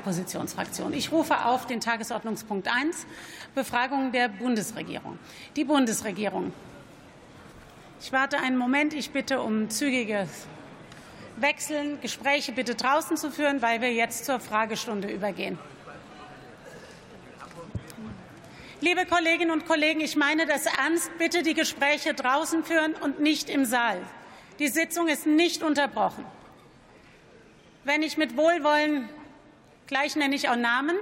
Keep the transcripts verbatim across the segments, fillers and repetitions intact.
Oppositionsfraktionen. Ich rufe auf den Tagesordnungspunkt eins, Befragung der Bundesregierung. Die Bundesregierung. Ich warte einen Moment. Ich bitte um zügiges Wechseln, Gespräche bitte draußen zu führen, weil wir jetzt zur Fragestunde übergehen. Liebe Kolleginnen und Kollegen, ich meine das ernst. Bitte die Gespräche draußen führen und nicht im Saal. Die Sitzung ist nicht unterbrochen. Wenn ich mit Wohlwollen, gleich nenne ich auch Namen.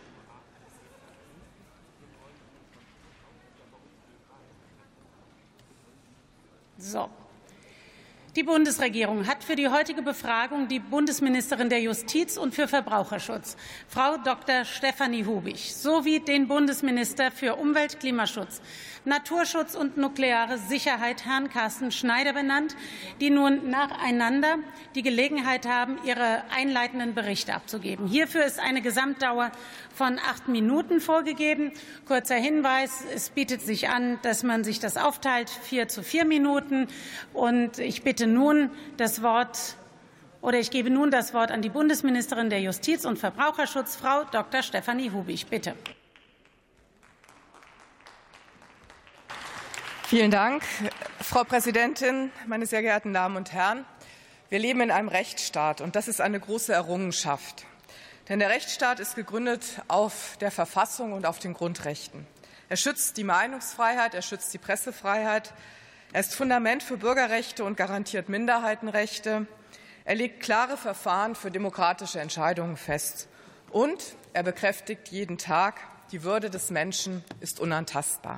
So. Die Bundesregierung hat für die heutige Befragung die Bundesministerin der Justiz und für Verbraucherschutz, Frau Doktor Stefanie Hubig, sowie den Bundesminister für Umwelt, Klimaschutz, Naturschutz und nukleare Sicherheit, Herrn Carsten Schneider, benannt, die nun nacheinander die Gelegenheit haben, ihre einleitenden Berichte abzugeben. Hierfür ist eine Gesamtdauer von acht Minuten vorgegeben. Kurzer Hinweis, es bietet sich an, dass man sich das aufteilt, vier zu vier Minuten. Und ich bitte nun das Wort, oder ich gebe nun das Wort an die Bundesministerin der Justiz und Verbraucherschutz, Frau Doktor Stefanie Hubig. Bitte. Vielen Dank, Frau Präsidentin, meine sehr geehrten Damen und Herren. Wir leben in einem Rechtsstaat, und das ist eine große Errungenschaft. Denn der Rechtsstaat ist gegründet auf der Verfassung und auf den Grundrechten. Er schützt die Meinungsfreiheit, er schützt die Pressefreiheit, er ist Fundament für Bürgerrechte und garantiert Minderheitenrechte. Er legt klare Verfahren für demokratische Entscheidungen fest. Und er bekräftigt jeden Tag, die Würde des Menschen ist unantastbar.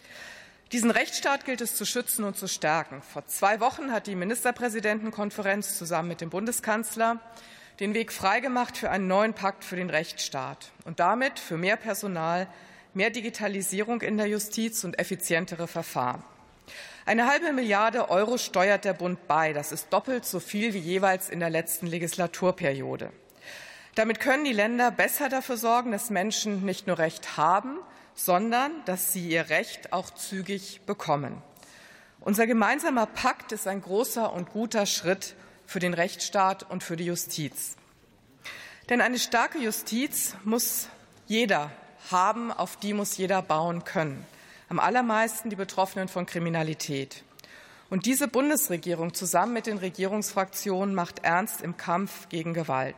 Diesen Rechtsstaat gilt es zu schützen und zu stärken. Vor zwei Wochen hat die Ministerpräsidentenkonferenz zusammen mit dem Bundeskanzler den Weg freigemacht für einen neuen Pakt für den Rechtsstaat und damit für mehr Personal, mehr Digitalisierung in der Justiz und effizientere Verfahren. Eine halbe Milliarde Euro steuert der Bund bei. Das ist doppelt so viel wie jeweils in der letzten Legislaturperiode. Damit können die Länder besser dafür sorgen, dass Menschen nicht nur Recht haben, sondern dass sie ihr Recht auch zügig bekommen. Unser gemeinsamer Pakt ist ein großer und guter Schritt für den Rechtsstaat und für die Justiz. Denn eine starke Justiz muss jeder haben, auf die muss jeder bauen können. Am allermeisten die Betroffenen von Kriminalität. Und diese Bundesregierung zusammen mit den Regierungsfraktionen macht ernst im Kampf gegen Gewalt.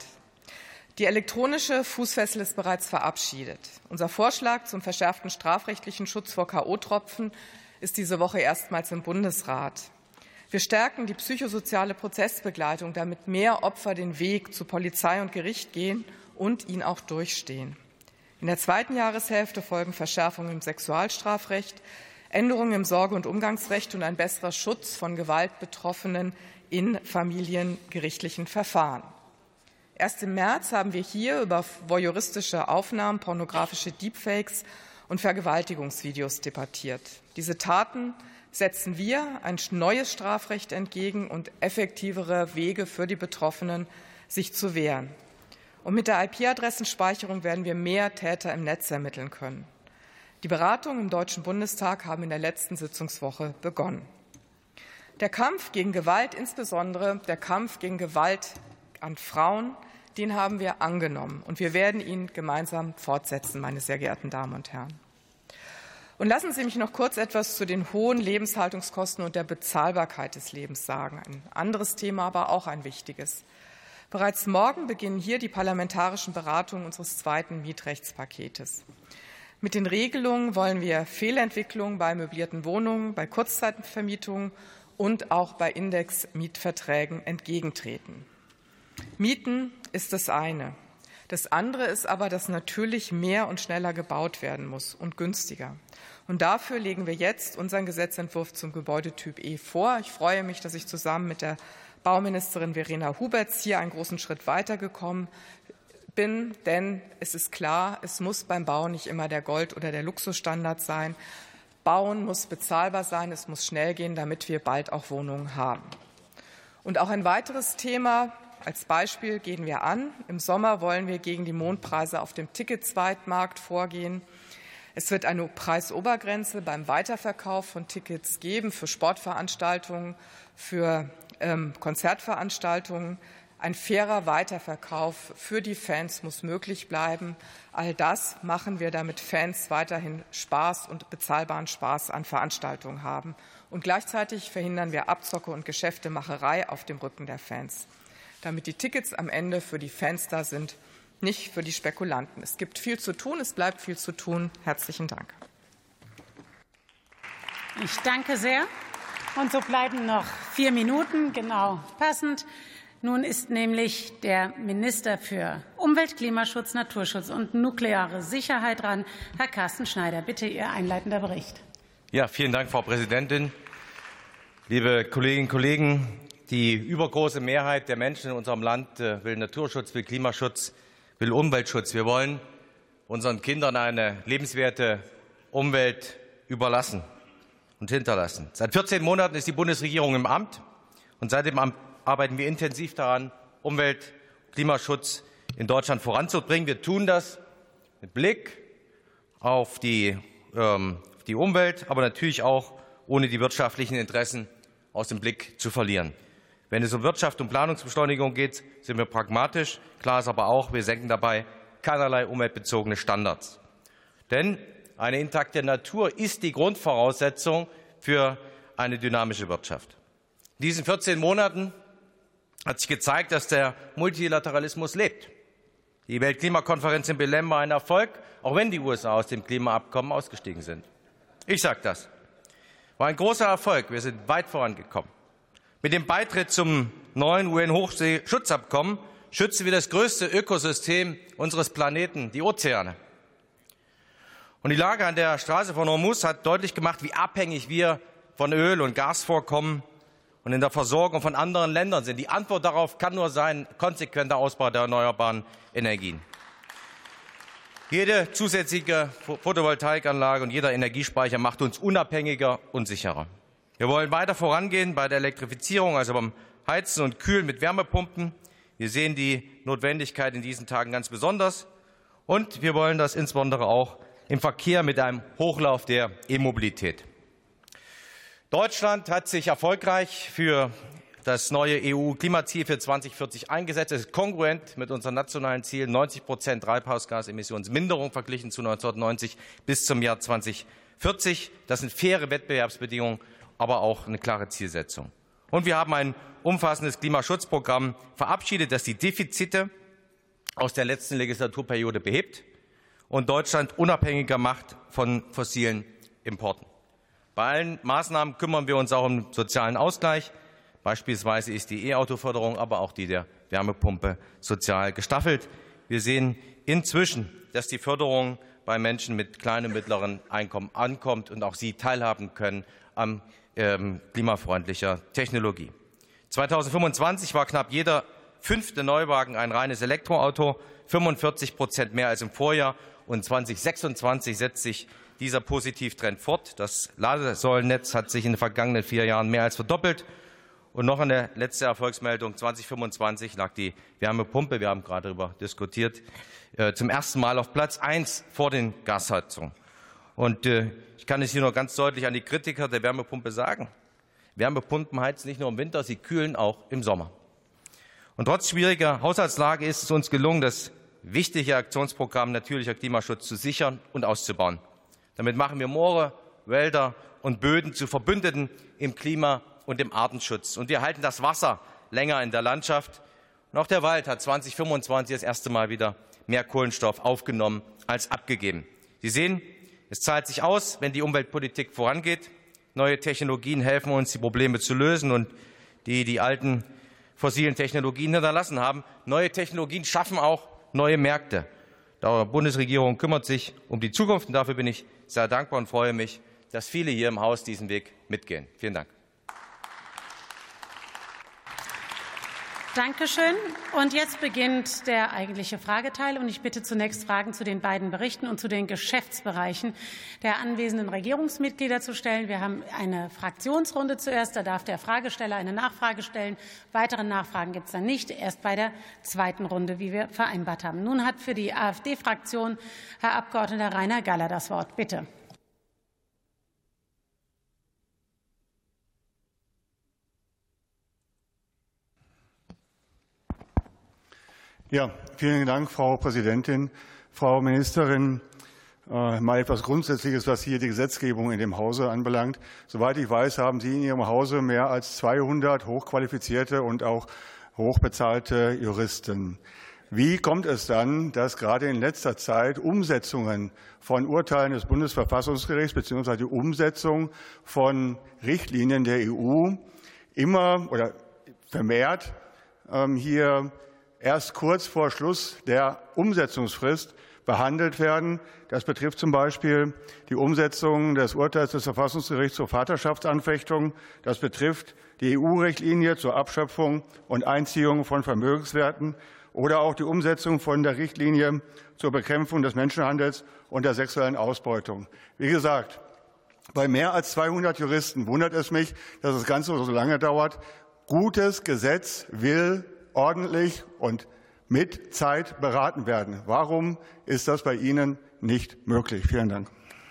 Die elektronische Fußfessel ist bereits verabschiedet. Unser Vorschlag zum verschärften strafrechtlichen Schutz vor K O-Tropfen ist diese Woche erstmals im Bundesrat. Wir stärken die psychosoziale Prozessbegleitung, damit mehr Opfer den Weg zu Polizei und Gericht gehen und ihn auch durchstehen. In der zweiten Jahreshälfte folgen Verschärfungen im Sexualstrafrecht, Änderungen im Sorge- und Umgangsrecht und ein besserer Schutz von Gewaltbetroffenen in familiengerichtlichen Verfahren. Erst im März haben wir hier über voyeuristische Aufnahmen, pornografische Deepfakes und Vergewaltigungsvideos debattiert. Diese Taten setzen wir ein neues Strafrecht entgegen und effektivere Wege für die Betroffenen, sich zu wehren. Und mit der I P-Adressenspeicherung werden wir mehr Täter im Netz ermitteln können. Die Beratungen im Deutschen Bundestag haben in der letzten Sitzungswoche begonnen. Der Kampf gegen Gewalt, insbesondere der Kampf gegen Gewalt an Frauen, den haben wir angenommen. Und wir werden ihn gemeinsam fortsetzen, meine sehr geehrten Damen und Herren. Und lassen Sie mich noch kurz etwas zu den hohen Lebenshaltungskosten und der Bezahlbarkeit des Lebens sagen. Ein anderes Thema, aber auch ein wichtiges. Bereits morgen beginnen hier die parlamentarischen Beratungen unseres zweiten Mietrechtspaketes. Mit den Regelungen wollen wir Fehlentwicklungen bei möblierten Wohnungen, bei Kurzzeitvermietungen und auch bei Indexmietverträgen entgegentreten. Mieten ist das eine. Das andere ist aber, dass natürlich mehr und schneller gebaut werden muss und günstiger. Und dafür legen wir jetzt unseren Gesetzentwurf zum Gebäudetyp E vor. Ich freue mich, dass ich zusammen mit der Bauministerin Verena Huberts hier einen großen Schritt weitergekommen bin. Denn es ist klar, es muss beim Bauen nicht immer der Gold- oder der Luxusstandard sein. Bauen muss bezahlbar sein, es muss schnell gehen, damit wir bald auch Wohnungen haben. Und auch ein weiteres Thema. Als Beispiel gehen wir an. Im Sommer wollen wir gegen die Mondpreise auf dem Ticketsweitmarkt vorgehen. Es wird eine Preisobergrenze beim Weiterverkauf von Tickets geben für Sportveranstaltungen, für ähm, Konzertveranstaltungen. Ein fairer Weiterverkauf für die Fans muss möglich bleiben. All das machen wir, damit Fans weiterhin Spaß und bezahlbaren Spaß an Veranstaltungen haben. Und gleichzeitig verhindern wir Abzocke und Geschäftemacherei auf dem Rücken der Fans, damit die Tickets am Ende für die Fans da sind, nicht für die Spekulanten. Es gibt viel zu tun, es bleibt viel zu tun. Herzlichen Dank. Ich danke sehr. Und so bleiben noch vier Minuten, genau passend. Nun ist nämlich der Minister für Umwelt, Klimaschutz, Naturschutz und nukleare Sicherheit dran, Herr Carsten Schneider. Bitte Ihr einleitender Bericht. Ja, vielen Dank, Frau Präsidentin. Liebe Kolleginnen und Kollegen, die übergroße Mehrheit der Menschen in unserem Land will Naturschutz, will Klimaschutz, will Umweltschutz. Wir wollen unseren Kindern eine lebenswerte Umwelt überlassen und hinterlassen. Seit vierzehn Monaten ist die Bundesregierung im Amt, und seitdem arbeiten wir intensiv daran, Umwelt- und Klimaschutz in Deutschland voranzubringen. Wir tun das mit Blick auf die, ähm, die Umwelt, aber natürlich auch ohne die wirtschaftlichen Interessen aus dem Blick zu verlieren. Wenn es um Wirtschaft und Planungsbeschleunigung geht, sind wir pragmatisch. Klar ist aber auch, wir senken dabei keinerlei umweltbezogene Standards. Denn eine intakte Natur ist die Grundvoraussetzung für eine dynamische Wirtschaft. In diesen vierzehn Monaten hat sich gezeigt, dass der Multilateralismus lebt. Die Weltklimakonferenz in Belém war ein Erfolg, auch wenn die U S A aus dem Klimaabkommen ausgestiegen sind. Ich sage das. War ein großer Erfolg. Wir sind weit vorangekommen. Mit dem Beitritt zum neuen U N-Hochseeschutzabkommen schützen wir das größte Ökosystem unseres Planeten, die Ozeane. Und die Lage an der Straße von Hormuz hat deutlich gemacht, wie abhängig wir von Öl- und Gasvorkommen und in der Versorgung von anderen Ländern sind. Die Antwort darauf kann nur sein, konsequenter Ausbau der erneuerbaren Energien. Jede zusätzliche Photovoltaikanlage und jeder Energiespeicher macht uns unabhängiger und sicherer. Wir wollen weiter vorangehen bei der Elektrifizierung, also beim Heizen und Kühlen mit Wärmepumpen. Wir sehen die Notwendigkeit in diesen Tagen ganz besonders. Und wir wollen das insbesondere auch im Verkehr mit einem Hochlauf der E-Mobilität. Deutschland hat sich erfolgreich für das neue E U-Klimaziel für zweitausendvierzig eingesetzt. Es ist kongruent mit unseren nationalen Zielen, neunzig Prozent Treibhausgasemissionsminderung verglichen zu neunzehnhundertneunzig bis zum Jahr zweitausendvierzig. Das sind faire Wettbewerbsbedingungen, aber auch eine klare Zielsetzung. Und wir haben ein umfassendes Klimaschutzprogramm verabschiedet, das die Defizite aus der letzten Legislaturperiode behebt und Deutschland unabhängiger macht von fossilen Importen. Bei allen Maßnahmen kümmern wir uns auch um sozialen Ausgleich. Beispielsweise ist die E-Auto-Förderung, aber auch die der Wärmepumpe sozial gestaffelt. Wir sehen inzwischen, dass die Förderung bei Menschen mit kleinem und mittleren Einkommen ankommt und auch sie teilhaben können an ähm, klimafreundlicher Technologie. zweitausendfünfundzwanzig war knapp jeder fünfte Neuwagen ein reines Elektroauto, fünfundvierzig Prozent mehr als im Vorjahr. Und zweitausendsechsundzwanzig setzt sich dieser Positivtrend fort. Das Ladesäulennetz hat sich in den vergangenen vier Jahren mehr als verdoppelt. Und noch eine letzte Erfolgsmeldung. zweitausendfünfundzwanzig lag die Wärmepumpe, wir haben gerade darüber diskutiert, zum ersten Mal auf Platz eins vor den Gasheizungen. Und ich kann es hier nur ganz deutlich an die Kritiker der Wärmepumpe sagen. Wärmepumpen heizen nicht nur im Winter, sie kühlen auch im Sommer. Und trotz schwieriger Haushaltslage ist es uns gelungen, das wichtige Aktionsprogramm natürlicher Klimaschutz zu sichern und auszubauen. Damit machen wir Moore, Wälder und Böden zu Verbündeten im Klima- und im Artenschutz. Und wir halten das Wasser länger in der Landschaft. Und auch der Wald hat zweitausendfünfundzwanzig das erste Mal wieder mehr Kohlenstoff aufgenommen als abgegeben. Sie sehen, es zahlt sich aus, wenn die Umweltpolitik vorangeht. Neue Technologien helfen uns, die Probleme zu lösen und die die alten fossilen Technologien hinterlassen haben. Neue Technologien schaffen auch neue Märkte. Die Bundesregierung kümmert sich um die Zukunft und dafür bin ich sehr dankbar und freue mich, dass viele hier im Haus diesen Weg mitgehen. Vielen Dank. Dankeschön. Und jetzt beginnt der eigentliche Frageteil. Und ich bitte zunächst Fragen zu den beiden Berichten und zu den Geschäftsbereichen der anwesenden Regierungsmitglieder zu stellen. Wir haben eine Fraktionsrunde zuerst. Da darf der Fragesteller eine Nachfrage stellen. Weitere Nachfragen gibt es dann nicht. Erst bei der zweiten Runde, wie wir vereinbart haben. Nun hat für die AfD-Fraktion Herr Abgeordneter Rainer Galler das Wort. Bitte. Ja, vielen Dank, Frau Präsidentin. Frau Ministerin, äh, mal etwas Grundsätzliches, was hier die Gesetzgebung in dem Hause anbelangt. Soweit ich weiß, haben Sie in Ihrem Hause mehr als zweihundert hochqualifizierte und auch hochbezahlte Juristen. Wie kommt es dann, dass gerade in letzter Zeit Umsetzungen von Urteilen des Bundesverfassungsgerichts bzw. die Umsetzung von Richtlinien der E U immer oder vermehrt ähm, hier erst kurz vor Schluss der Umsetzungsfrist behandelt werden? Das betrifft zum Beispiel die Umsetzung des Urteils des Verfassungsgerichts zur Vaterschaftsanfechtung. Das betrifft die E U-Richtlinie zur Abschöpfung und Einziehung von Vermögenswerten oder auch die Umsetzung von der Richtlinie zur Bekämpfung des Menschenhandels und der sexuellen Ausbeutung. Wie gesagt, bei mehr als zweihundert Juristen wundert es mich, dass das Ganze so lange dauert. Gutes Gesetz will ordentlich und mit Zeit beraten werden. Warum ist das bei Ihnen nicht möglich? Vielen Dank.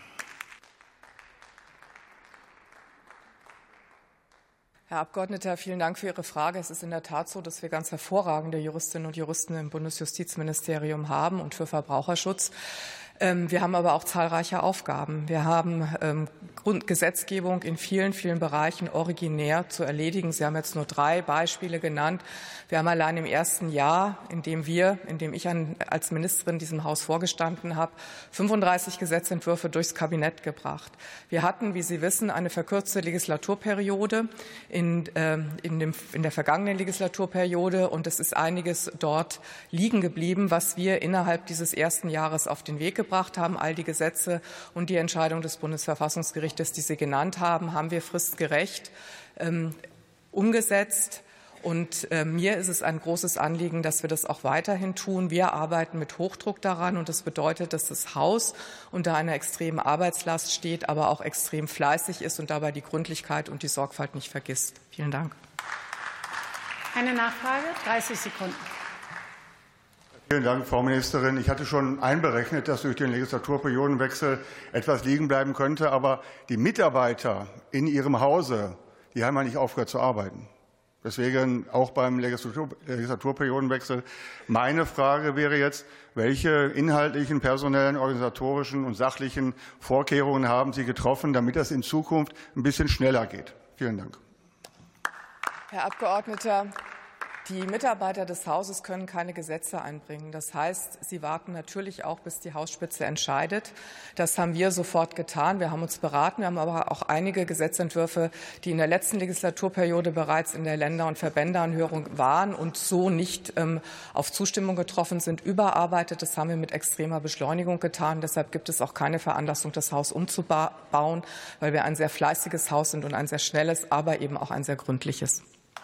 Herr Abgeordneter, vielen Dank für Ihre Frage. Es ist in der Tat so, dass wir ganz hervorragende Juristinnen und Juristen im Bundesjustizministerium haben und für Verbraucherschutz. Wir haben aber auch zahlreiche Aufgaben. Wir haben Grundgesetzgebung in vielen, vielen Bereichen originär zu erledigen. Sie haben jetzt nur drei Beispiele genannt. Wir haben allein im ersten Jahr, in dem wir, in dem ich als Ministerin diesem Haus vorgestanden habe, fünfunddreißig Gesetzentwürfe durchs Kabinett gebracht. Wir hatten, wie Sie wissen, eine verkürzte Legislaturperiode in, in, dem, in der vergangenen Legislaturperiode, und es ist einiges dort liegen geblieben, was wir innerhalb dieses ersten Jahres auf den Weg gebracht haben. All die Gesetze und die Entscheidung des Bundesverfassungsgerichtes, die Sie genannt haben, haben wir fristgerecht ähm, umgesetzt. Und äh, mir ist es ein großes Anliegen, dass wir das auch weiterhin tun. Wir arbeiten mit Hochdruck daran, und das bedeutet, dass das Haus unter einer extremen Arbeitslast steht, aber auch extrem fleißig ist und dabei die Gründlichkeit und die Sorgfalt nicht vergisst. Vielen Dank. Eine Nachfrage, dreißig Sekunden. Vielen Dank, Frau Ministerin. Ich hatte schon einberechnet, dass durch den Legislaturperiodenwechsel etwas liegen bleiben könnte. Aber die Mitarbeiter in Ihrem Hause, die haben ja nicht aufgehört zu arbeiten. Deswegen auch beim Legislatur Legislaturperiodenwechsel. Meine Frage wäre jetzt, welche inhaltlichen, personellen, organisatorischen und sachlichen Vorkehrungen haben Sie getroffen, damit das in Zukunft ein bisschen schneller geht? Vielen Dank. Herr Abgeordneter, die Mitarbeiter des Hauses können keine Gesetze einbringen. Das heißt, sie warten natürlich auch, bis die Hausspitze entscheidet. Das haben wir sofort getan. Wir haben uns beraten. Wir haben aber auch einige Gesetzentwürfe, die in der letzten Legislaturperiode bereits in der Länder- und Verbändeanhörung waren und so nicht ähm, auf Zustimmung getroffen sind, überarbeitet. Das haben wir mit extremer Beschleunigung getan. Deshalb gibt es auch keine Veranlassung, das Haus umzubauen, weil wir ein sehr fleißiges Haus sind und ein sehr schnelles, aber eben auch ein sehr gründliches.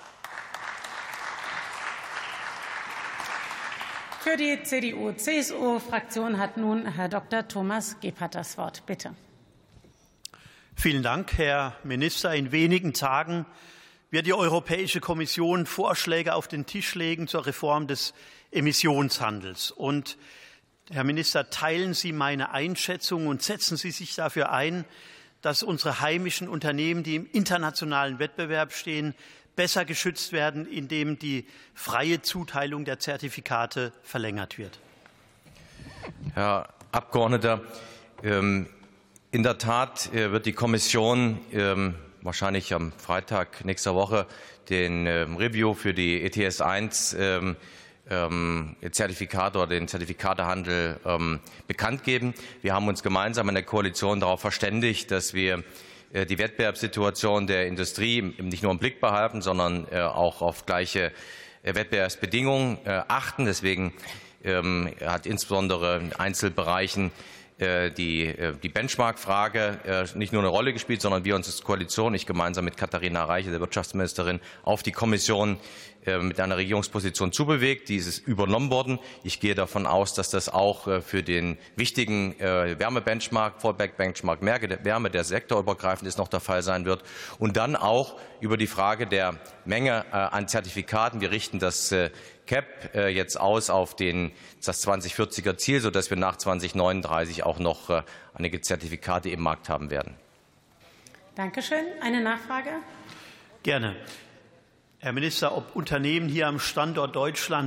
Für die C D U C S U-Fraktion hat nun Herr Doktor Thomas Gebhardt das Wort. Bitte. Vielen Dank, Herr Minister. In wenigen Tagen wird die Europäische Kommission Vorschläge auf den Tisch legen zur Reform des Emissionshandels. Und, Herr Minister, teilen Sie meine Einschätzung und setzen Sie sich dafür ein, dass unsere heimischen Unternehmen, die im internationalen Wettbewerb stehen, besser geschützt werden, indem die freie Zuteilung der Zertifikate verlängert wird? Herr Abgeordneter, in der Tat wird die Kommission wahrscheinlich am Freitag nächster Woche den Review für die E T S eins Zertifikate oder den Zertifikatehandel bekannt geben. Wir haben uns gemeinsam in der Koalition darauf verständigt, dass wir die Wettbewerbssituation der Industrie nicht nur im Blick behalten, sondern auch auf gleiche Wettbewerbsbedingungen achten. Deswegen hat insbesondere in Einzelbereichen die, die Benchmark-Frage nicht nur eine Rolle gespielt, sondern wir uns als Koalition, ich gemeinsam mit Katharina Reiche, der Wirtschaftsministerin, auf die Kommission mit einer Regierungsposition zubewegt. Dies ist übernommen worden. Ich gehe davon aus, dass das auch für den wichtigen Wärmebenchmark, Fallback-Benchmark Wärme, der sektorübergreifend ist, noch der Fall sein wird. Und dann auch über die Frage der Menge an Zertifikaten. Wir richten das C A P jetzt aus auf den, das zweitausendvierziger Ziel, sodass wir nach zweitausendneununddreißig auch noch einige Zertifikate im Markt haben werden. Dankeschön. Eine Nachfrage? Gerne. Herr Minister, ob Unternehmen hier am Standort Deutschland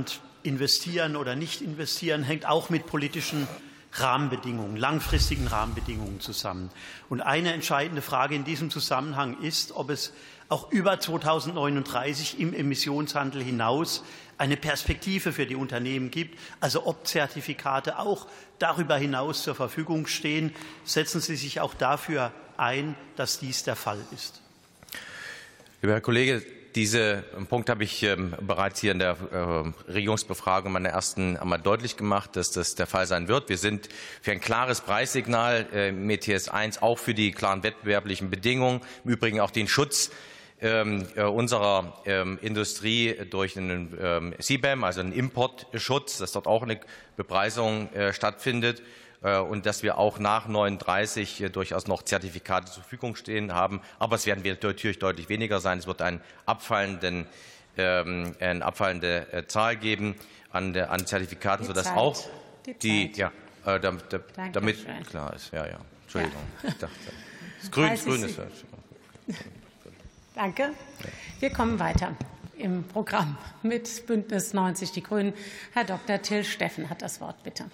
investieren oder nicht investieren, hängt auch mit politischen Rahmenbedingungen, langfristigen Rahmenbedingungen zusammen. Und eine entscheidende Frage in diesem Zusammenhang ist, ob es auch über zweitausendneununddreißig im Emissionshandel hinaus eine Perspektive für die Unternehmen gibt, also ob Zertifikate auch darüber hinaus zur Verfügung stehen. Setzen Sie sich auch dafür ein, dass dies der Fall ist. Lieber Herr Kollege, diesen Punkt habe ich ähm, bereits hier in der äh, Regierungsbefragung meiner ersten einmal deutlich gemacht, dass das der Fall sein wird. Wir sind für ein klares Preissignal äh, im E T S eins, auch für die klaren wettbewerblichen Bedingungen, im Übrigen auch den Schutz ähm, äh, unserer ähm, Industrie durch einen ähm, C B A M, also einen Importschutz, dass dort auch eine Bepreisung äh, stattfindet. Und dass wir auch nach neununddreißig durchaus noch Zertifikate zur Verfügung stehen haben. Aber es werden natürlich deutlich weniger sein. Es wird einen abfallenden, ähm, eine abfallende Zahl geben an, der, an Zertifikaten, die sodass Zeit. auch die, die ja, äh, damit, damit klar ist. Ja, ja. Entschuldigung. Ja. Ich dachte, das Grün, das Grün ist. Ja. Danke. Wir kommen weiter im Programm mit Bündnis neunzig Die Grünen. Herr Doktor Till Steffen hat das Wort, bitte.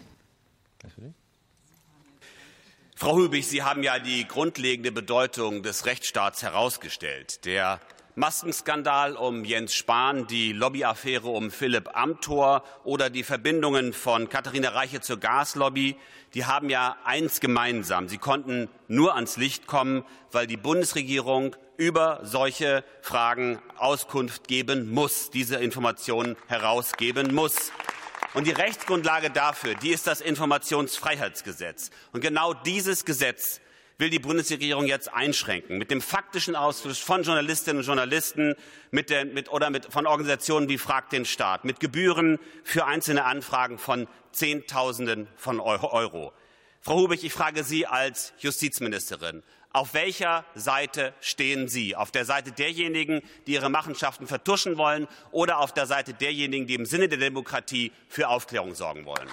Frau Hübig, Sie haben ja die grundlegende Bedeutung des Rechtsstaats herausgestellt. Der Maskenskandal um Jens Spahn, die Lobbyaffäre um Philipp Amthor oder die Verbindungen von Katharina Reiche zur Gaslobby, die haben ja eins gemeinsam. Sie konnten nur ans Licht kommen, weil die Bundesregierung über solche Fragen Auskunft geben muss, diese Informationen herausgeben muss. Und die Rechtsgrundlage dafür, die ist das Informationsfreiheitsgesetz. Und genau dieses Gesetz will die Bundesregierung jetzt einschränken, mit dem faktischen Ausschluss von Journalistinnen und Journalisten mit der, mit, oder mit, von Organisationen wie Frag den Staat, mit Gebühren für einzelne Anfragen von Zehntausenden von Euro. Frau Hübig, ich frage Sie als Justizministerin, auf welcher Seite stehen Sie? Auf der Seite derjenigen, die ihre Machenschaften vertuschen wollen, oder auf der Seite derjenigen, die im Sinne der Demokratie für Aufklärung sorgen wollen?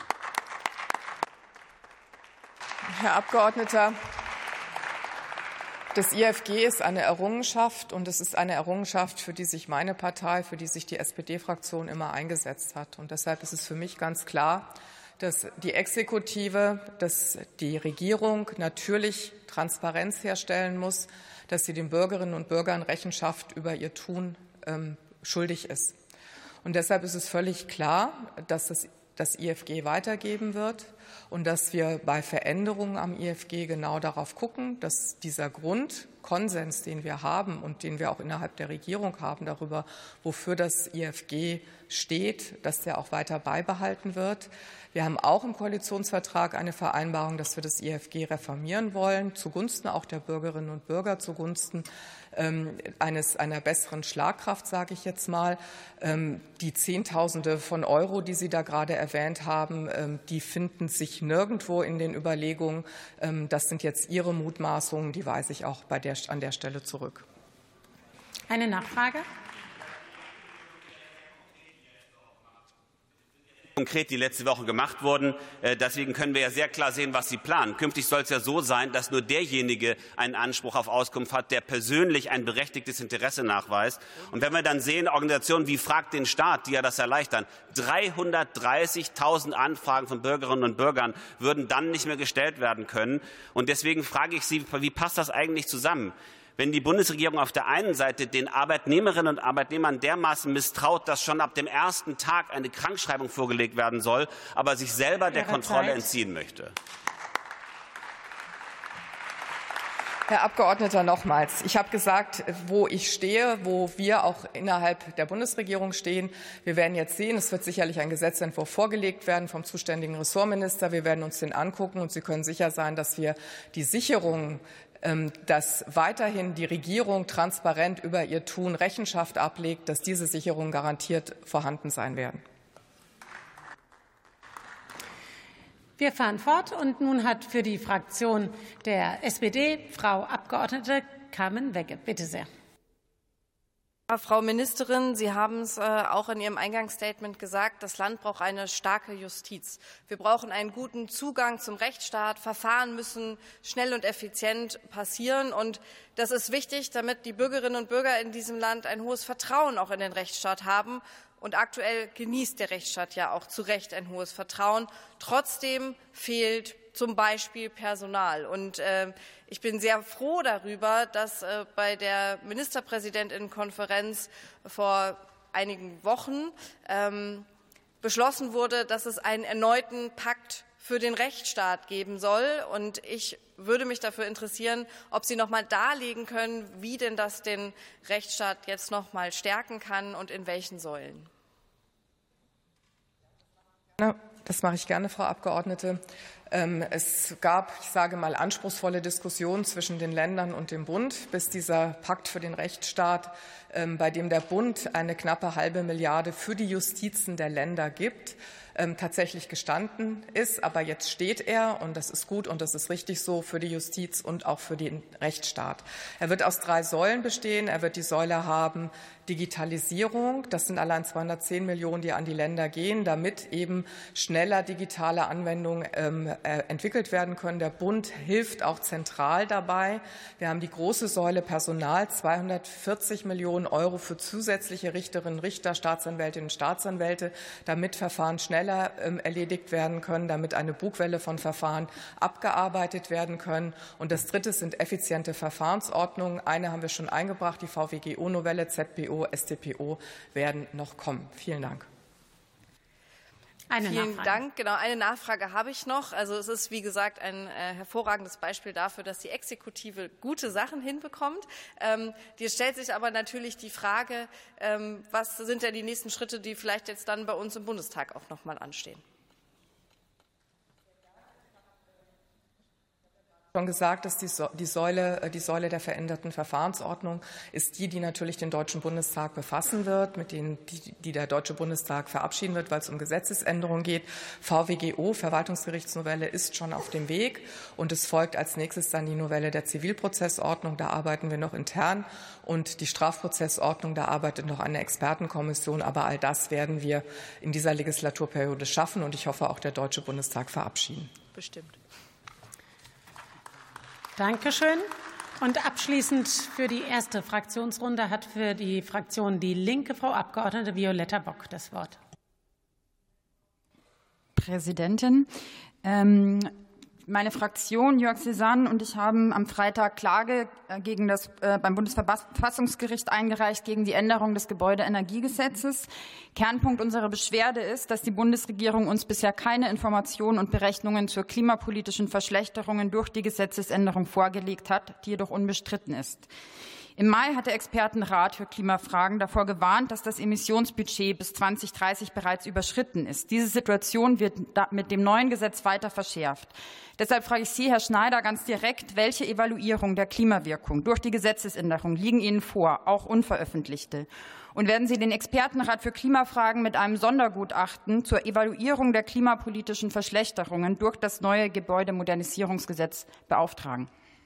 Herr Abgeordneter, das I F G ist eine Errungenschaft, und es ist eine Errungenschaft, für die sich meine Partei, für die sich die S P D-Fraktion immer eingesetzt hat. Und deshalb ist es für mich ganz klar, dass die Exekutive, dass die Regierung natürlich Transparenz herstellen muss, dass sie den Bürgerinnen und Bürgern Rechenschaft über ihr Tun ähm, schuldig ist. Und deshalb ist es völlig klar, dass es das I F G weitergeben wird und dass wir bei Veränderungen am I F G genau darauf gucken, dass dieser Grundkonsens, den wir haben und den wir auch innerhalb der Regierung haben darüber, wofür das I F G steht, dass der auch weiter beibehalten wird. Wir haben auch im Koalitionsvertrag eine Vereinbarung, dass wir das I F G reformieren wollen, zugunsten auch der Bürgerinnen und Bürger, zugunsten ähm, eines, einer besseren Schlagkraft, sage ich jetzt mal. Ähm, die Zehntausende von Euro, die Sie da gerade erwähnt haben, ähm, die finden sich nirgendwo in den Überlegungen. Ähm, das sind jetzt Ihre Mutmaßungen, die weise ich auch bei der, an der Stelle zurück. Eine Nachfrage? Konkret, die letzte Woche gemacht wurden. Deswegen können wir ja sehr klar sehen, was Sie planen. Künftig soll es ja so sein, dass nur derjenige einen Anspruch auf Auskunft hat, der persönlich ein berechtigtes Interesse nachweist. Und wenn wir dann sehen, Organisationen wie Frag den Staat, die ja das erleichtern, dreihundertdreißigtausend Anfragen von Bürgerinnen und Bürgern würden dann nicht mehr gestellt werden können. Und deswegen frage ich Sie, wie passt das eigentlich zusammen? Wenn die Bundesregierung auf der einen Seite den Arbeitnehmerinnen und Arbeitnehmern dermaßen misstraut, dass schon ab dem ersten Tag eine Krankschreibung vorgelegt werden soll, aber sich selber der Kontrolle entziehen möchte. Herr Abgeordneter, nochmals. Ich habe gesagt, wo ich stehe, wo wir auch innerhalb der Bundesregierung stehen. Wir werden jetzt sehen, es wird sicherlich ein Gesetzentwurf vorgelegt werden vom zuständigen Ressortminister. Wir werden uns den angucken, und Sie können sicher sein, dass wir die Sicherungen, dass weiterhin die Regierung transparent über ihr Tun Rechenschaft ablegt, dass diese Sicherungen garantiert vorhanden sein werden. Wir fahren fort, und nun hat für die Fraktion der S P D Frau Abgeordnete Carmen Wegge. Bitte sehr. Frau Ministerin, Sie haben es auch in Ihrem Eingangsstatement gesagt, das Land braucht eine starke Justiz. Wir brauchen einen guten Zugang zum Rechtsstaat. Verfahren müssen schnell und effizient passieren. Und das ist wichtig, damit die Bürgerinnen und Bürger in diesem Land ein hohes Vertrauen auch in den Rechtsstaat haben. Und aktuell genießt der Rechtsstaat ja auch zu Recht ein hohes Vertrauen. Trotzdem fehlt zum Beispiel Personal. Und äh, ich bin sehr froh darüber, dass äh, bei der Ministerpräsidentinnenkonferenz vor einigen Wochen ähm, beschlossen wurde, dass es einen erneuten Pakt für den Rechtsstaat geben soll. Und ich würde mich dafür interessieren, ob Sie noch mal darlegen können, wie denn das den Rechtsstaat jetzt noch mal stärken kann und in welchen Säulen. Das mache ich gerne, Frau Abgeordnete. Es gab, ich sage mal, anspruchsvolle Diskussionen zwischen den Ländern und dem Bund, bis dieser Pakt für den Rechtsstaat, bei dem der Bund eine knappe halbe Milliarde für die Justizen der Länder gibt, tatsächlich gestanden ist. Aber jetzt steht er, und das ist gut und das ist richtig so, für die Justiz und auch für den Rechtsstaat. Er wird aus drei Säulen bestehen. Er wird die Säule haben Digitalisierung. Das sind allein zweihundertzehn Millionen, die an die Länder gehen, damit eben schneller digitale Anwendungen ähm, äh, entwickelt werden können. Der Bund hilft auch zentral dabei. Wir haben die große Säule Personal, zweihundertvierzig Millionen Euro für zusätzliche Richterinnen, Richter, Staatsanwältinnen und Staatsanwälte, damit Verfahren schneller ähm, erledigt werden können, damit eine Bugwelle von Verfahren abgearbeitet werden können. Und das Dritte sind effiziente Verfahrensordnungen. Eine haben wir schon eingebracht, die V W G O-Novelle, Z B O, S t P O werden noch kommen. Vielen Dank. Eine Vielen Nachfrage. Dank. Genau, eine Nachfrage habe ich noch. Also es ist, wie gesagt, ein äh, hervorragendes Beispiel dafür, dass die Exekutive gute Sachen hinbekommt. Ähm, dir stellt sich aber natürlich die Frage, ähm, was sind denn die nächsten Schritte, die vielleicht jetzt dann bei uns im Bundestag auch noch mal anstehen? Schon gesagt, dass die Säule, die Säule der veränderten Verfahrensordnung ist die, die natürlich den Deutschen Bundestag befassen wird, mit denen die, die der Deutsche Bundestag verabschieden wird, weil es um Gesetzesänderungen geht. V W G O, Verwaltungsgerichtsnovelle, ist schon auf dem Weg, und es folgt als nächstes dann die Novelle der Zivilprozessordnung. Da arbeiten wir noch intern, und die Strafprozessordnung, da arbeitet noch eine Expertenkommission. Aber all das werden wir in dieser Legislaturperiode schaffen, und ich hoffe auch der Deutsche Bundestag verabschieden. Bestimmt. Dankeschön. Und abschließend für die erste Fraktionsrunde hat für die Fraktion Die Linke Frau Abgeordnete Violetta Bock das Wort. Präsidentin, ähm, meine Fraktion, Jörg Cézanne und ich haben am Freitag Klage gegen das, äh, beim Bundesverfassungsgericht eingereicht gegen die Änderung des Gebäudeenergiegesetzes. Kernpunkt unserer Beschwerde ist, dass die Bundesregierung uns bisher keine Informationen und Berechnungen zur klimapolitischen Verschlechterungen durch die Gesetzesänderung vorgelegt hat, die jedoch unbestritten ist. Im Mai hat der Expertenrat für Klimafragen davor gewarnt, dass das Emissionsbudget bis zweitausenddreißig bereits überschritten ist. Diese Situation wird mit dem neuen Gesetz weiter verschärft. Deshalb frage ich Sie, Herr Schneider, ganz direkt, welche Evaluierung der Klimawirkung durch die Gesetzesänderung liegen Ihnen vor, auch unveröffentlichte? Und werden Sie den Expertenrat für Klimafragen mit einem Sondergutachten zur Evaluierung der klimapolitischen Verschlechterungen durch das neue Gebäudemodernisierungsgesetz beauftragen?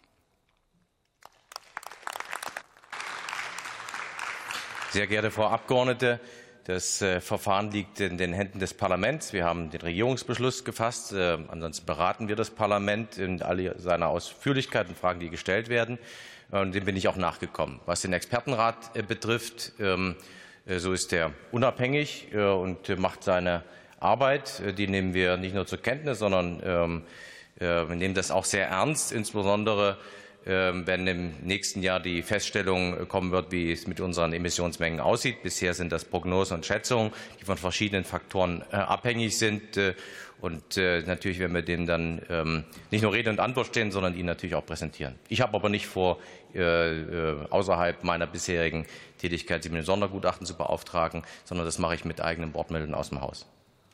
Sehr geehrte Frau Abgeordnete, das Verfahren liegt in den Händen des Parlaments. Wir haben den Regierungsbeschluss gefasst. Ansonsten beraten wir das Parlament in all seiner Ausführlichkeit und Fragen, die gestellt werden. Und dem bin ich auch nachgekommen. Was den Expertenrat betrifft, so ist er unabhängig und macht seine Arbeit. Die nehmen wir nicht nur zur Kenntnis, sondern wir nehmen das auch sehr ernst, insbesondere wenn im nächsten Jahr die Feststellung kommen wird, wie es mit unseren Emissionsmengen aussieht. Bisher sind das Prognosen und Schätzungen, die von verschiedenen Faktoren abhängig sind. Und natürlich werden wir dem dann nicht nur Rede und Antwort stehen, sondern ihn natürlich auch präsentieren. Ich habe aber nicht vor, außerhalb meiner bisherigen Tätigkeit, Sie mit dem Sondergutachten zu beauftragen, sondern das mache ich mit eigenen Wortmitteln aus dem Haus.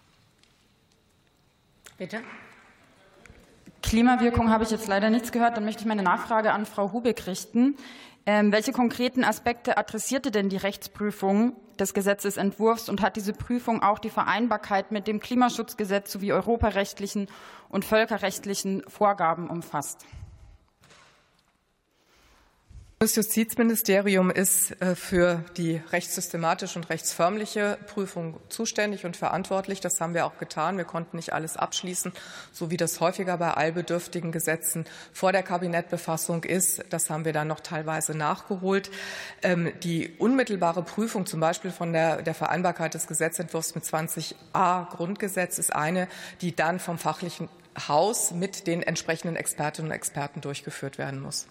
Bitte. Klimawirkung habe ich jetzt leider nichts gehört. Dann möchte ich meine Nachfrage an Frau Hubig richten. Ähm, welche konkreten Aspekte adressierte denn die Rechtsprüfung des Gesetzesentwurfs, und hat diese Prüfung auch die Vereinbarkeit mit dem Klimaschutzgesetz sowie europarechtlichen und völkerrechtlichen Vorgaben umfasst? Das Justizministerium ist für die rechtssystematische und rechtsförmliche Prüfung zuständig und verantwortlich. Das haben wir auch getan. Wir konnten nicht alles abschließen, so wie das häufiger bei eilbedürftigen Gesetzen vor der Kabinettbefassung ist. Das haben wir dann noch teilweise nachgeholt. Die unmittelbare Prüfung zum Beispiel von der, der Vereinbarkeit des Gesetzentwurfs mit zwanzig a Grundgesetz ist eine, die dann vom fachlichen Haus mit den entsprechenden Expertinnen und Experten durchgeführt werden muss.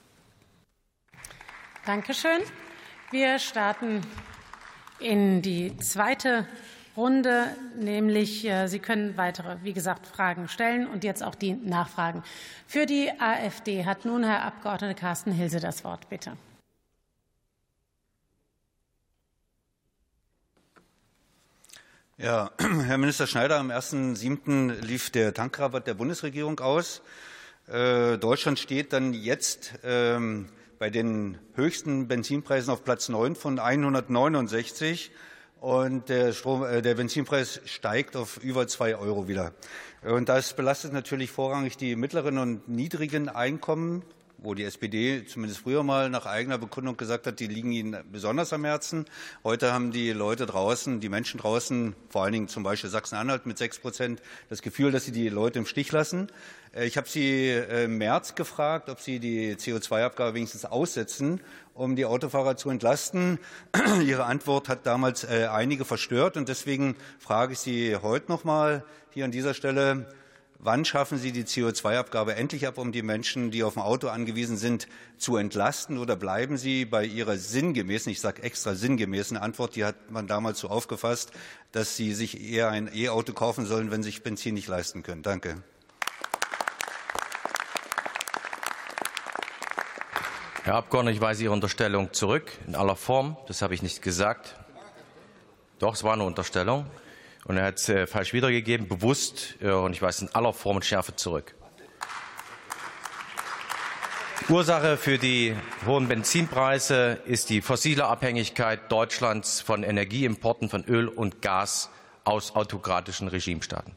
Dankeschön. Wir starten in die zweite Runde, nämlich Sie können weitere, wie gesagt, Fragen stellen und jetzt auch die Nachfragen. Für die AfD hat nun Herr Abgeordneter Carsten Hilse das Wort. Bitte. Ja, Herr Minister Schneider, am ersten siebten lief der Tankrabatt der Bundesregierung aus. Äh, Deutschland steht dann jetzt ähm, bei den höchsten Benzinpreisen auf Platz neun von hundertneunundsechzig und der, Strom, äh, der Benzinpreis steigt auf über zwei Euro wieder. Und das belastet natürlich vorrangig die mittleren und niedrigen Einkommen, wo die S P D zumindest früher mal nach eigener Bekundung gesagt hat, die liegen ihnen besonders am Herzen. Heute haben die Leute draußen, die Menschen draußen, vor allen Dingen zum Beispiel Sachsen-Anhalt mit sechs Prozent, das Gefühl, dass sie die Leute im Stich lassen. Ich habe Sie im März gefragt, ob Sie die C O zwei Abgabe wenigstens aussetzen, um die Autofahrer zu entlasten. Ihre Antwort hat damals einige verstört und deswegen frage ich Sie heute noch mal hier an dieser Stelle: Wann schaffen Sie die C O zwei Abgabe endlich ab, um die Menschen, die auf dem Auto angewiesen sind, zu entlasten? Oder bleiben Sie bei Ihrer sinngemäßen, ich sage extra sinngemäßen Antwort, die hat man damals so aufgefasst, dass Sie sich eher ein E-Auto kaufen sollen, wenn Sie sich Benzin nicht leisten können? Danke. Herr Abgeordneter, ich weise Ihre Unterstellung zurück, in aller Form. Das habe ich nicht gesagt. Doch, es war eine Unterstellung. Und er hat es äh, falsch wiedergegeben, bewusst, äh, und ich weise in aller Form und Schärfe zurück. Die Ursache für die hohen Benzinpreise ist die fossile Abhängigkeit Deutschlands von Energieimporten von Öl und Gas aus autokratischen Regimestaaten.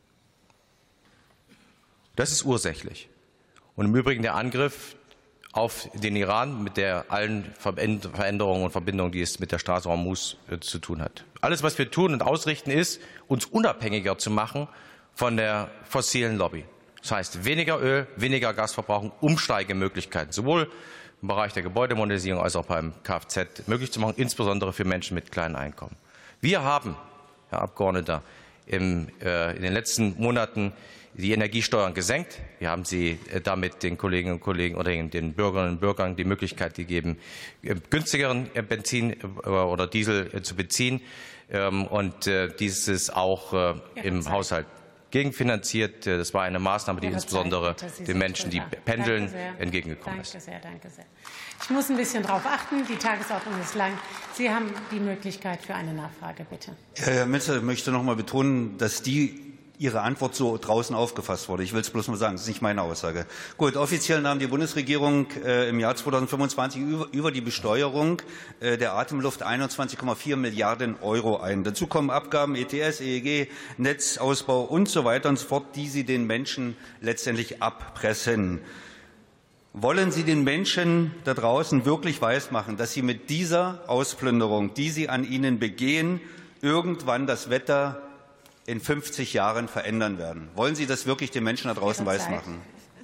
Das ist ursächlich. Und im Übrigen der Angriff auf den Iran mit der allen Veränderungen und Verbindungen, die es mit der Straße Hormuz zu tun hat. Alles, was wir tun und ausrichten, ist, uns unabhängiger zu machen von der fossilen Lobby. Das heißt, weniger Öl, weniger Gasverbrauch, Umsteigemöglichkeiten, sowohl im Bereich der Gebäudemodernisierung als auch beim Kfz möglich zu machen, insbesondere für Menschen mit kleinen Einkommen. Wir haben, Herr Abgeordneter, im, äh, in den letzten Monaten die Energiesteuern gesenkt. Wir haben sie damit den Kolleginnen und Kollegen oder den Bürgerinnen und Bürgern die Möglichkeit gegeben, günstigeren Benzin oder Diesel zu beziehen. Und dies ist auch im Haushalt gegenfinanziert. Das war eine Maßnahme, die insbesondere den Menschen, die pendeln, entgegengekommen ist. Danke sehr, danke sehr. Ich muss ein bisschen darauf achten. Die Tagesordnung ist lang. Sie haben die Möglichkeit für eine Nachfrage, bitte. Herr Minister, ich möchte noch einmal betonen, dass die Ihre Antwort so draußen aufgefasst wurde. Ich will es bloß mal sagen, das ist nicht meine Aussage. Gut, offiziell nahm die Bundesregierung äh, im Jahr zweitausendfünfundzwanzig über, über die Besteuerung äh, der Atemluft einundzwanzig Komma vier Milliarden Euro ein. Dazu kommen Abgaben, E T S, E E G, Netzausbau und so weiter und so fort, die Sie den Menschen letztendlich abpressen. Wollen Sie den Menschen da draußen wirklich weismachen, dass Sie mit dieser Ausplünderung, die Sie an ihnen begehen, irgendwann das Wetter in fünfzig Jahren verändern werden? Wollen Sie das wirklich den Menschen da draußen weismachen?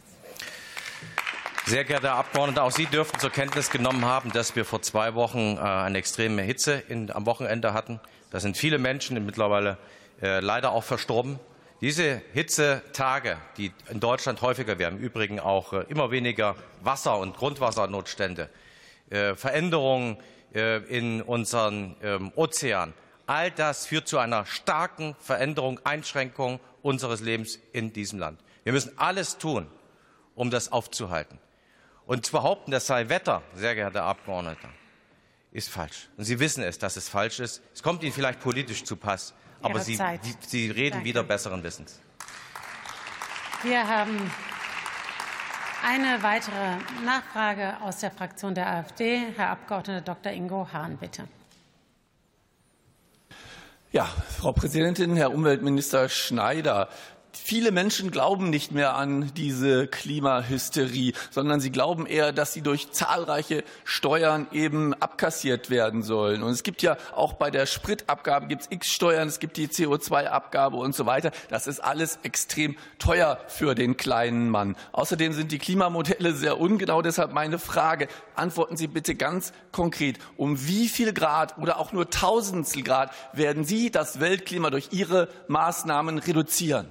Sehr geehrter Herr Abgeordneter, auch Sie dürften zur Kenntnis genommen haben, dass wir vor zwei Wochen eine extreme Hitze in, am Wochenende hatten. Da sind viele Menschen mittlerweile äh, leider auch verstorben. Diese Hitzetage, die in Deutschland häufiger werden, im Übrigen auch äh, immer weniger Wasser- und Grundwassernotstände, äh, Veränderungen äh, in unseren äh, Ozeanen, all das führt zu einer starken Veränderung, Einschränkung unseres Lebens in diesem Land. Wir müssen alles tun, um das aufzuhalten. Und zu behaupten, das sei Wetter, sehr geehrter Abgeordneter, ist falsch. Und Sie wissen es, dass es falsch ist. Es kommt Ihnen vielleicht politisch zu Pass, aber Sie, die, Sie reden Danke. wieder besseren Wissens. Wir haben eine weitere Nachfrage aus der Fraktion der AfD. Herr Abgeordneter Doktor Ingo Hahn, bitte. Ja, Frau Präsidentin, Herr Umweltminister Schneider, Viele Menschen glauben nicht mehr an diese Klimahysterie, sondern sie glauben eher, dass sie durch zahlreiche Steuern eben abkassiert werden sollen. Und es gibt ja auch bei der Spritabgabe gibt's X Steuern, es gibt die C O zwei Abgabe und so weiter. Das ist alles extrem teuer für den kleinen Mann. Außerdem sind die Klimamodelle sehr ungenau. Deshalb meine Frage, antworten Sie bitte ganz konkret, um wie viel Grad oder auch nur Tausendstel Grad werden Sie das Weltklima durch Ihre Maßnahmen reduzieren?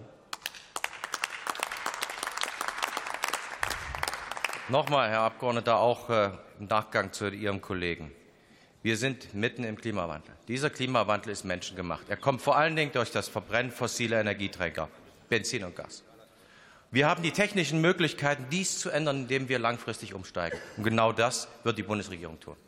Nochmal, Herr Abgeordneter, auch äh, im Nachgang zu Ihrem Kollegen. Wir sind mitten im Klimawandel. Dieser Klimawandel ist menschengemacht. Er kommt vor allen Dingen durch das Verbrennen fossiler Energieträger, Benzin und Gas. Wir haben die technischen Möglichkeiten, dies zu ändern, indem wir langfristig umsteigen. Und genau das wird die Bundesregierung tun.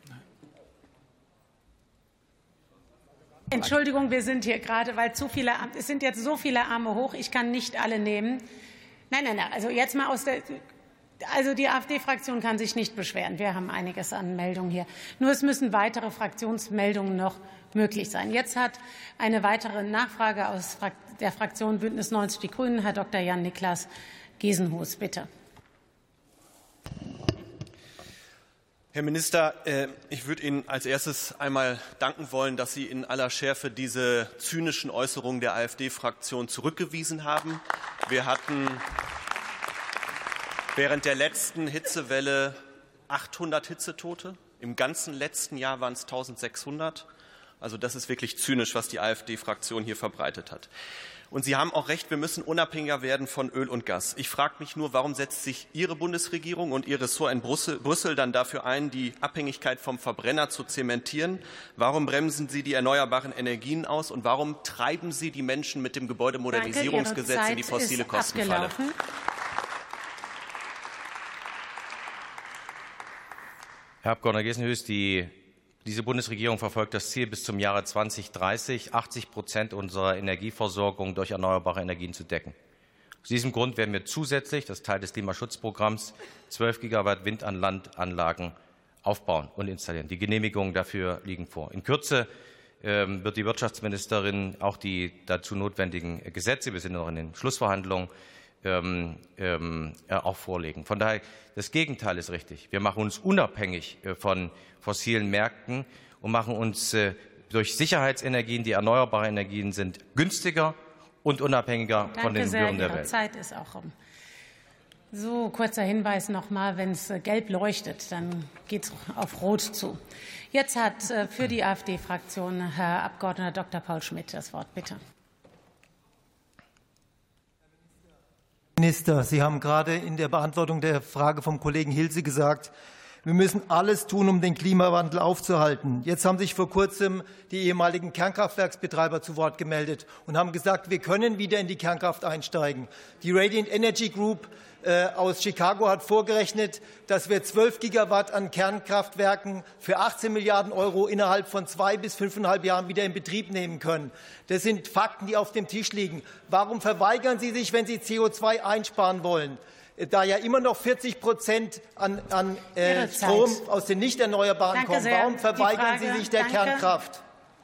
Entschuldigung, wir sind hier gerade, weil zu viele, es sind jetzt so viele Arme hoch, ich kann nicht alle nehmen. Nein, nein, nein, also jetzt mal aus der... Also die AfD-Fraktion kann sich nicht beschweren. Wir haben einiges an Meldungen hier. Nur es müssen weitere Fraktionsmeldungen noch möglich sein. Jetzt hat eine weitere Nachfrage aus der Fraktion Bündnis neunzig Die Grünen Herr Doktor Jan-Niklas Gesenhus, bitte. Herr Minister, ich würde Ihnen als erstes einmal danken wollen, dass Sie in aller Schärfe diese zynischen Äußerungen der AfD-Fraktion zurückgewiesen haben. Wir hatten während der letzten Hitzewelle achthundert Hitzetote. Im ganzen letzten Jahr waren es eintausendsechshundert. Also das ist wirklich zynisch, was die AfD-Fraktion hier verbreitet hat. Und Sie haben auch recht, wir müssen unabhängiger werden von Öl und Gas. Ich frage mich nur, warum setzt sich Ihre Bundesregierung und Ihr Ressort in Brüssel dann dafür ein, die Abhängigkeit vom Verbrenner zu zementieren? Warum bremsen Sie die erneuerbaren Energien aus? Und warum treiben Sie die Menschen mit dem Gebäudemodernisierungsgesetz in die fossile Kostenfalle? Abgelaufen. Herr Abgeordneter Gesenhus, die, diese Bundesregierung verfolgt das Ziel, bis zum Jahre zweitausenddreißig achtzig Prozent unserer Energieversorgung durch erneuerbare Energien zu decken. Aus diesem Grund werden wir zusätzlich, das ist Teil des Klimaschutzprogramms, zwölf Gigawatt Wind an Landanlagen aufbauen und installieren. Die Genehmigungen dafür liegen vor. In Kürze ähm, wird die Wirtschaftsministerin auch die dazu notwendigen Gesetze, wir sind noch in den Schlussverhandlungen, Ähm, ähm, auch vorlegen. Von daher, das Gegenteil ist richtig. Wir machen uns unabhängig äh, von fossilen Märkten und machen uns äh, durch Sicherheitsenergien, die erneuerbare Energien sind, günstiger und unabhängiger Danke von den sehr, Wirren der Ihre Welt. Zeit ist auch um. So, kurzer Hinweis noch mal, wenn es gelb leuchtet, dann geht es auf Rot zu. Jetzt hat äh, für die AfD-Fraktion Herr Abgeordneter Doktor Paul Schmidt das Wort. Bitte. Herr Minister, Sie haben gerade in der Beantwortung der Frage vom Kollegen Hilse gesagt, wir müssen alles tun, um den Klimawandel aufzuhalten. Jetzt haben sich vor kurzem die ehemaligen Kernkraftwerksbetreiber zu Wort gemeldet und haben gesagt, wir können wieder in die Kernkraft einsteigen. Die Radiant Energy Group äh, aus Chicago hat vorgerechnet, dass wir zwölf Gigawatt an Kernkraftwerken für achtzehn Milliarden Euro innerhalb von zwei bis fünfeinhalb Jahren wieder in Betrieb nehmen können. Das sind Fakten, die auf dem Tisch liegen. Warum verweigern Sie sich, wenn Sie C O zwei einsparen wollen? Da ja immer noch vierzig Prozent an, an äh, Strom aus den nicht erneuerbaren Danke kommen. sehr. Warum verweigern Frage, Sie sich der danke. Kernkraft?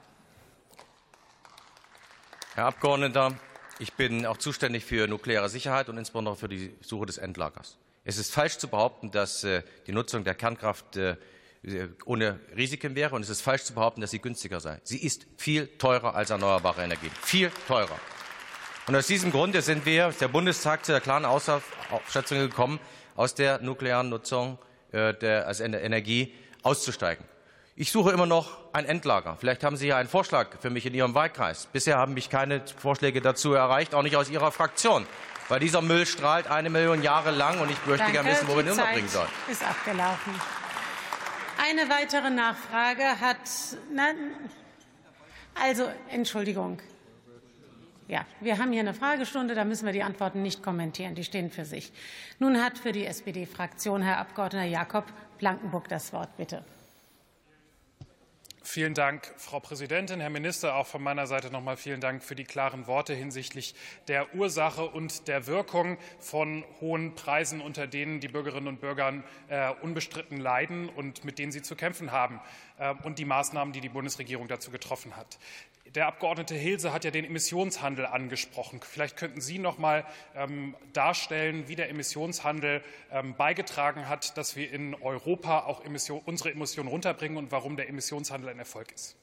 Herr Abgeordneter, ich bin auch zuständig für nukleare Sicherheit und insbesondere für die Suche des Endlagers. Es ist falsch zu behaupten, dass äh, die Nutzung der Kernkraft äh, ohne Risiken wäre, und es ist falsch zu behaupten, dass sie günstiger sei. Sie ist viel teurer als erneuerbare Energien, viel teurer. Und aus diesem Grunde sind wir, der Bundestag, zu der klaren Aufschätzung gekommen, aus der nuklearen Nutzung äh, der, also Energie auszusteigen. Ich suche immer noch ein Endlager. Vielleicht haben Sie ja einen Vorschlag für mich in Ihrem Wahlkreis. Bisher haben mich keine Vorschläge dazu erreicht, auch nicht aus Ihrer Fraktion. Weil dieser Müll strahlt eine Million Jahre lang und ich möchte gerne wissen, wo wir ihn unterbringen sollen. Ist abgelaufen. Eine weitere Nachfrage hat. Nein, also, Entschuldigung. Ja, wir haben hier eine Fragestunde, da müssen wir die Antworten nicht kommentieren, die stehen für sich. Nun hat für die S P D-Fraktion Herr Abgeordneter Jakob Blankenburg das Wort, bitte. Vielen Dank, Frau Präsidentin. Herr Minister, auch von meiner Seite noch einmal vielen Dank für die klaren Worte hinsichtlich der Ursache und der Wirkung von hohen Preisen, unter denen die Bürgerinnen und Bürger äh, unbestritten leiden und mit denen sie zu kämpfen haben, äh, und die Maßnahmen, die die Bundesregierung dazu getroffen hat. Der Abgeordnete Hilse hat ja den Emissionshandel angesprochen. Vielleicht könnten Sie noch mal ähm, darstellen, wie der Emissionshandel ähm, beigetragen hat, dass wir in Europa auch Emission, unsere Emissionen runterbringen und warum der Emissionshandel ein Erfolg ist.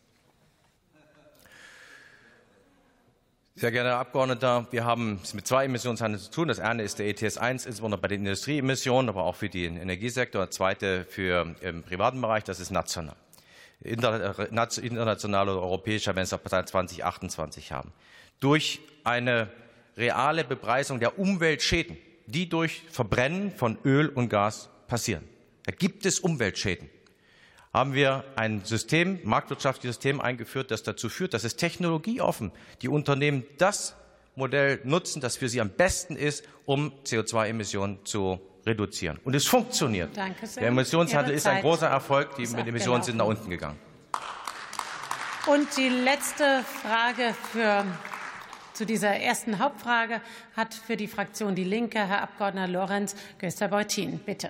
Sehr geehrter Herr Abgeordneter, wir haben es mit zwei Emissionshandeln zu tun. Das eine ist der E T S eins, insbesondere bei den Industrieemissionen, aber auch für den Energiesektor. Das zweite für im privaten Bereich, das ist national. International oder europäischer, wenn es ab zwanzig achtundzwanzig haben. Durch eine reale Bepreisung der Umweltschäden, die durch Verbrennen von Öl und Gas passieren. Da gibt es Umweltschäden. Haben wir ein System, marktwirtschaftliches System eingeführt, das dazu führt, dass es technologieoffen die Unternehmen das Modell nutzen, das für sie am besten ist, um C O zwei Emissionen zu reduzieren. Und es funktioniert. Danke sehr. Der Emissionshandel ist ein großer Erfolg. Die ist Emissionen sind nach unten gegangen. Und die letzte Frage für, zu dieser ersten Hauptfrage hat für die Fraktion Die Linke Herr Abgeordneter Lorenz Göster-Beutin. Bitte.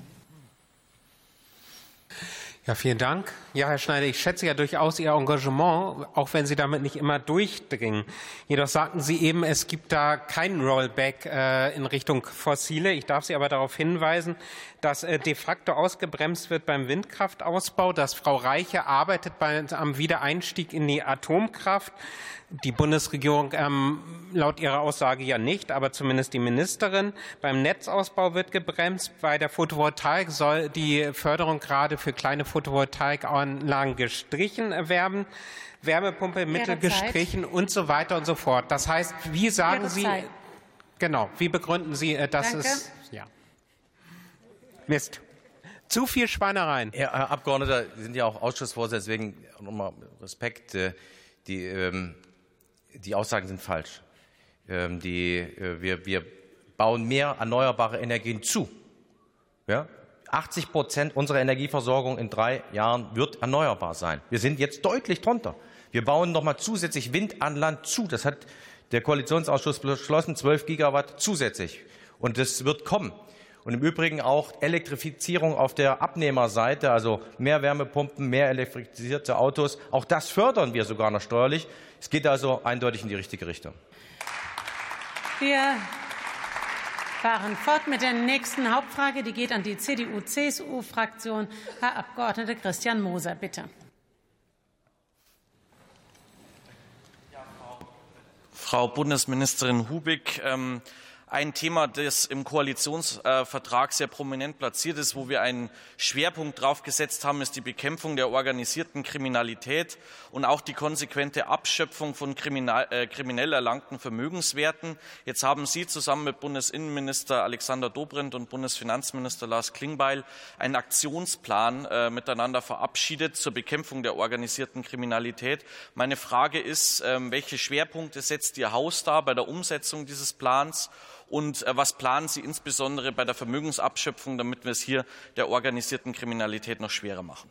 Ja, vielen Dank. Ja, Herr Schneider, ich schätze ja durchaus Ihr Engagement, auch wenn Sie damit nicht immer durchdringen. Jedoch sagten Sie eben, es gibt da keinen Rollback äh, in Richtung Fossile. Ich darf Sie aber darauf hinweisen, dass äh, de facto ausgebremst wird beim Windkraftausbau, dass Frau Reiche arbeitet bei, am Wiedereinstieg in die Atomkraft. Die Bundesregierung ähm, laut ihrer Aussage ja nicht, aber zumindest die Ministerin. Beim Netzausbau wird gebremst. Bei der Photovoltaik soll die Förderung gerade für kleine Photovoltaikanlagen gestrichen werden. Wärmepumpe Mittel gestrichen und so weiter und so fort. Das heißt, wie sagen Sie, genau, wie begründen Sie, dass es, ja, Mist. Zu viel Schweinereien. Ja, Herr Abgeordneter, Sie sind ja auch Ausschussvorsitzender, deswegen nochmal Respekt. Die, ähm, die Aussagen sind falsch. Ähm, die, äh, wir, wir bauen mehr erneuerbare Energien zu. Ja? achtzig Prozent unserer Energieversorgung in drei Jahren wird erneuerbar sein. Wir sind jetzt deutlich drunter. Wir bauen noch mal zusätzlich Wind an Land zu. Das hat der Koalitionsausschuss beschlossen, zwölf Gigawatt zusätzlich. Und das wird kommen. Und im Übrigen auch Elektrifizierung auf der Abnehmerseite, also mehr Wärmepumpen, mehr elektrifizierte Autos. Auch das fördern wir sogar noch steuerlich. Es geht also eindeutig in die richtige Richtung. Wir fahren fort mit der nächsten Hauptfrage. Die geht an die C D U C S U-Fraktion. Herr Abgeordneter Christian Moser, bitte. Frau Bundesministerin Hubig, ähm, ein Thema, das im Koalitionsvertrag sehr prominent platziert ist, wo wir einen Schwerpunkt drauf gesetzt haben, ist die Bekämpfung der organisierten Kriminalität und auch die konsequente Abschöpfung von kriminal, äh, kriminell erlangten Vermögenswerten. Jetzt haben Sie zusammen mit Bundesinnenminister Alexander Dobrindt und Bundesfinanzminister Lars Klingbeil einen Aktionsplan äh, miteinander verabschiedet zur Bekämpfung der organisierten Kriminalität. Meine Frage ist, äh, welche Schwerpunkte setzt Ihr Haus da bei der Umsetzung dieses Plans? Und was planen Sie insbesondere bei der Vermögensabschöpfung, damit wir es hier der organisierten Kriminalität noch schwerer machen?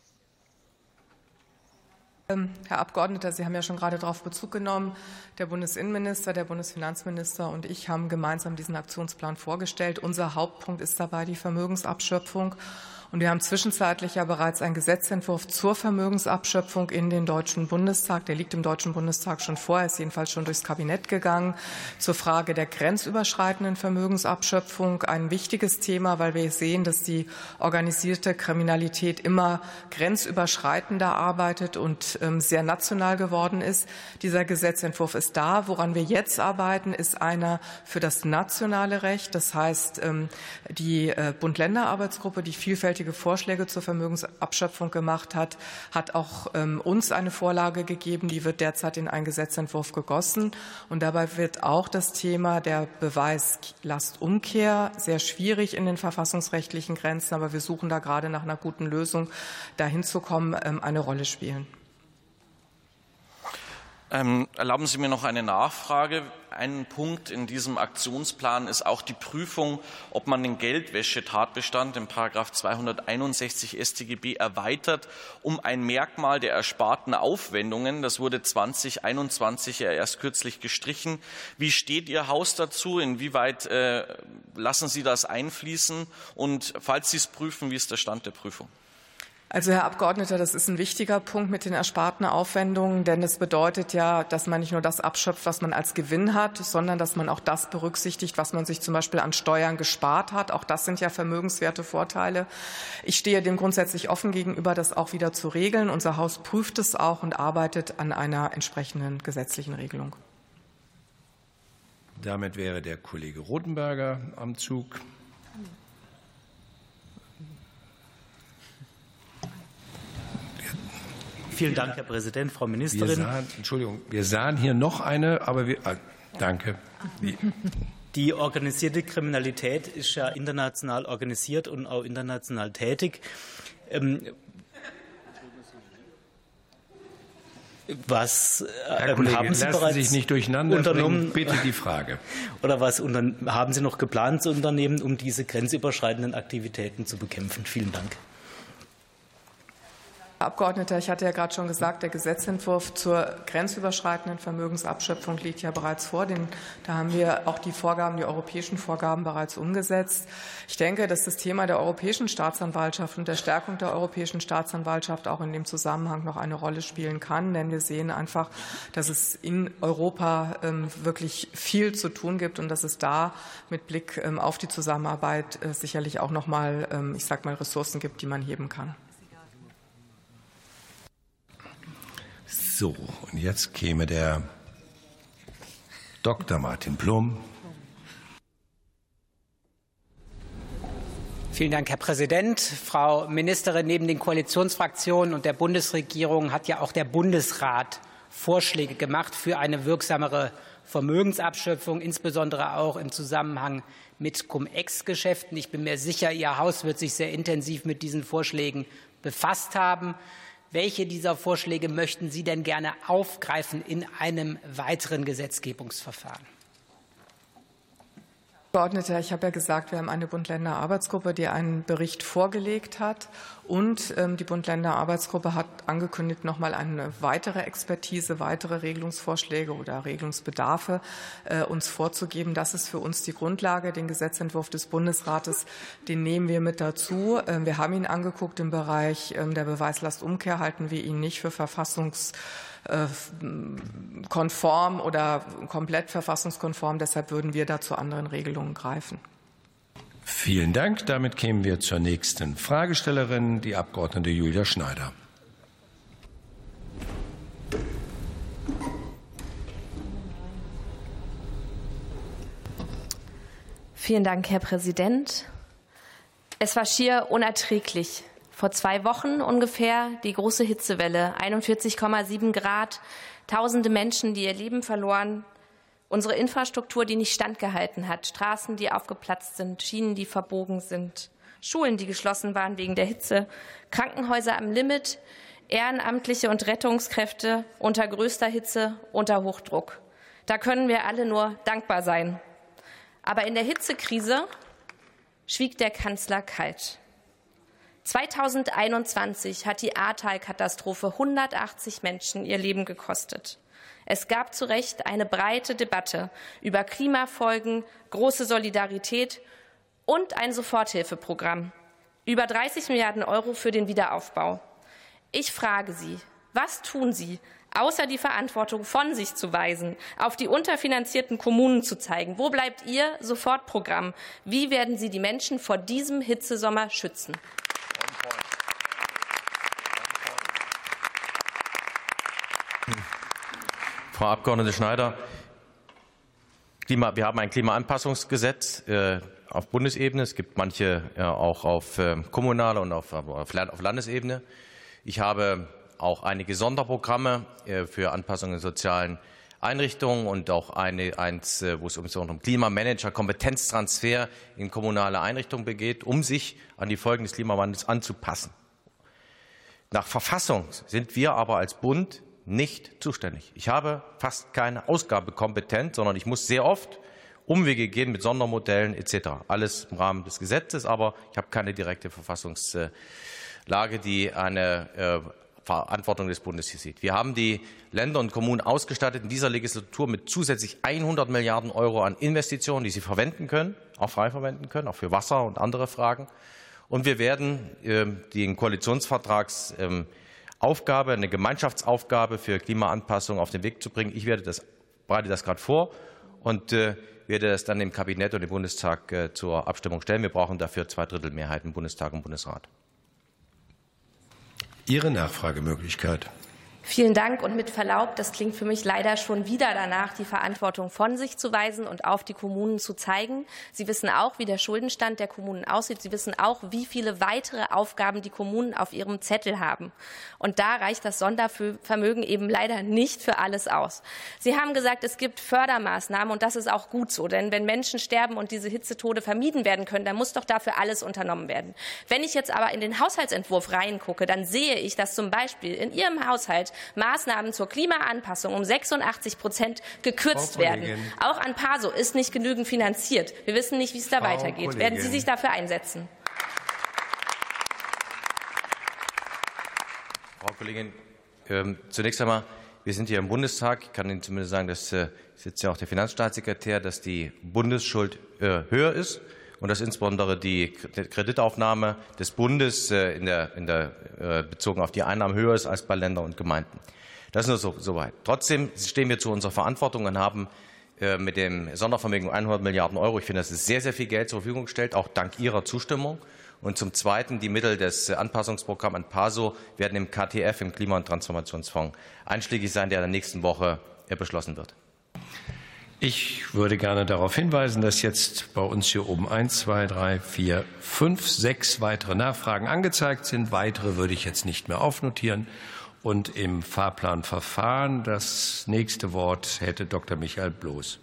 Herr Abgeordneter, Sie haben ja schon gerade darauf Bezug genommen. Der Bundesinnenminister, der Bundesfinanzminister und ich haben gemeinsam diesen Aktionsplan vorgestellt. Unser Hauptpunkt ist dabei die Vermögensabschöpfung. Und wir haben zwischenzeitlich ja bereits einen Gesetzentwurf zur Vermögensabschöpfung in den Deutschen Bundestag. Der liegt im Deutschen Bundestag schon vor, ist jedenfalls schon durchs Kabinett gegangen. Zur Frage der grenzüberschreitenden Vermögensabschöpfung ein wichtiges Thema, weil wir sehen, dass die organisierte Kriminalität immer grenzüberschreitender arbeitet und ähm, sehr national geworden ist. Dieser Gesetzentwurf ist da. Woran wir jetzt arbeiten, ist einer für das nationale Recht. Das heißt, ähm, die äh, Bund-Länder-Arbeitsgruppe, die vielfältige Vorschläge zur Vermögensabschöpfung gemacht hat, hat auch ähm, uns eine Vorlage gegeben. Die wird derzeit in einen Gesetzentwurf gegossen. Und dabei wird auch das Thema der Beweislastumkehr sehr schwierig in den verfassungsrechtlichen Grenzen. Aber wir suchen da gerade nach einer guten Lösung, dahin zu kommen, ähm, eine Rolle spielen. Ähm, erlauben Sie mir noch eine Nachfrage. Ein Punkt in diesem Aktionsplan ist auch die Prüfung, ob man den Geldwäschetatbestand in Paragraph zweihunderteinundsechzig S t G B erweitert um ein Merkmal der ersparten Aufwendungen. Das wurde zweitausendeinundzwanzig ja erst kürzlich gestrichen. Wie steht Ihr Haus dazu? Inwieweit äh, lassen Sie das einfließen? Und falls Sie es prüfen, wie ist der Stand der Prüfung? Also, Herr Abgeordneter, das ist ein wichtiger Punkt mit den ersparten Aufwendungen, denn es bedeutet ja, dass man nicht nur das abschöpft, was man als Gewinn hat, sondern dass man auch das berücksichtigt, was man sich zum Beispiel an Steuern gespart hat. Auch das sind ja vermögenswerte Vorteile. Ich stehe dem grundsätzlich offen gegenüber, das auch wieder zu regeln. Unser Haus prüft es auch und arbeitet an einer entsprechenden gesetzlichen Regelung. Damit wäre der Kollege Rothenberger am Zug. Vielen Dank, Herr Präsident, Frau Ministerin. Wir sahen, Entschuldigung, wir sahen hier noch eine, aber wir, ah, danke. Die organisierte Kriminalität ist ja international organisiert und auch international tätig. Ähm, was Herr ähm, Kollege, haben Sie lassen bereits Sie sich nicht durcheinander unternommen? bringen. Bitte die Frage. Oder was unter, haben Sie noch geplant zu unternehmen, um diese grenzüberschreitenden Aktivitäten zu bekämpfen? Vielen Dank. Herr Abgeordneter, ich hatte ja gerade schon gesagt, der Gesetzentwurf zur grenzüberschreitenden Vermögensabschöpfung liegt ja bereits vor. Den, da haben wir auch die Vorgaben, die europäischen Vorgaben bereits umgesetzt. Ich denke, dass das Thema der europäischen Staatsanwaltschaft und der Stärkung der europäischen Staatsanwaltschaft auch in dem Zusammenhang noch eine Rolle spielen kann. Denn wir sehen einfach, dass es in Europa ähm, wirklich viel zu tun gibt und dass es da mit Blick ähm, auf die Zusammenarbeit äh, sicherlich auch noch mal, ähm, ich sag mal, Ressourcen gibt, die man heben kann. So, und jetzt käme der Doktor Martin Plum. Vielen Dank, Herr Präsident. Frau Ministerin, neben den Koalitionsfraktionen und der Bundesregierung hat ja auch der Bundesrat Vorschläge gemacht für eine wirksamere Vermögensabschöpfung, insbesondere auch im Zusammenhang mit Cum-Ex-Geschäften. Ich bin mir sicher, Ihr Haus wird sich sehr intensiv mit diesen Vorschlägen befasst haben. Welche dieser Vorschläge möchten Sie denn gerne aufgreifen in einem weiteren Gesetzgebungsverfahren? Herr Abgeordneter, ich habe ja gesagt, wir haben eine Bund-Länder-Arbeitsgruppe, die einen Bericht vorgelegt hat. Und ähm, die Bund-Länder-Arbeitsgruppe hat angekündigt, noch mal eine weitere Expertise, weitere Regelungsvorschläge oder Regelungsbedarfe äh, uns vorzugeben. Das ist für uns die Grundlage. Den Gesetzentwurf des Bundesrates, den nehmen wir mit dazu. Ähm, wir haben ihn angeguckt im Bereich ähm, der Beweislastumkehr, halten wir ihn nicht für verfassungs konform oder komplett verfassungskonform. Deshalb würden wir da zu anderen Regelungen greifen. Vielen Dank. Damit kämen wir zur nächsten Fragestellerin, die Abgeordnete Julia Schneider. Vielen Dank, Herr Präsident. Es war schier unerträglich. Vor zwei Wochen ungefähr die große Hitzewelle, einundvierzig Komma sieben Grad, tausende Menschen, die ihr Leben verloren, unsere Infrastruktur, die nicht standgehalten hat, Straßen, die aufgeplatzt sind, Schienen, die verbogen sind, Schulen, die geschlossen waren wegen der Hitze, Krankenhäuser am Limit, Ehrenamtliche und Rettungskräfte unter größter Hitze, unter Hochdruck. Da können wir alle nur dankbar sein. Aber in der Hitzekrise schwieg der Kanzler kalt. zweitausendeinundzwanzig hat die Ahrtal-Katastrophe hundertachtzig Menschen ihr Leben gekostet. Es gab zu Recht eine breite Debatte über Klimafolgen, große Solidarität und ein Soforthilfeprogramm. Über dreißig Milliarden Euro für den Wiederaufbau. Ich frage Sie, was tun Sie, außer die Verantwortung von sich zu weisen, auf die unterfinanzierten Kommunen zu zeigen? Wo bleibt Ihr Sofortprogramm? Wie werden Sie die Menschen vor diesem Hitzesommer schützen? Frau Abgeordnete Schneider, Klima, wir haben ein Klimaanpassungsgesetz äh, auf Bundesebene. Es gibt manche äh, auch auf äh, kommunaler und auf, auf, auf Landesebene. Ich habe auch einige Sonderprogramme äh, für Anpassungen in sozialen Einrichtungen und auch eine, eins, äh, wo es um, um Klimamanager, Kompetenztransfer in kommunale Einrichtungen geht, um sich an die Folgen des Klimawandels anzupassen. Nach Verfassung sind wir aber als Bund nicht zuständig. Ich habe fast keine Ausgabekompetenz, sondern ich muss sehr oft Umwege gehen mit Sondermodellen et cetera. Alles im Rahmen des Gesetzes, aber ich habe keine direkte Verfassungslage, die eine äh, Verantwortung des Bundes hier sieht. Wir haben die Länder und Kommunen ausgestattet in dieser Legislatur mit zusätzlich hundert Milliarden Euro an Investitionen, die sie verwenden können, auch frei verwenden können, auch für Wasser und andere Fragen. Und wir werden äh, den Koalitionsvertragsaufgabe, äh, eine Gemeinschaftsaufgabe für Klimaanpassung auf den Weg zu bringen. Ich werde das, bereite das gerade vor und äh, werde das dann im Kabinett und im Bundestag äh, zur Abstimmung stellen. Wir brauchen dafür Zweidrittelmehrheit im Bundestag und Bundesrat. Ihre Nachfragemöglichkeit. Vielen Dank. Und mit Verlaub, das klingt für mich leider schon wieder danach, die Verantwortung von sich zu weisen und auf die Kommunen zu zeigen. Sie wissen auch, wie der Schuldenstand der Kommunen aussieht. Sie wissen auch, wie viele weitere Aufgaben die Kommunen auf ihrem Zettel haben. Und da reicht das Sondervermögen eben leider nicht für alles aus. Sie haben gesagt, es gibt Fördermaßnahmen und das ist auch gut so. Denn wenn Menschen sterben und diese Hitzetode vermieden werden können, dann muss doch dafür alles unternommen werden. Wenn ich jetzt aber in den Haushaltsentwurf reingucke, dann sehe ich, dass zum Beispiel in Ihrem Haushalt Maßnahmen zur Klimaanpassung um sechsundachtzig Prozent gekürzt werden. Auch an PASO ist nicht genügend finanziert. Wir wissen nicht, wie es da Frau weitergeht. Kollegin. Werden Sie sich dafür einsetzen? Frau Kollegin, ähm, zunächst einmal, wir sind hier im Bundestag. Ich kann Ihnen zumindest sagen, dass äh, sitzt ja auch der Finanzstaatssekretär, dass die Bundesschuld äh, höher ist. Und dass insbesondere die Kreditaufnahme des Bundes äh, in der, in der, äh, bezogen auf die Einnahmen höher ist als bei Ländern und Gemeinden. Das ist nur so, so weit. Trotzdem stehen wir zu unserer Verantwortung und haben äh, mit dem Sondervermögen hundert Milliarden Euro, ich finde, das ist sehr, sehr viel Geld zur Verfügung gestellt, auch dank Ihrer Zustimmung. Und zum Zweiten, die Mittel des Anpassungsprogramms an PASO werden im K T F, im Klima- und Transformationsfonds, einschlägig sein, der in der nächsten Woche äh, beschlossen wird. Ich würde gerne darauf hinweisen, dass jetzt bei uns hier oben eins, zwei, drei, vier, fünf, sechs weitere Nachfragen angezeigt sind. Weitere würde ich jetzt nicht mehr aufnotieren. Und im Fahrplanverfahren das nächste Wort hätte Doktor Michael Bloß.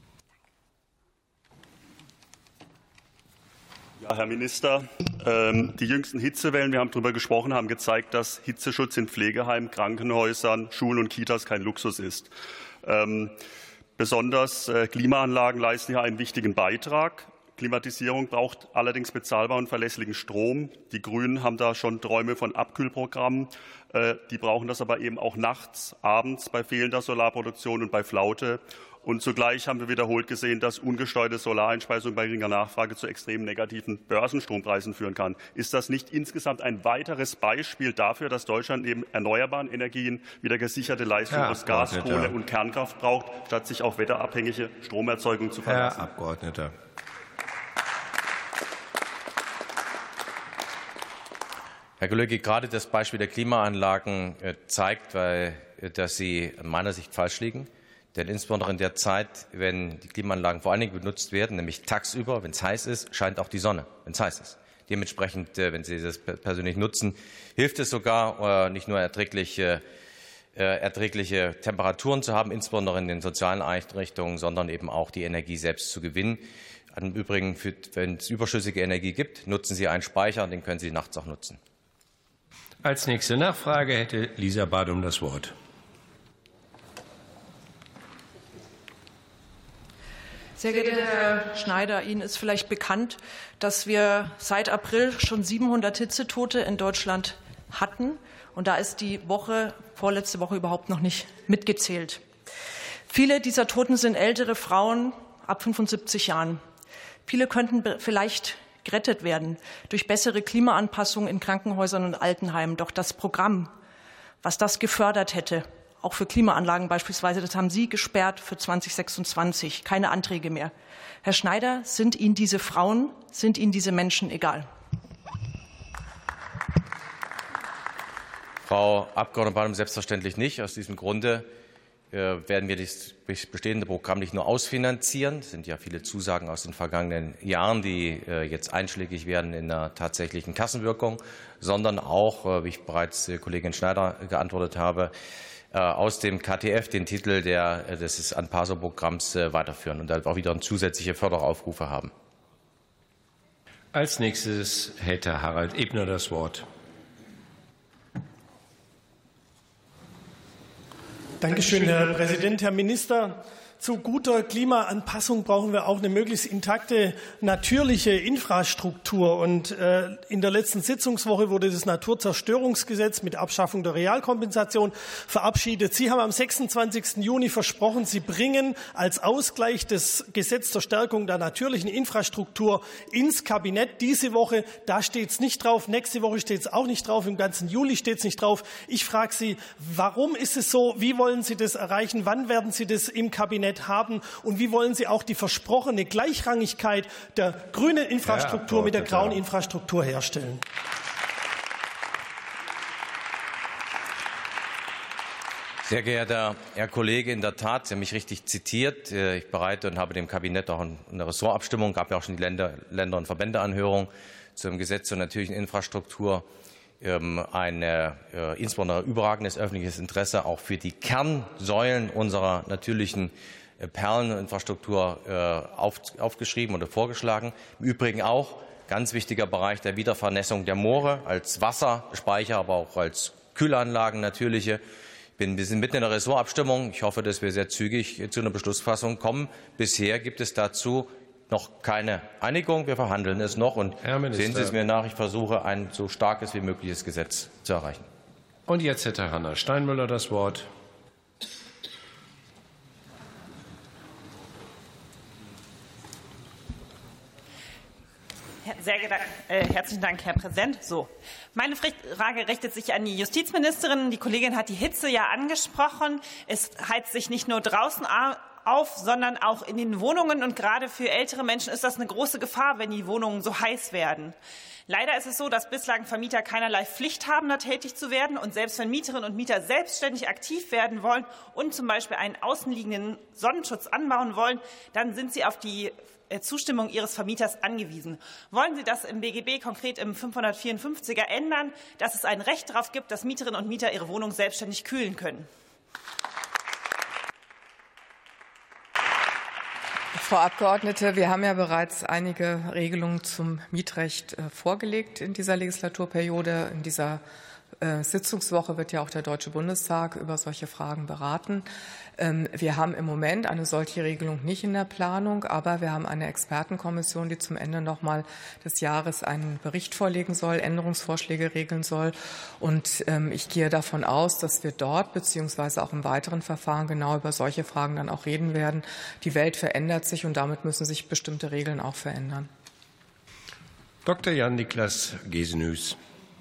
Ja, Herr Minister, ähm, die jüngsten Hitzewellen, wir haben darüber gesprochen, haben gezeigt, dass Hitzeschutz in Pflegeheimen, Krankenhäusern, Schulen und Kitas kein Luxus ist. Ähm, Besonders äh, Klimaanlagen leisten hier einen wichtigen Beitrag. Klimatisierung braucht allerdings bezahlbaren und verlässlichen Strom. Die Grünen haben da schon Träume von Abkühlprogrammen. Äh, die brauchen das aber eben auch nachts, abends bei fehlender Solarproduktion und bei Flaute. Und zugleich haben wir wiederholt gesehen, dass ungesteuerte Solareinspeisung bei geringer Nachfrage zu extrem negativen Börsenstrompreisen führen kann. Ist das nicht insgesamt ein weiteres Beispiel dafür, dass Deutschland neben erneuerbaren Energien wieder gesicherte Leistungen aus Gas, Kohle und Kernkraft braucht, statt sich auf wetterabhängige Stromerzeugung zu verlassen? Herr Abgeordneter. Herr Kollege, gerade das Beispiel der Klimaanlagen zeigt, weil, dass Sie in meiner Sicht falsch liegen. Denn insbesondere in der Zeit, wenn die Klimaanlagen vor allen Dingen benutzt werden, nämlich tagsüber, wenn es heiß ist, scheint auch die Sonne, wenn es heiß ist. Dementsprechend, wenn Sie das persönlich nutzen, hilft es sogar, nicht nur erträgliche, erträgliche Temperaturen zu haben, insbesondere in den sozialen Einrichtungen, sondern eben auch die Energie selbst zu gewinnen. Im Übrigen, wenn es überschüssige Energie gibt, nutzen Sie einen Speicher, den können Sie nachts auch nutzen. Als nächste Nachfrage hätte Lisa Badum das Wort. Sehr geehrter Herr Schneider, Ihnen ist vielleicht bekannt, dass wir seit April schon siebenhundert Hitzetote in Deutschland hatten. Und da ist die Woche, vorletzte Woche überhaupt noch nicht mitgezählt. Viele dieser Toten sind ältere Frauen ab fünfundsiebzig Jahren. Viele könnten vielleicht gerettet werden durch bessere Klimaanpassung in Krankenhäusern und Altenheimen. Doch das Programm, was das gefördert hätte, auch für Klimaanlagen beispielsweise, das haben Sie gesperrt für zweitausendsechsundzwanzig. Keine Anträge mehr. Herr Schneider, sind Ihnen diese Frauen, sind Ihnen diese Menschen egal? Frau Abgeordnete Badum, selbstverständlich nicht. Aus diesem Grunde werden wir das bestehende Programm nicht nur ausfinanzieren. Es sind ja viele Zusagen aus den vergangenen Jahren, die jetzt einschlägig werden in der tatsächlichen Kassenwirkung, sondern auch, wie ich bereits Kollegin Schneider geantwortet habe, aus dem K T F den Titel der, des Anpassungsprogramms weiterführen und auch wieder zusätzliche Förderaufrufe haben. Als nächstes hätte Harald Ebner das Wort. Dankeschön, Herr Präsident, Herr Minister. Zu guter Klimaanpassung brauchen wir auch eine möglichst intakte natürliche Infrastruktur. Und äh, in der letzten Sitzungswoche wurde das Naturzerstörungsgesetz mit Abschaffung der Realkompensation verabschiedet. Sie haben am sechsundzwanzigsten Juni versprochen, Sie bringen als Ausgleich das Gesetz zur Stärkung der natürlichen Infrastruktur ins Kabinett. Diese Woche, da steht es nicht drauf. Nächste Woche steht es auch nicht drauf. Im ganzen Juli steht es nicht drauf. Ich frage Sie, warum ist es so? Wie wollen Sie das erreichen? Wann werden Sie das im Kabinett haben und wie wollen Sie auch die versprochene Gleichrangigkeit der grünen Infrastruktur ja, mit der grauen Infrastruktur herstellen? Sehr geehrter Herr Kollege, in der Tat, Sie haben mich richtig zitiert. Ich bereite und habe dem Kabinett auch eine Ressortabstimmung, gab ja auch schon die Länder, Länder- und Verbändeanhörung zum Gesetz zur natürlichen Infrastruktur. Ein insbesondere überragendes öffentliches Interesse auch für die Kernsäulen unserer natürlichen Perleninfrastruktur aufgeschrieben oder vorgeschlagen. Im Übrigen auch ganz wichtiger Bereich der Wiedervernässung der Moore als Wasserspeicher, aber auch als Kühlanlagen natürliche. Wir sind mitten in der Ressortabstimmung. Ich hoffe, dass wir sehr zügig zu einer Beschlussfassung kommen. Bisher gibt es dazu noch keine Einigung. Wir verhandeln es noch. Und sehen Sie es mir nach, ich versuche, ein so starkes wie mögliches Gesetz zu erreichen. Und jetzt hätte Hanna Steinmüller das Wort. Sehr geehrter, äh, herzlichen Dank, Herr Präsident. So, meine Frage richtet sich an die Justizministerin. Die Kollegin hat die Hitze ja angesprochen. Es heizt sich nicht nur draußen auf, sondern auch in den Wohnungen. Und gerade für ältere Menschen ist das eine große Gefahr, wenn die Wohnungen so heiß werden. Leider ist es so, dass bislang Vermieter keinerlei Pflicht haben, da tätig zu werden. Und selbst wenn Mieterinnen und Mieter selbstständig aktiv werden wollen und zum Beispiel einen außenliegenden Sonnenschutz anbauen wollen, dann sind sie auf die Zustimmung Ihres Vermieters angewiesen. Wollen Sie das im B G B konkret im fünfhundertvierundfünfziger ändern, dass es ein Recht darauf gibt, dass Mieterinnen und Mieter ihre Wohnung selbstständig kühlen können? Frau Abgeordnete, wir haben ja bereits einige Regelungen zum Mietrecht vorgelegt in dieser Legislaturperiode. In dieser Sitzungswoche wird ja auch der Deutsche Bundestag über solche Fragen beraten. Wir haben im Moment eine solche Regelung nicht in der Planung, aber wir haben eine Expertenkommission, die zum Ende noch mal des Jahres einen Bericht vorlegen soll, Änderungsvorschläge regeln soll. Und ich gehe davon aus, dass wir dort beziehungsweise auch im weiteren Verfahren genau über solche Fragen dann auch reden werden. Die Welt verändert sich und damit müssen sich bestimmte Regeln auch verändern. Doktor Jan-Niklas Gesenhues.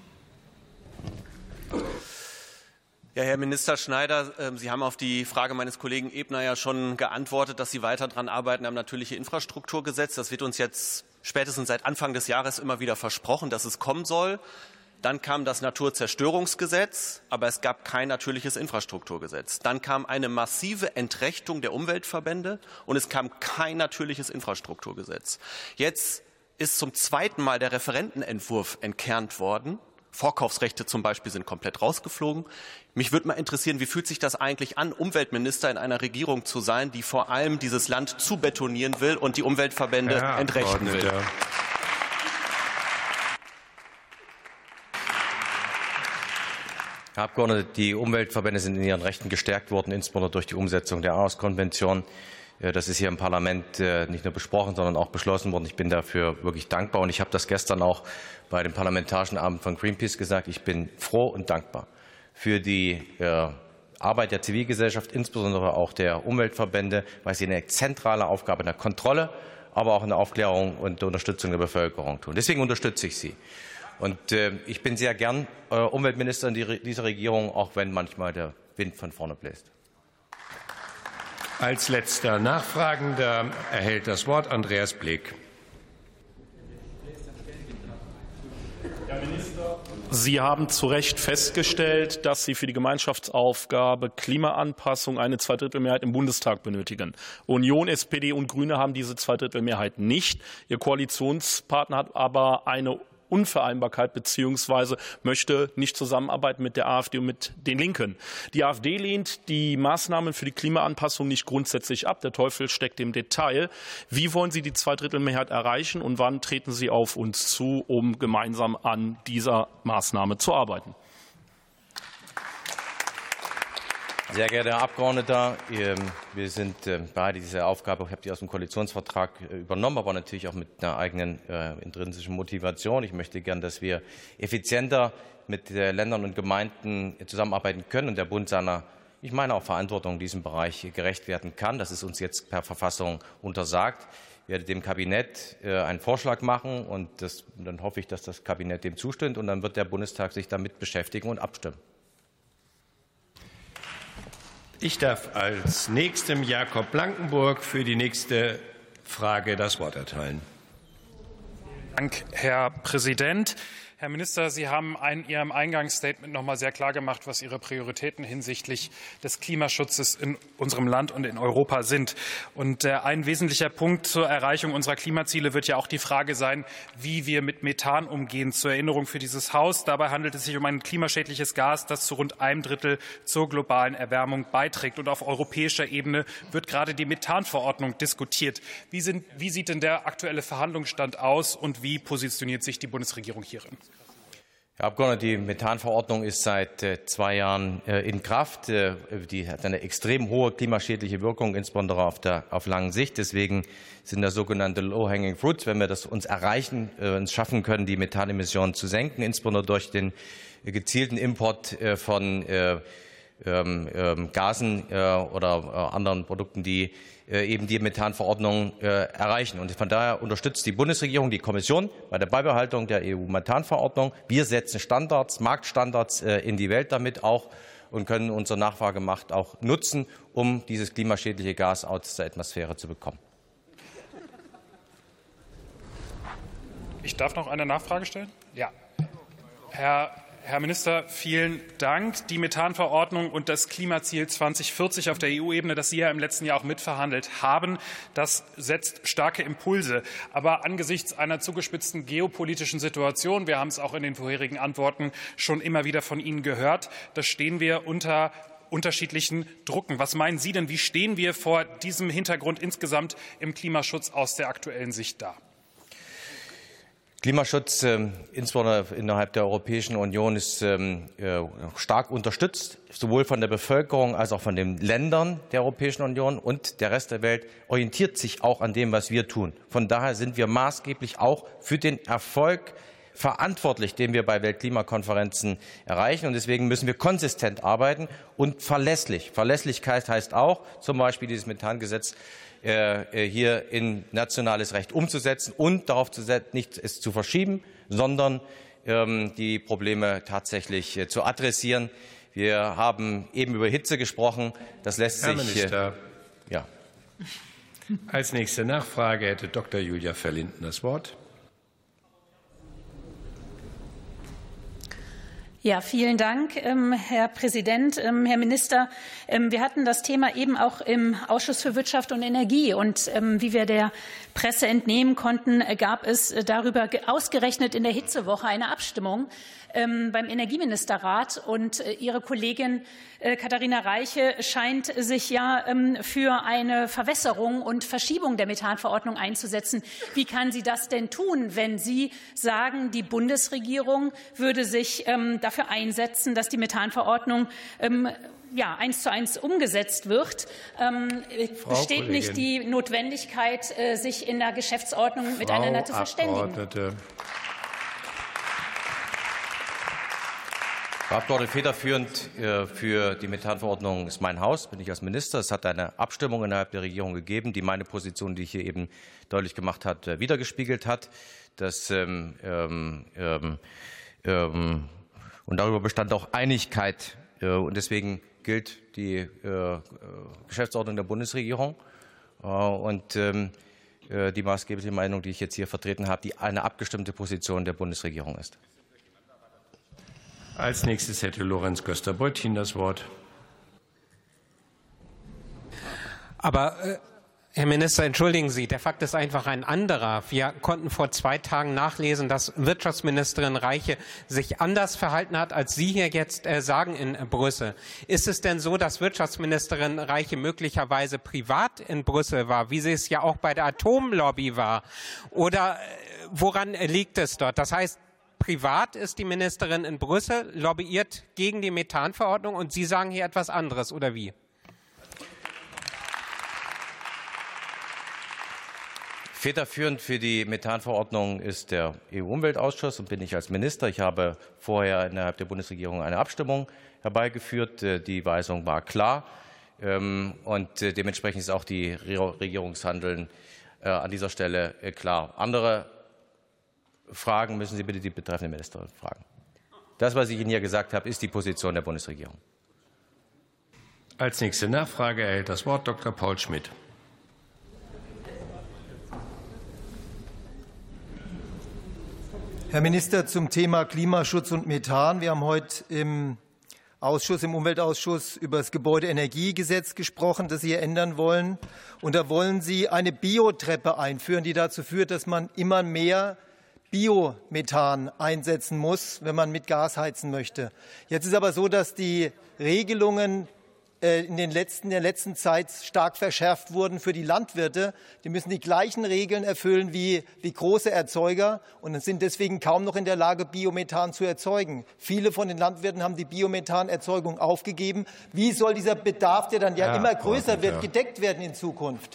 Ja, Herr Minister Schneider, Sie haben auf die Frage meines Kollegen Ebner ja schon geantwortet, dass Sie weiter daran arbeiten am natürlichen Infrastrukturgesetz. Das wird uns jetzt spätestens seit Anfang des Jahres immer wieder versprochen, dass es kommen soll. Dann kam das Naturzerstörungsgesetz, aber es gab kein natürliches Infrastrukturgesetz. Dann kam eine massive Entrechtung der Umweltverbände und es kam kein natürliches Infrastrukturgesetz. Jetzt ist zum zweiten Mal der Referentenentwurf entkernt worden. Vorkaufsrechte zum Beispiel sind komplett rausgeflogen. Mich würde mal interessieren, wie fühlt sich das eigentlich an, Umweltminister in einer Regierung zu sein, die vor allem dieses Land zubetonieren will und die Umweltverbände ja, entrechten will? Herr Abgeordneter, die Umweltverbände sind in ihren Rechten gestärkt worden, insbesondere durch die Umsetzung der Aarhus-Konvention. Das ist hier im Parlament nicht nur besprochen, sondern auch beschlossen worden. Ich bin dafür wirklich dankbar. Und ich habe das gestern auch bei dem Parlamentarischen Abend von Greenpeace gesagt. Ich bin froh und dankbar für die Arbeit der Zivilgesellschaft, insbesondere auch der Umweltverbände, weil sie eine zentrale Aufgabe in der Kontrolle, aber auch in der Aufklärung und der Unterstützung der Bevölkerung tun. Deswegen unterstütze ich Sie. Und ich bin sehr gern Umweltminister in dieser Regierung, auch wenn manchmal der Wind von vorne bläst. Als letzter Nachfragender erhält das Wort Andreas Blek. Herr Minister, Sie haben zu Recht festgestellt, dass Sie für die Gemeinschaftsaufgabe Klimaanpassung eine Zweidrittelmehrheit im Bundestag benötigen. Union, S P D und Grüne haben diese Zweidrittelmehrheit nicht. Ihr Koalitionspartner hat aber eine Unvereinbarkeit bzw. möchte nicht zusammenarbeiten mit der AfD und mit den Linken. Die AfD lehnt die Maßnahmen für die Klimaanpassung nicht grundsätzlich ab. Der Teufel steckt im Detail. Wie wollen Sie die Zweidrittelmehrheit erreichen und wann treten Sie auf uns zu, um gemeinsam an dieser Maßnahme zu arbeiten? Sehr geehrter Herr Abgeordneter, wir sind bei dieser Aufgabe, ich habe die aus dem Koalitionsvertrag übernommen, aber natürlich auch mit einer eigenen äh, intrinsischen Motivation. Ich möchte gern, dass wir effizienter mit Ländern und Gemeinden zusammenarbeiten können und der Bund seiner, ich meine auch Verantwortung in diesem Bereich gerecht werden kann. Das ist uns jetzt per Verfassung untersagt. Ich werde dem Kabinett äh, einen Vorschlag machen und das, dann hoffe ich, dass das Kabinett dem zustimmt und dann wird der Bundestag sich damit beschäftigen und abstimmen. Ich darf als nächstem Jakob Blankenburg für die nächste Frage das Wort erteilen. Dank, Herr Präsident. Herr Minister, Sie haben in Ihrem Eingangsstatement noch mal sehr klar gemacht, was Ihre Prioritäten hinsichtlich des Klimaschutzes in unserem Land und in Europa sind. Und ein wesentlicher Punkt zur Erreichung unserer Klimaziele wird ja auch die Frage sein, wie wir mit Methan umgehen. Zur Erinnerung für dieses Haus. Dabei handelt es sich um ein klimaschädliches Gas, das zu rund einem Drittel zur globalen Erwärmung beiträgt. Und auf europäischer Ebene wird gerade die Methanverordnung diskutiert. Wie, sind, wie sieht denn der aktuelle Verhandlungsstand aus und wie positioniert sich die Bundesregierung hierin? Herr Abgeordneter, die Methanverordnung ist seit äh, zwei Jahren äh, in Kraft. Äh, die hat eine extrem hohe klimaschädliche Wirkung, insbesondere auf, der, auf lange Sicht. Deswegen sind das sogenannte Low-Hanging Fruits, wenn wir das uns erreichen, äh, uns schaffen können, die Methanemissionen zu senken, insbesondere durch den äh, gezielten Import äh, von äh, ähm, äh, Gasen äh, oder äh, anderen Produkten, die eben die Methanverordnung äh, erreichen. Und von daher unterstützt die Bundesregierung die Kommission bei der Beibehaltung der E U-Methanverordnung. Wir setzen Standards, Marktstandards äh, in die Welt damit auch und können unsere Nachfragemacht auch nutzen, um dieses klimaschädliche Gas aus der Atmosphäre zu bekommen. Ich darf noch eine Nachfrage stellen? Ja. Herr Herr Minister, vielen Dank. Die Methanverordnung und das Klimaziel zweitausendvierzig auf der E U-Ebene, das Sie ja im letzten Jahr auch mitverhandelt haben, das setzt starke Impulse. Aber angesichts einer zugespitzten geopolitischen Situation, wir haben es auch in den vorherigen Antworten schon immer wieder von Ihnen gehört, da stehen wir unter unterschiedlichen Drucken. Was meinen Sie denn, wie stehen wir vor diesem Hintergrund insgesamt im Klimaschutz aus der aktuellen Sicht da? Klimaschutz, äh, insbesondere innerhalb der Europäischen Union, ist ähm, äh, stark unterstützt, sowohl von der Bevölkerung als auch von den Ländern der Europäischen Union. Und der Rest der Welt orientiert sich auch an dem, was wir tun. Von daher sind wir maßgeblich auch für den Erfolg verantwortlich, den wir bei Weltklimakonferenzen erreichen. Und deswegen müssen wir konsistent arbeiten und verlässlich. Verlässlichkeit heißt auch, zum Beispiel dieses Methangesetz hier in nationales Recht umzusetzen und darauf zu setzen, nicht es zu verschieben, sondern ähm, die Probleme tatsächlich äh, zu adressieren. Wir haben eben über Hitze gesprochen. Das lässt Herr sich. Minister, äh, ja. Als nächste Nachfrage hätte Doktor Julia Verlinden das Wort. Ja, vielen Dank, Herr Präsident, Herr Minister. Wir hatten das Thema eben auch im Ausschuss für Wirtschaft und Energie. Und wie wir der Presse entnehmen konnten, gab es darüber ausgerechnet in der Hitzewoche eine Abstimmung beim Energieministerrat. Und Ihre Kollegin Katharina Reiche scheint sich ja für eine Verwässerung und Verschiebung der Methanverordnung einzusetzen. Wie kann sie das denn tun, wenn Sie sagen, die Bundesregierung würde sich dafür einsetzen, dass die Methanverordnung ja, eins zu eins umgesetzt wird? Ähm, besteht Kollegin. nicht die Notwendigkeit, sich in der Geschäftsordnung Frau miteinander zu verständigen? Abgeordnete. Frau Abgeordnete, federführend für die Methanverordnung ist mein Haus, bin ich als Minister. Es hat eine Abstimmung innerhalb der Regierung gegeben, die meine Position, die ich hier eben deutlich gemacht habe, wiedergespiegelt hat. Das, ähm, ähm, ähm, und darüber bestand auch Einigkeit. Und deswegen gilt die äh, Geschäftsordnung der Bundesregierung. Äh, und ähm, die maßgebliche Meinung, die ich jetzt hier vertreten habe, die eine abgestimmte Position der Bundesregierung ist. Als nächstes hätte Lorenz Köster-Beuthin das Wort. Aber äh, Herr Minister, entschuldigen Sie, der Fakt ist einfach ein anderer. Wir konnten vor zwei Tagen nachlesen, dass Wirtschaftsministerin Reiche sich anders verhalten hat, als Sie hier jetzt äh, sagen in äh, Brüssel. Ist es denn so, dass Wirtschaftsministerin Reiche möglicherweise privat in Brüssel war, wie sie es ja auch bei der Atomlobby war? Oder äh, woran äh, liegt es dort? Das heißt, privat ist die Ministerin in Brüssel, lobbyiert gegen die Methanverordnung und Sie sagen hier etwas anderes, oder wie? Federführend für die Methanverordnung ist der E U-Umweltausschuss und bin ich als Minister. Ich habe vorher innerhalb der Bundesregierung eine Abstimmung herbeigeführt. Die Weisung war klar und dementsprechend ist auch die Regierungshandeln an dieser Stelle klar. Andere Fragen müssen Sie bitte die betreffende Ministerin fragen. Das, was ich Ihnen hier gesagt habe, ist die Position der Bundesregierung. Als nächste Nachfrage erhält das Wort Doktor Paul Schmidt. Herr Minister, zum Thema Klimaschutz und Methan. Wir haben heute im Ausschuss, im Umweltausschuss über das Gebäudeenergiegesetz gesprochen, das Sie ändern wollen. Und da wollen Sie eine Biotreppe einführen, die dazu führt, dass man immer mehr Biomethan einsetzen muss, wenn man mit Gas heizen möchte. Jetzt ist aber so, dass die Regelungen in, den letzten, in der letzten Zeit stark verschärft wurden für die Landwirte. Die müssen die gleichen Regeln erfüllen wie, wie große Erzeuger und sind deswegen kaum noch in der Lage, Biomethan zu erzeugen. Viele von den Landwirten haben die Biomethanerzeugung aufgegeben. Wie soll dieser Bedarf, der dann ja, ja immer größer wird, gedeckt werden in Zukunft?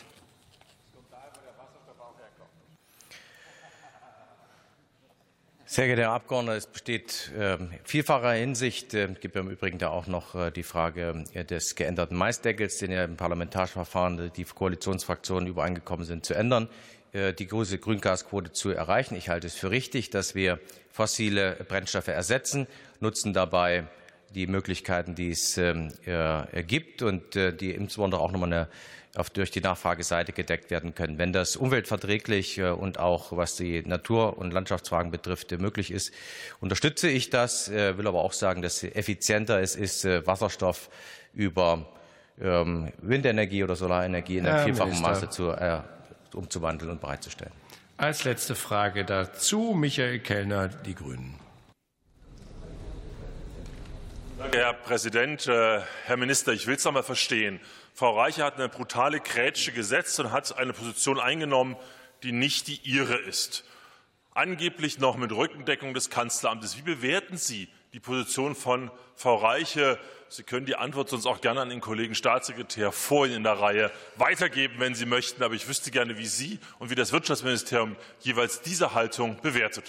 Sehr geehrter Herr Abgeordneter, es besteht äh, vielfacher Hinsicht. Es äh, gibt im Übrigen da auch noch äh, die Frage äh, des geänderten Maisdeckels, den ja im parlamentarischen Verfahren die Koalitionsfraktionen übereingekommen sind, zu ändern, äh, die große Grüngasquote zu erreichen. Ich halte es für richtig, dass wir fossile Brennstoffe ersetzen, nutzen dabei die Möglichkeiten, die es äh, gibt und äh, die insbesondere auch nochmal eine auf, durch die Nachfrageseite gedeckt werden können. Wenn das umweltverträglich und auch was die Natur- und Landschaftsfragen betrifft möglich ist, unterstütze ich das, will aber auch sagen, dass es effizienter es ist, Wasserstoff über ähm, Windenergie oder Solarenergie in einem vielfachen Maße zu, äh, umzuwandeln und bereitzustellen. Als letzte Frage dazu Michael Kellner, die Grünen. Danke, Herr Präsident. Herr Minister, ich will es noch mal verstehen. Frau Reiche hat eine brutale Grätsche gesetzt und hat eine Position eingenommen, die nicht die ihre ist. Angeblich noch mit Rückendeckung des Kanzleramtes. Wie bewerten Sie die Position von Frau Reiche? Sie können die Antwort sonst auch gerne an den Kollegen Staatssekretär vor Ihnen in der Reihe weitergeben, wenn Sie möchten. Aber ich wüsste gerne, wie Sie und wie das Wirtschaftsministerium jeweils diese Haltung bewertet.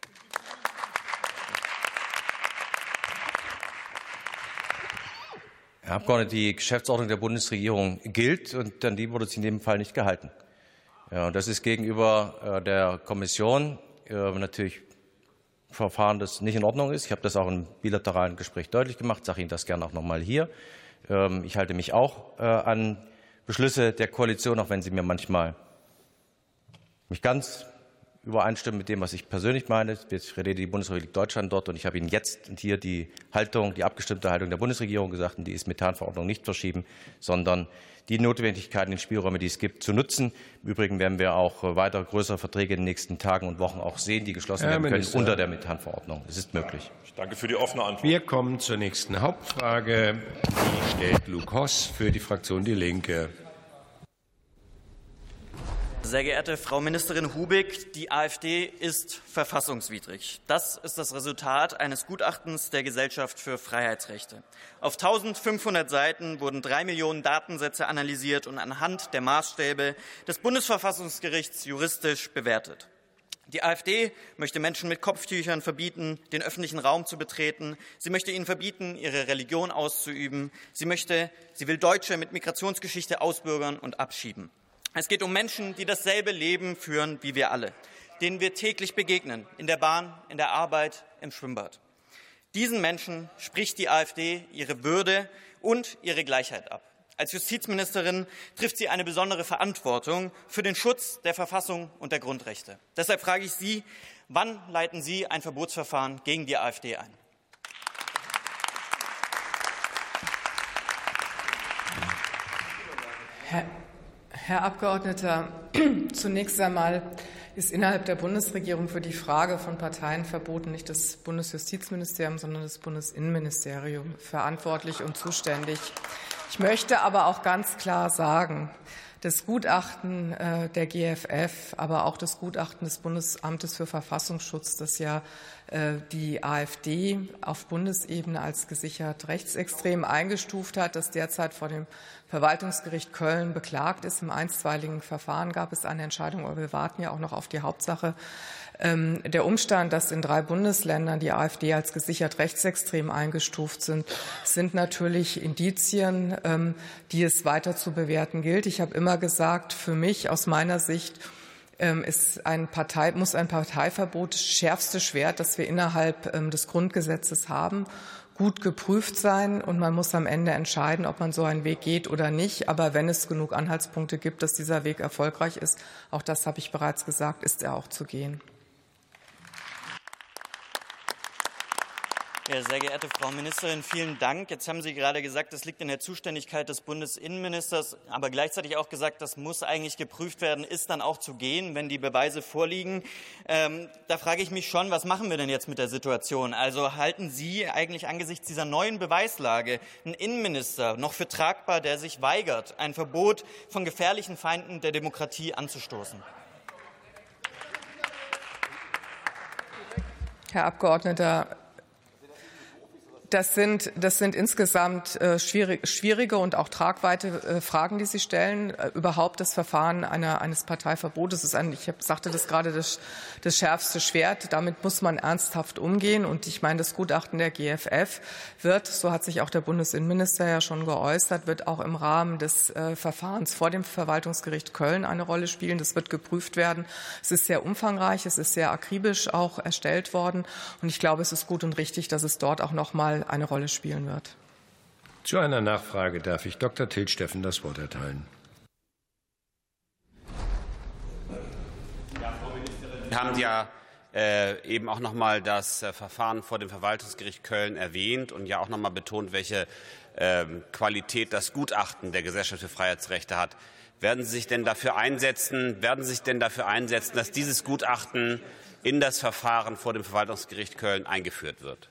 Herr Abgeordneter, die Geschäftsordnung der Bundesregierung gilt und an die wurde sie in dem Fall nicht gehalten. Ja, und das ist gegenüber der Kommission natürlich ein Verfahren, das nicht in Ordnung ist. Ich habe das auch im bilateralen Gespräch deutlich gemacht, sage Ihnen das gerne auch noch mal hier. Ich halte mich auch an Beschlüsse der Koalition, auch wenn sie mir manchmal nicht ganz übereinstimmen mit dem, was ich persönlich meine. Ich rede die Bundesrepublik Deutschland dort und ich habe Ihnen jetzt und hier die Haltung, die abgestimmte Haltung der Bundesregierung gesagt, und die ist Methanverordnung nicht verschieben, sondern die Notwendigkeiten, die Spielräume, die es gibt, zu nutzen. Im Übrigen werden wir auch weiter größere Verträge in den nächsten Tagen und Wochen auch sehen, die geschlossen werden können unter der Methanverordnung. Es ist möglich. Ich danke für die offene Antwort. Wir kommen zur nächsten Hauptfrage. Die stellt Luke Hoss für die Fraktion Die Linke. Sehr geehrte Frau Ministerin Hubig, die AfD ist verfassungswidrig. Das ist das Resultat eines Gutachtens der Gesellschaft für Freiheitsrechte. Auf eintausendfünfhundert Seiten wurden drei Millionen Datensätze analysiert und anhand der Maßstäbe des Bundesverfassungsgerichts juristisch bewertet. Die AfD möchte Menschen mit Kopftüchern verbieten, den öffentlichen Raum zu betreten. Sie möchte ihnen verbieten, ihre Religion auszuüben. Sie möchte, sie will Deutsche mit Migrationsgeschichte ausbürgern und abschieben. Es geht um Menschen, die dasselbe Leben führen wie wir alle, denen wir täglich begegnen, in der Bahn, in der Arbeit, im Schwimmbad. Diesen Menschen spricht die AfD ihre Würde und ihre Gleichheit ab. Als Justizministerin trifft sie eine besondere Verantwortung für den Schutz der Verfassung und der Grundrechte. Deshalb frage ich Sie, wann leiten Sie ein Verbotsverfahren gegen die AfD ein? Herr Herr Abgeordneter, zunächst einmal ist innerhalb der Bundesregierung für die Frage von Parteienverboten nicht das Bundesjustizministerium, sondern das Bundesinnenministerium verantwortlich und zuständig. Ich möchte aber auch ganz klar sagen, Das Gutachten der G F F, aber auch das Gutachten des Bundesamtes für Verfassungsschutz, das ja die AfD auf Bundesebene als gesichert rechtsextrem eingestuft hat, das derzeit vor dem Verwaltungsgericht Köln beklagt ist. Im einstweiligen Verfahren gab es eine Entscheidung, aber wir warten ja auch noch auf die Hauptsache. Der Umstand, dass in drei Bundesländern die AfD als gesichert rechtsextrem eingestuft sind, sind natürlich Indizien, die es weiter zu bewerten gilt. Ich habe immer gesagt, für mich aus meiner Sicht ist ein Partei, muss ein Parteiverbot das schärfste Schwert, das wir innerhalb des Grundgesetzes haben, gut geprüft sein, und man muss am Ende entscheiden, ob man so einen Weg geht oder nicht. Aber wenn es genug Anhaltspunkte gibt, dass dieser Weg erfolgreich ist, auch das habe ich bereits gesagt, ist er auch zu gehen. Ja, sehr geehrte Frau Ministerin, vielen Dank. Jetzt haben Sie gerade gesagt, das liegt in der Zuständigkeit des Bundesinnenministers, aber gleichzeitig auch gesagt, das muss eigentlich geprüft werden, ist dann auch zu gehen, wenn die Beweise vorliegen. Ähm, da frage ich mich schon, was machen wir denn jetzt mit der Situation? Also halten Sie eigentlich angesichts dieser neuen Beweislage einen Innenminister noch für tragbar, der sich weigert, ein Verbot von gefährlichen Feinden der Demokratie anzustoßen? Herr Abgeordneter, Das sind, das sind insgesamt äh, schwierig, schwierige und auch tragweite äh, Fragen, die Sie stellen. Äh, überhaupt das Verfahren einer, eines Parteiverbotes ist ein, ich hab, sagte das gerade, das, das schärfste Schwert. Damit muss man ernsthaft umgehen. Und ich meine, das Gutachten der G F F wird, so hat sich auch der Bundesinnenminister ja schon geäußert, wird auch im Rahmen des äh, Verfahrens vor dem Verwaltungsgericht Köln eine Rolle spielen. Das wird geprüft werden. Es ist sehr umfangreich, es ist sehr akribisch auch erstellt worden. Und ich glaube, es ist gut und richtig, dass es dort auch noch mal eine Rolle spielen wird. Zu einer Nachfrage darf ich Doktor Til Steffen das Wort erteilen. Wir haben ja äh, eben auch noch mal das äh, Verfahren vor dem Verwaltungsgericht Köln erwähnt und ja auch noch mal betont, welche äh, Qualität das Gutachten der Gesellschaft für Freiheitsrechte hat. Werden Sie sich denn dafür einsetzen, werden Sie sich denn dafür einsetzen, dass dieses Gutachten in das Verfahren vor dem Verwaltungsgericht Köln eingeführt wird?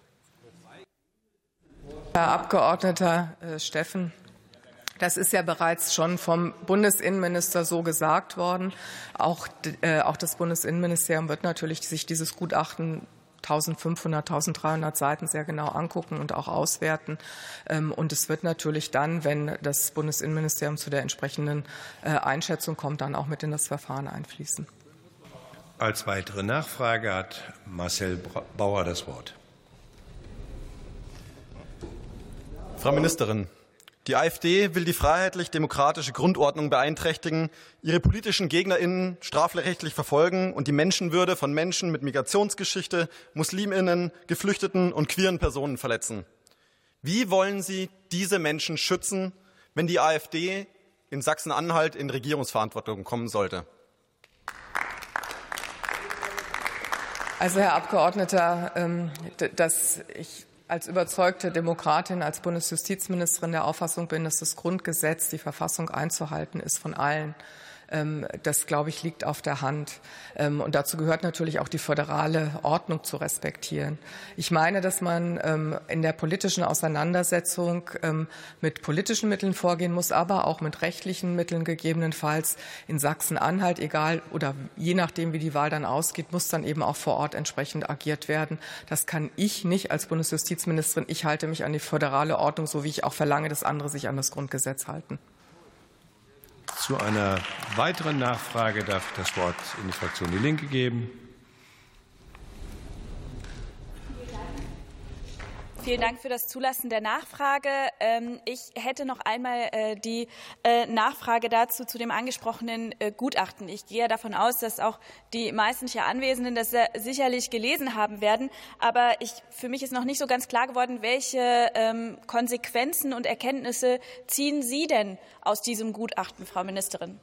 Herr Abgeordneter Steffen, das ist ja bereits schon vom Bundesinnenminister so gesagt worden. Auch, äh, auch das Bundesinnenministerium wird natürlich sich dieses Gutachten eintausendfünfhundert, eintausenddreihundert Seiten sehr genau angucken und auch auswerten. Ähm, und es wird natürlich dann, wenn das Bundesinnenministerium zu der entsprechenden äh, Einschätzung kommt, dann auch mit in das Verfahren einfließen. Als weitere Nachfrage hat Marcel Bauer das Wort. Frau Ministerin, die AfD will die freiheitlich-demokratische Grundordnung beeinträchtigen, ihre politischen GegnerInnen strafrechtlich verfolgen und die Menschenwürde von Menschen mit Migrationsgeschichte, MuslimInnen, Geflüchteten und queeren Personen verletzen. Wie wollen Sie diese Menschen schützen, wenn die AfD in Sachsen-Anhalt in Regierungsverantwortung kommen sollte? Also, Herr Abgeordneter, dass ich als überzeugte Demokratin, als Bundesjustizministerin der Auffassung bin, dass das Grundgesetz, die Verfassung einzuhalten ist von allen. Das, glaube ich, liegt auf der Hand. Und dazu gehört natürlich auch die föderale Ordnung zu respektieren. Ich meine, dass man in der politischen Auseinandersetzung mit politischen Mitteln vorgehen muss, aber auch mit rechtlichen Mitteln gegebenenfalls. In Sachsen-Anhalt, egal oder je nachdem, wie die Wahl dann ausgeht, muss dann eben auch vor Ort entsprechend agiert werden. Das kann ich nicht als Bundesjustizministerin. Ich halte mich an die föderale Ordnung, so wie ich auch verlange, dass andere sich an das Grundgesetz halten. Zu einer weiteren Nachfrage darf ich das Wort in die Fraktion Die Linke geben. Vielen Dank für das Zulassen der Nachfrage. Ich hätte noch einmal die Nachfrage dazu zu dem angesprochenen Gutachten. Ich gehe davon aus, dass auch die meisten hier Anwesenden das sicherlich gelesen haben werden. Aber ich, für mich ist noch nicht so ganz klar geworden, welche Konsequenzen und Erkenntnisse ziehen Sie denn aus diesem Gutachten, Frau Ministerin?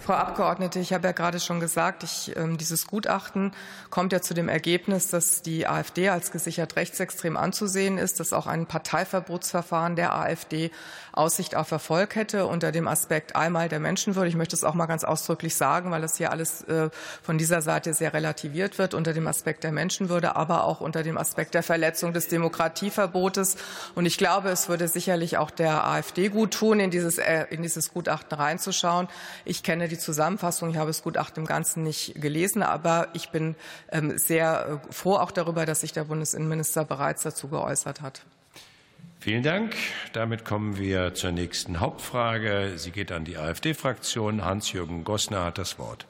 Frau Abgeordnete, ich habe ja gerade schon gesagt, ich, äh, dieses Gutachten kommt ja zu dem Ergebnis, dass die AfD als gesichert rechtsextrem anzusehen ist, dass auch ein Parteiverbotsverfahren der AfD Aussicht auf Erfolg hätte unter dem Aspekt einmal der Menschenwürde. Ich möchte es auch mal ganz ausdrücklich sagen, weil das hier alles äh, von dieser Seite sehr relativiert wird, unter dem Aspekt der Menschenwürde, aber auch unter dem Aspekt der Verletzung des Demokratieverbotes. Und ich glaube, es würde sicherlich auch der AfD gut tun, in dieses, äh, in dieses Gutachten reinzuschauen. Ich kenne die Zusammenfassung, ich habe das Gutachten im Ganzen nicht gelesen, aber ich bin ähm, sehr äh, froh auch darüber, dass sich der Bundesinnenminister bereits dazu geäußert hat. Vielen Dank. Damit kommen wir zur nächsten Hauptfrage. Sie geht an die AfD-Fraktion. Hans-Jürgen Gossner hat das Wort.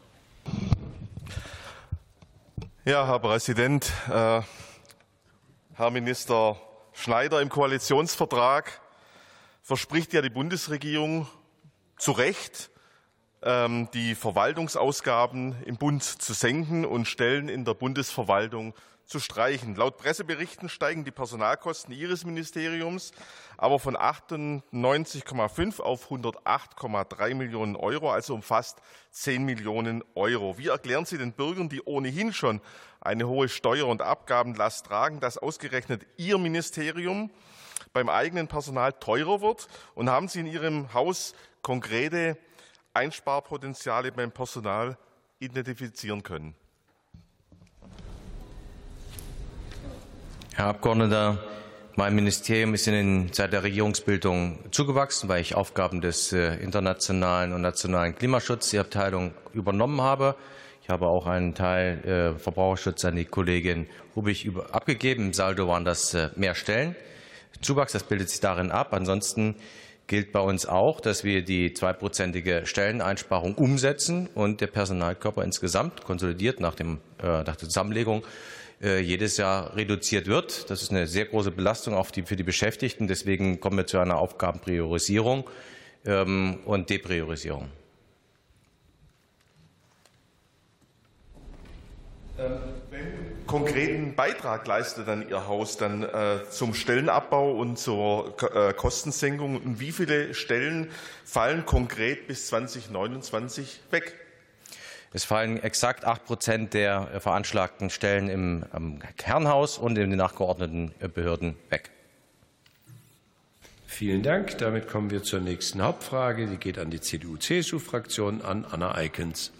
Ja, Herr Präsident, äh, Herr Minister Schneider, im Koalitionsvertrag verspricht ja die Bundesregierung zu Recht, ähm, die Verwaltungsausgaben im Bund zu senken und Stellen in der Bundesverwaltung zu streichen. Laut Presseberichten steigen die Personalkosten Ihres Ministeriums aber von achtundneunzig Komma fünf auf hundertacht Komma drei Millionen Euro, also um fast zehn Millionen Euro. Wie erklären Sie den Bürgern, die ohnehin schon eine hohe Steuer- und Abgabenlast tragen, dass ausgerechnet Ihr Ministerium beim eigenen Personal teurer wird? Und haben Sie in Ihrem Haus konkrete Einsparpotenziale beim Personal identifizieren können? Herr Abgeordneter, mein Ministerium ist in den, seit der Regierungsbildung zugewachsen, weil ich Aufgaben des äh, internationalen und nationalen Klimaschutzes, die Abteilung, übernommen habe. Ich habe auch einen Teil äh, Verbraucherschutz an die Kollegin Hubig über, abgegeben. Im Saldo waren das äh, mehr Stellen. Zuwachs, das bildet sich darin ab. Ansonsten gilt bei uns auch, dass wir die zweiprozentige Stelleneinsparung umsetzen und der Personalkörper insgesamt konsolidiert nach, dem, äh, nach der Zusammenlegung jedes Jahr reduziert wird. Das ist eine sehr große Belastung auch die, für die Beschäftigten. Deswegen kommen wir zu einer Aufgabenpriorisierung ähm, und Depriorisierung. Welchen konkreten Beitrag leistet dann Ihr Haus dann äh, zum Stellenabbau und zur äh, Kostensenkung? Und wie viele Stellen fallen konkret bis zweitausendneunundzwanzig weg? Es fallen exakt acht Prozent der veranschlagten Stellen im, im Kernhaus und in den nachgeordneten Behörden weg. Vielen Dank. Damit kommen wir zur nächsten Hauptfrage. Die geht an die C D U C S U-Fraktion, an Anna Eikens.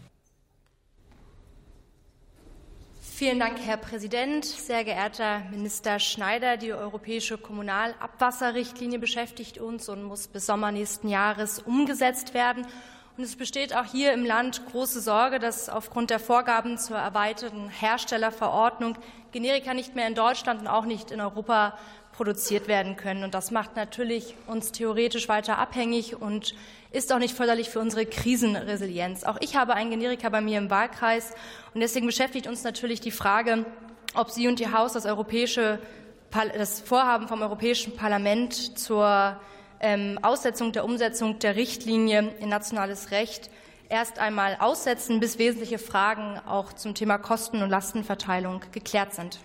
Vielen Dank, Herr Präsident. Sehr geehrter Minister Schneider, die europäische Kommunalabwasserrichtlinie beschäftigt uns und muss bis Sommer nächsten Jahres umgesetzt werden. Und es besteht auch hier im Land große Sorge, dass aufgrund der Vorgaben zur erweiterten Herstellerverordnung Generika nicht mehr in Deutschland und auch nicht in Europa produziert werden können. Und das macht natürlich uns theoretisch weiter abhängig und ist auch nicht förderlich für unsere Krisenresilienz. Auch ich habe ein Generika bei mir im Wahlkreis und deswegen beschäftigt uns natürlich die Frage, ob Sie und Ihr Haus das, europäische, das Vorhaben vom Europäischen Parlament zur Ähm, Aussetzung der Umsetzung der Richtlinie in nationales Recht erst einmal aussetzen, bis wesentliche Fragen auch zum Thema Kosten- und Lastenverteilung geklärt sind.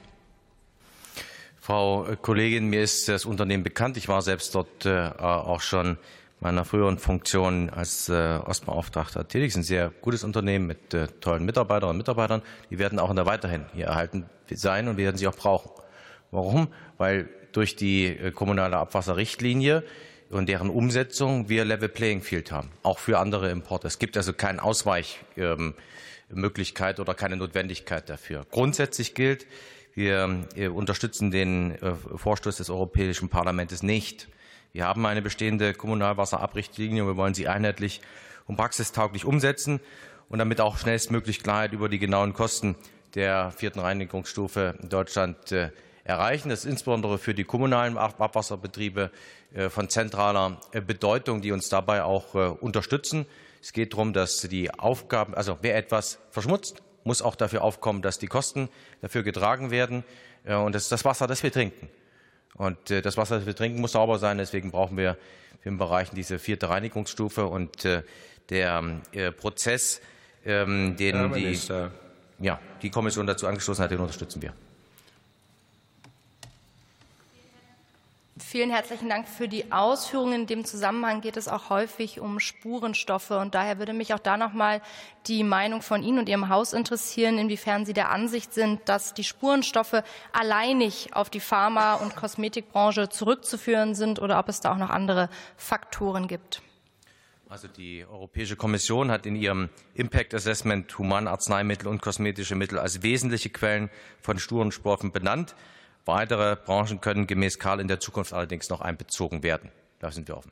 Frau Kollegin, mir ist das Unternehmen bekannt. Ich war selbst dort äh, auch schon in meiner früheren Funktion als äh, Ostbeauftragter tätig. Es ist ein sehr gutes Unternehmen mit äh, tollen Mitarbeiterinnen und Mitarbeitern. Die werden auch in der weiterhin hier erhalten sein und wir werden sie auch brauchen. Warum? Weil durch die äh, kommunale Abwasserrichtlinie und deren Umsetzung wir Level Playing Field haben, auch für andere Importe. Es gibt also keine Ausweichmöglichkeit oder keine Notwendigkeit dafür. Grundsätzlich gilt, wir unterstützen den Vorstoß des Europäischen Parlaments nicht. Wir haben eine bestehende Kommunalwasserabrichtlinie und wir wollen sie einheitlich und praxistauglich umsetzen und damit auch schnellstmöglich Klarheit über die genauen Kosten der vierten Reinigungsstufe in Deutschland erreichen. Das ist insbesondere für die kommunalen Abwasserbetriebe von zentraler Bedeutung, die uns dabei auch unterstützen. Es geht darum, dass die Aufgaben, also wer etwas verschmutzt, muss auch dafür aufkommen, dass die Kosten dafür getragen werden. Und das ist das Wasser, das wir trinken. Und das Wasser, das wir trinken, muss sauber sein. Deswegen brauchen wir im Bereich diese vierte Reinigungsstufe. Und der Prozess, den die, ja, die Kommission dazu angestoßen hat, den unterstützen wir. Vielen herzlichen Dank für die Ausführungen. In dem Zusammenhang geht es auch häufig um Spurenstoffe. Und daher würde mich auch da noch mal die Meinung von Ihnen und Ihrem Haus interessieren, inwiefern Sie der Ansicht sind, dass die Spurenstoffe alleinig auf die Pharma- und Kosmetikbranche zurückzuführen sind oder ob es da auch noch andere Faktoren gibt. Also die Europäische Kommission hat in ihrem Impact Assessment humane Arzneimittel und kosmetische Mittel als wesentliche Quellen von Spurenstoffen benannt. Weitere Branchen können gemäß Karl in der Zukunft allerdings noch einbezogen werden. Da sind wir offen.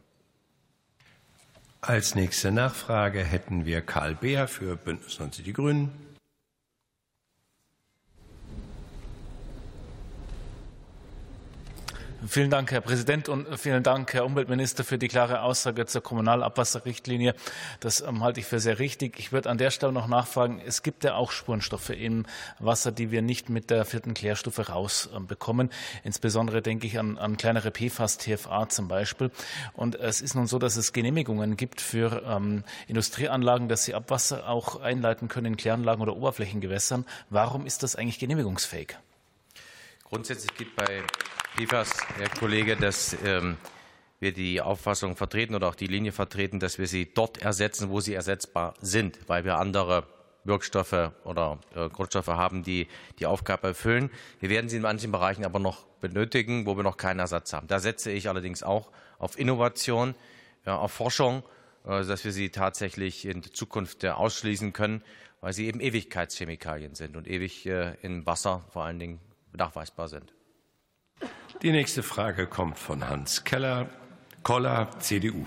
Als nächste Nachfrage hätten wir Karl Beer für Bündnis neunzig Die Grünen. Vielen Dank, Herr Präsident, und vielen Dank, Herr Umweltminister, für die klare Aussage zur Kommunalabwasserrichtlinie. Das ähm, halte ich für sehr richtig. Ich würde an der Stelle noch nachfragen, es gibt ja auch Spurenstoffe im Wasser, die wir nicht mit der vierten Klärstufe rausbekommen. Ähm, Insbesondere denke ich an, an kleinere P F A S, T F A zum Beispiel. Und es ist nun so, dass es Genehmigungen gibt für ähm, Industrieanlagen, dass sie Abwasser auch einleiten können in Kläranlagen oder Oberflächengewässern. Warum ist das eigentlich genehmigungsfähig? Grundsätzlich gilt bei P F A S, Herr Kollege, dass ähm, wir die Auffassung vertreten oder auch die Linie vertreten, dass wir sie dort ersetzen, wo sie ersetzbar sind, weil wir andere Wirkstoffe oder äh, Grundstoffe haben, die die Aufgabe erfüllen. Wir werden sie in manchen Bereichen aber noch benötigen, wo wir noch keinen Ersatz haben. Da setze ich allerdings auch auf Innovation, äh, auf Forschung, äh, dass wir sie tatsächlich in Zukunft äh, ausschließen können, weil sie eben Ewigkeitschemikalien sind und ewig äh, im Wasser vor allen Dingen nachweisbar sind. Die nächste Frage kommt von Hans Keller, Koller, C D U.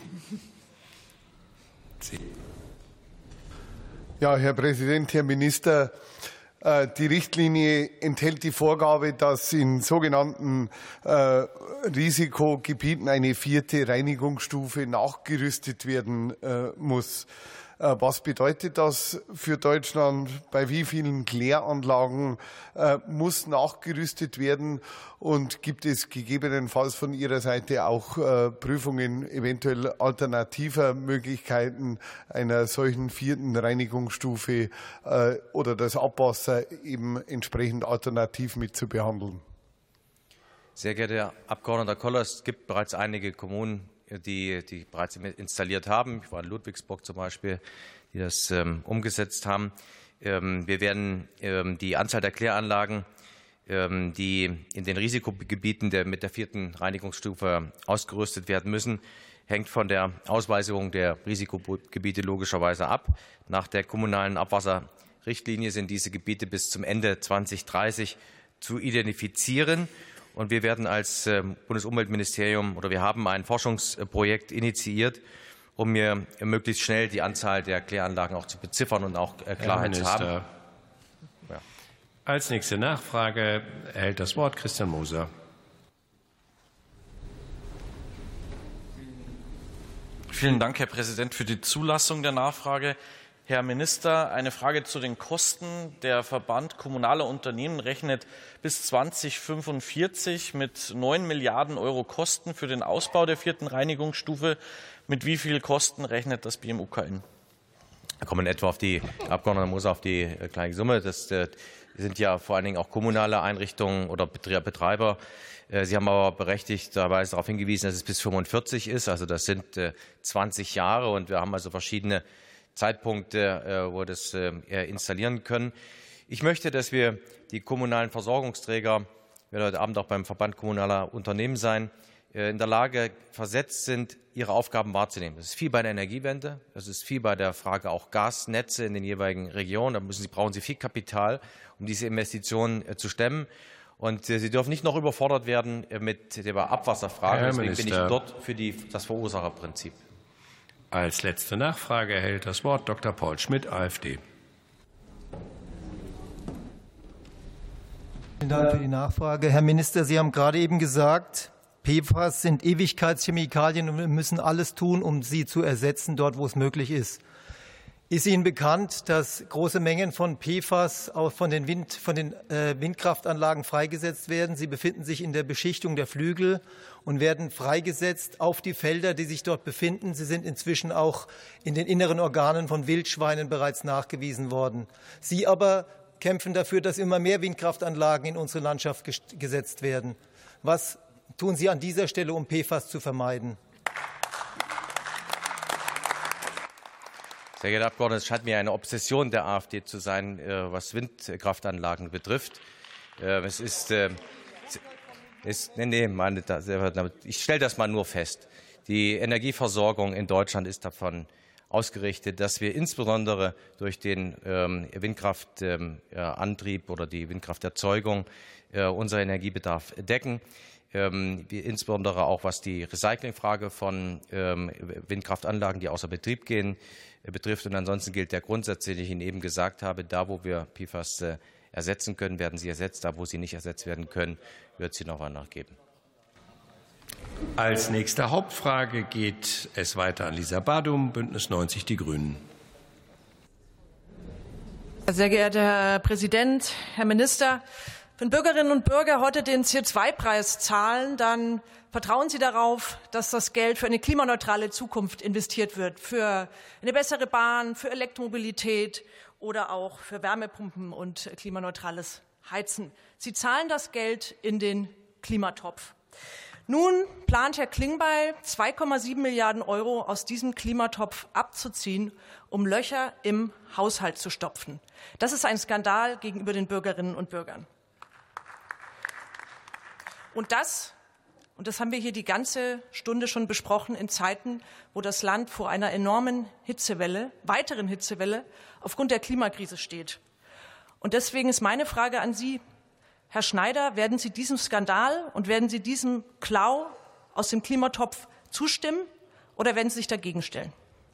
Ja, Herr Präsident, Herr Minister, die Richtlinie enthält die Vorgabe, dass in sogenannten äh, Risikogebieten eine vierte Reinigungsstufe nachgerüstet werden äh, muss. Was bedeutet das für Deutschland? Bei wie vielen Kläranlagen äh, muss nachgerüstet werden? Und gibt es gegebenenfalls von Ihrer Seite auch äh, Prüfungen eventuell alternativer Möglichkeiten einer solchen vierten Reinigungsstufe äh, oder das Abwasser eben entsprechend alternativ mit zu behandeln? Sehr geehrter Herr Abgeordneter Koller, es gibt bereits einige Kommunen, die, die bereits installiert haben. Ich war in Ludwigsburg zum Beispiel, die das ähm, umgesetzt haben. Ähm, wir werden ähm, die Anzahl der Kläranlagen, ähm, die in den Risikogebieten der, mit der vierten Reinigungsstufe ausgerüstet werden müssen, hängt von der Ausweisung der Risikogebiete logischerweise ab. Nach der kommunalen Abwasserrichtlinie sind diese Gebiete bis zum Ende zweitausenddreißig zu identifizieren. Und wir werden als Bundesumweltministerium oder wir haben ein Forschungsprojekt initiiert, um mir möglichst schnell die Anzahl der Kläranlagen auch zu beziffern und auch Klarheit zu haben. Ja. Als nächste Nachfrage erhält das Wort Christian Moser. Vielen Dank, Herr Präsident, für die Zulassung der Nachfrage. Herr Minister, eine Frage zu den Kosten. Der Verband kommunaler Unternehmen rechnet bis zweitausendfünfundvierzig mit neun Milliarden Euro Kosten für den Ausbau der vierten Reinigungsstufe. Mit wie viel Kosten rechnet das B M U K N? Da kommen etwa auf die Abgeordnete Moser auf die kleine Summe. Das sind ja vor allen Dingen auch kommunale Einrichtungen oder Betreiber. Sie haben aber berechtigterweise darauf hingewiesen, dass es bis fünfundvierzig ist. Also das sind zwanzig Jahre und wir haben also verschiedene Zeitpunkte, wo wir das installieren können. Ich möchte, dass wir die kommunalen Versorgungsträger, wir werden heute Abend auch beim Verband kommunaler Unternehmen sein, in der Lage versetzt sind, ihre Aufgaben wahrzunehmen. Das ist viel bei der Energiewende, das ist viel bei der Frage auch Gasnetze in den jeweiligen Regionen. Da müssen sie, brauchen sie viel Kapital, um diese Investitionen zu stemmen. Und sie dürfen nicht noch überfordert werden mit der Abwasserfrage. Deswegen bin ich dort für die, das Verursacherprinzip. Als letzte Nachfrage erhält das Wort Doktor Paul Schmidt, AfD. Vielen Dank für die Nachfrage. Herr Minister, Sie haben gerade eben gesagt, P F A S sind Ewigkeitschemikalien und wir müssen alles tun, um sie zu ersetzen, dort wo es möglich ist. Ist Ihnen bekannt, dass große Mengen von P F A S auch von den, Wind, von den äh, Windkraftanlagen freigesetzt werden? Sie befinden sich in der Beschichtung der Flügel und werden freigesetzt auf die Felder, die sich dort befinden. Sie sind inzwischen auch in den inneren Organen von Wildschweinen bereits nachgewiesen worden. Sie aber kämpfen dafür, dass immer mehr Windkraftanlagen in unsere Landschaft gesetzt werden. Was tun Sie an dieser Stelle, um P F A S zu vermeiden? Sehr geehrter Abgeordneter, es scheint mir eine Obsession der AfD zu sein, was Windkraftanlagen betrifft. Es ist, ist nee, nee, meine, ich stelle das mal nur fest. Die Energieversorgung in Deutschland ist davon ausgerichtet, dass wir insbesondere durch den ähm, Windkraftantrieb ähm, oder die Windkrafterzeugung äh, unseren Energiebedarf decken. Ähm, wir, insbesondere auch was die Recyclingfrage von ähm, Windkraftanlagen, die außer Betrieb gehen, äh, betrifft. Und ansonsten gilt der Grundsatz, den ich Ihnen eben gesagt habe: Da, wo wir P F A S äh, ersetzen können, werden sie ersetzt. Da, wo sie nicht ersetzt werden können, wird es sie noch einmal geben. Als nächste Hauptfrage geht es weiter an Lisa Badum, Bündnis neunzig Die Grünen. Sehr geehrter Herr Präsident, Herr Minister! Wenn Bürgerinnen und Bürger heute den C O zwei Preis zahlen, dann vertrauen sie darauf, dass das Geld für eine klimaneutrale Zukunft investiert wird, für eine bessere Bahn, für Elektromobilität oder auch für Wärmepumpen und klimaneutrales Heizen. Sie zahlen das Geld in den Klimatopf. Nun plant Herr Klingbeil, zwei Komma sieben Milliarden Euro aus diesem Klimatopf abzuziehen, um Löcher im Haushalt zu stopfen. Das ist ein Skandal gegenüber den Bürgerinnen und Bürgern. Und das, und das haben wir hier die ganze Stunde schon besprochen, in Zeiten, wo das Land vor einer enormen Hitzewelle, weiteren Hitzewelle, aufgrund der Klimakrise steht. Und deswegen ist meine Frage an Sie, Herr Schneider: Werden Sie diesem Skandal und werden Sie diesem Klau aus dem Klimatopf zustimmen oder werden Sie sich dagegen stellen?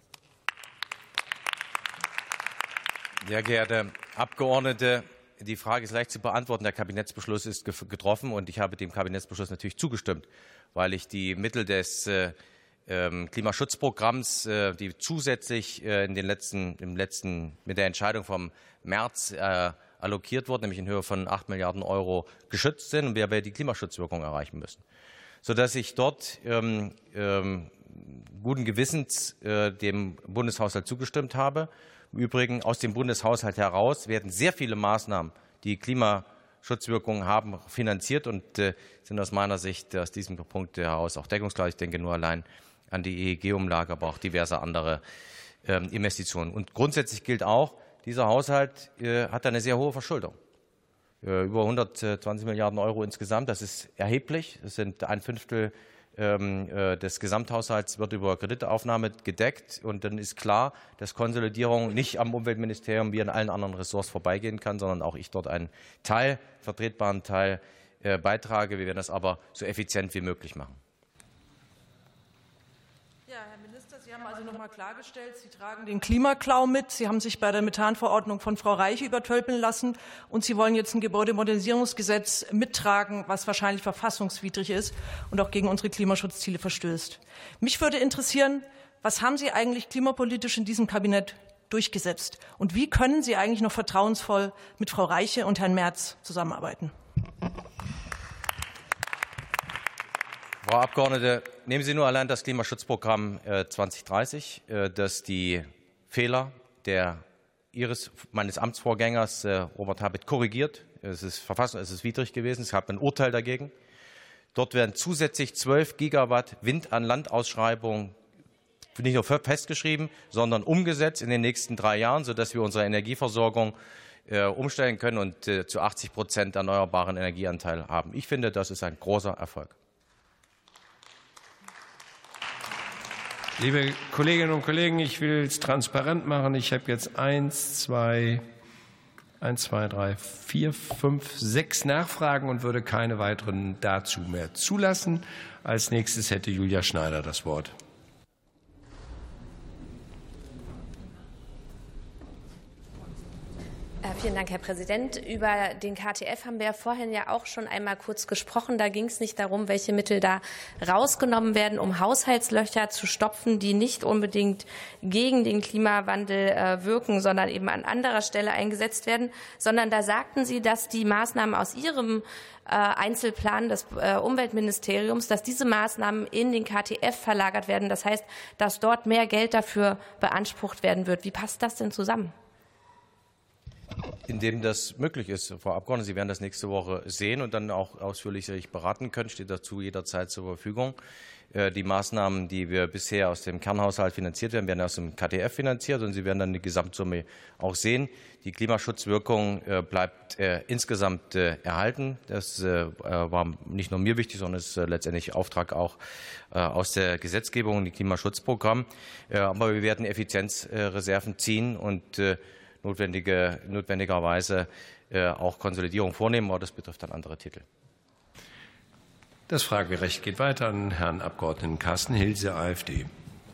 Sehr geehrte Abgeordnete, die Frage ist leicht zu beantworten. Der Kabinettsbeschluss ist getroffen und ich habe dem Kabinettsbeschluss natürlich zugestimmt, weil ich die Mittel des äh, Klimaschutzprogramms, äh, die zusätzlich äh, in den letzten, im letzten, mit der Entscheidung vom März äh, allokiert wurden, nämlich in Höhe von acht Milliarden Euro, geschützt sind und wir die Klimaschutzwirkung erreichen müssen. Sodass ich dort ähm, ähm, guten Gewissens äh, dem Bundeshaushalt zugestimmt habe. Im Übrigen, aus dem Bundeshaushalt heraus werden sehr viele Maßnahmen, die Klimaschutzwirkungen haben, finanziert und äh, sind aus meiner Sicht aus diesem Punkt heraus auch deckungsgleich. Ich denke nur allein an die E E G-Umlage, aber auch diverse andere äh, Investitionen. Und grundsätzlich gilt auch, dieser Haushalt äh, hat eine sehr hohe Verschuldung. Äh, über hundertzwanzig Milliarden Euro insgesamt. Das ist erheblich. Das sind ein Fünftel ähm, äh, des Gesamthaushalts wird über Kreditaufnahme gedeckt. Und dann ist klar, dass Konsolidierung nicht am Umweltministerium wie an allen anderen Ressorts vorbeigehen kann, sondern auch ich dort einen Teil, vertretbaren Teil äh, beitrage. Wir werden das aber so effizient wie möglich machen. Ja, Herr Minister, Sie haben also noch mal klargestellt, Sie tragen den Klimaklau mit. Sie haben sich bei der Methanverordnung von Frau Reiche übertölpeln lassen und Sie wollen jetzt ein Gebäudemodernisierungsgesetz mittragen, was wahrscheinlich verfassungswidrig ist und auch gegen unsere Klimaschutzziele verstößt. Mich würde interessieren, was haben Sie eigentlich klimapolitisch in diesem Kabinett durchgesetzt und wie können Sie eigentlich noch vertrauensvoll mit Frau Reiche und Herrn Merz zusammenarbeiten? Frau Abgeordnete, nehmen Sie nur allein das Klimaschutzprogramm zweitausenddreißig, das die Fehler der Ihres, meines Amtsvorgängers Robert Habeck korrigiert. Es ist Verfassung, es ist widrig gewesen. Es gab ein Urteil dagegen. Dort werden zusätzlich zwölf Gigawatt Wind an Land-Ausschreibungen nicht nur festgeschrieben, sondern umgesetzt in den nächsten drei Jahren, sodass wir unsere Energieversorgung umstellen können und zu achtzig Prozent erneuerbaren Energieanteil haben. Ich finde, das ist ein großer Erfolg. Liebe Kolleginnen und Kollegen, ich will es transparent machen. Ich habe jetzt eins, zwei, eins, zwei, drei, vier, fünf, sechs Nachfragen und würde keine weiteren dazu mehr zulassen. Als nächstes hätte Julia Schneider das Wort. Vielen Dank, Herr Präsident. Über den K T F haben wir ja vorhin ja auch schon einmal kurz gesprochen. Da ging es nicht darum, welche Mittel da rausgenommen werden, um Haushaltslöcher zu stopfen, die nicht unbedingt gegen den Klimawandel äh, wirken, sondern eben an anderer Stelle eingesetzt werden, sondern da sagten Sie, dass die Maßnahmen aus Ihrem äh, Einzelplan des äh, Umweltministeriums, dass diese Maßnahmen in den K T F verlagert werden. Das heißt, dass dort mehr Geld dafür beansprucht werden wird. Wie passt das denn zusammen? in dem das möglich ist. Frau Abgeordnete, Sie werden das nächste Woche sehen und dann auch ausführlich sich beraten können, steht dazu jederzeit zur Verfügung. Die Maßnahmen, die wir bisher aus dem Kernhaushalt finanziert werden, werden aus dem K T F finanziert und Sie werden dann die Gesamtsumme auch sehen. Die Klimaschutzwirkung bleibt insgesamt erhalten. Das war nicht nur mir wichtig, sondern ist letztendlich Auftrag auch aus der Gesetzgebung und dem Klimaschutzprogramm. Aber wir werden Effizienzreserven ziehen und notwendige, notwendigerweise auch Konsolidierung vornehmen, aber das betrifft dann andere Titel. Das Fragerecht geht weiter an Herrn Abgeordneten Carsten Hilse, AfD.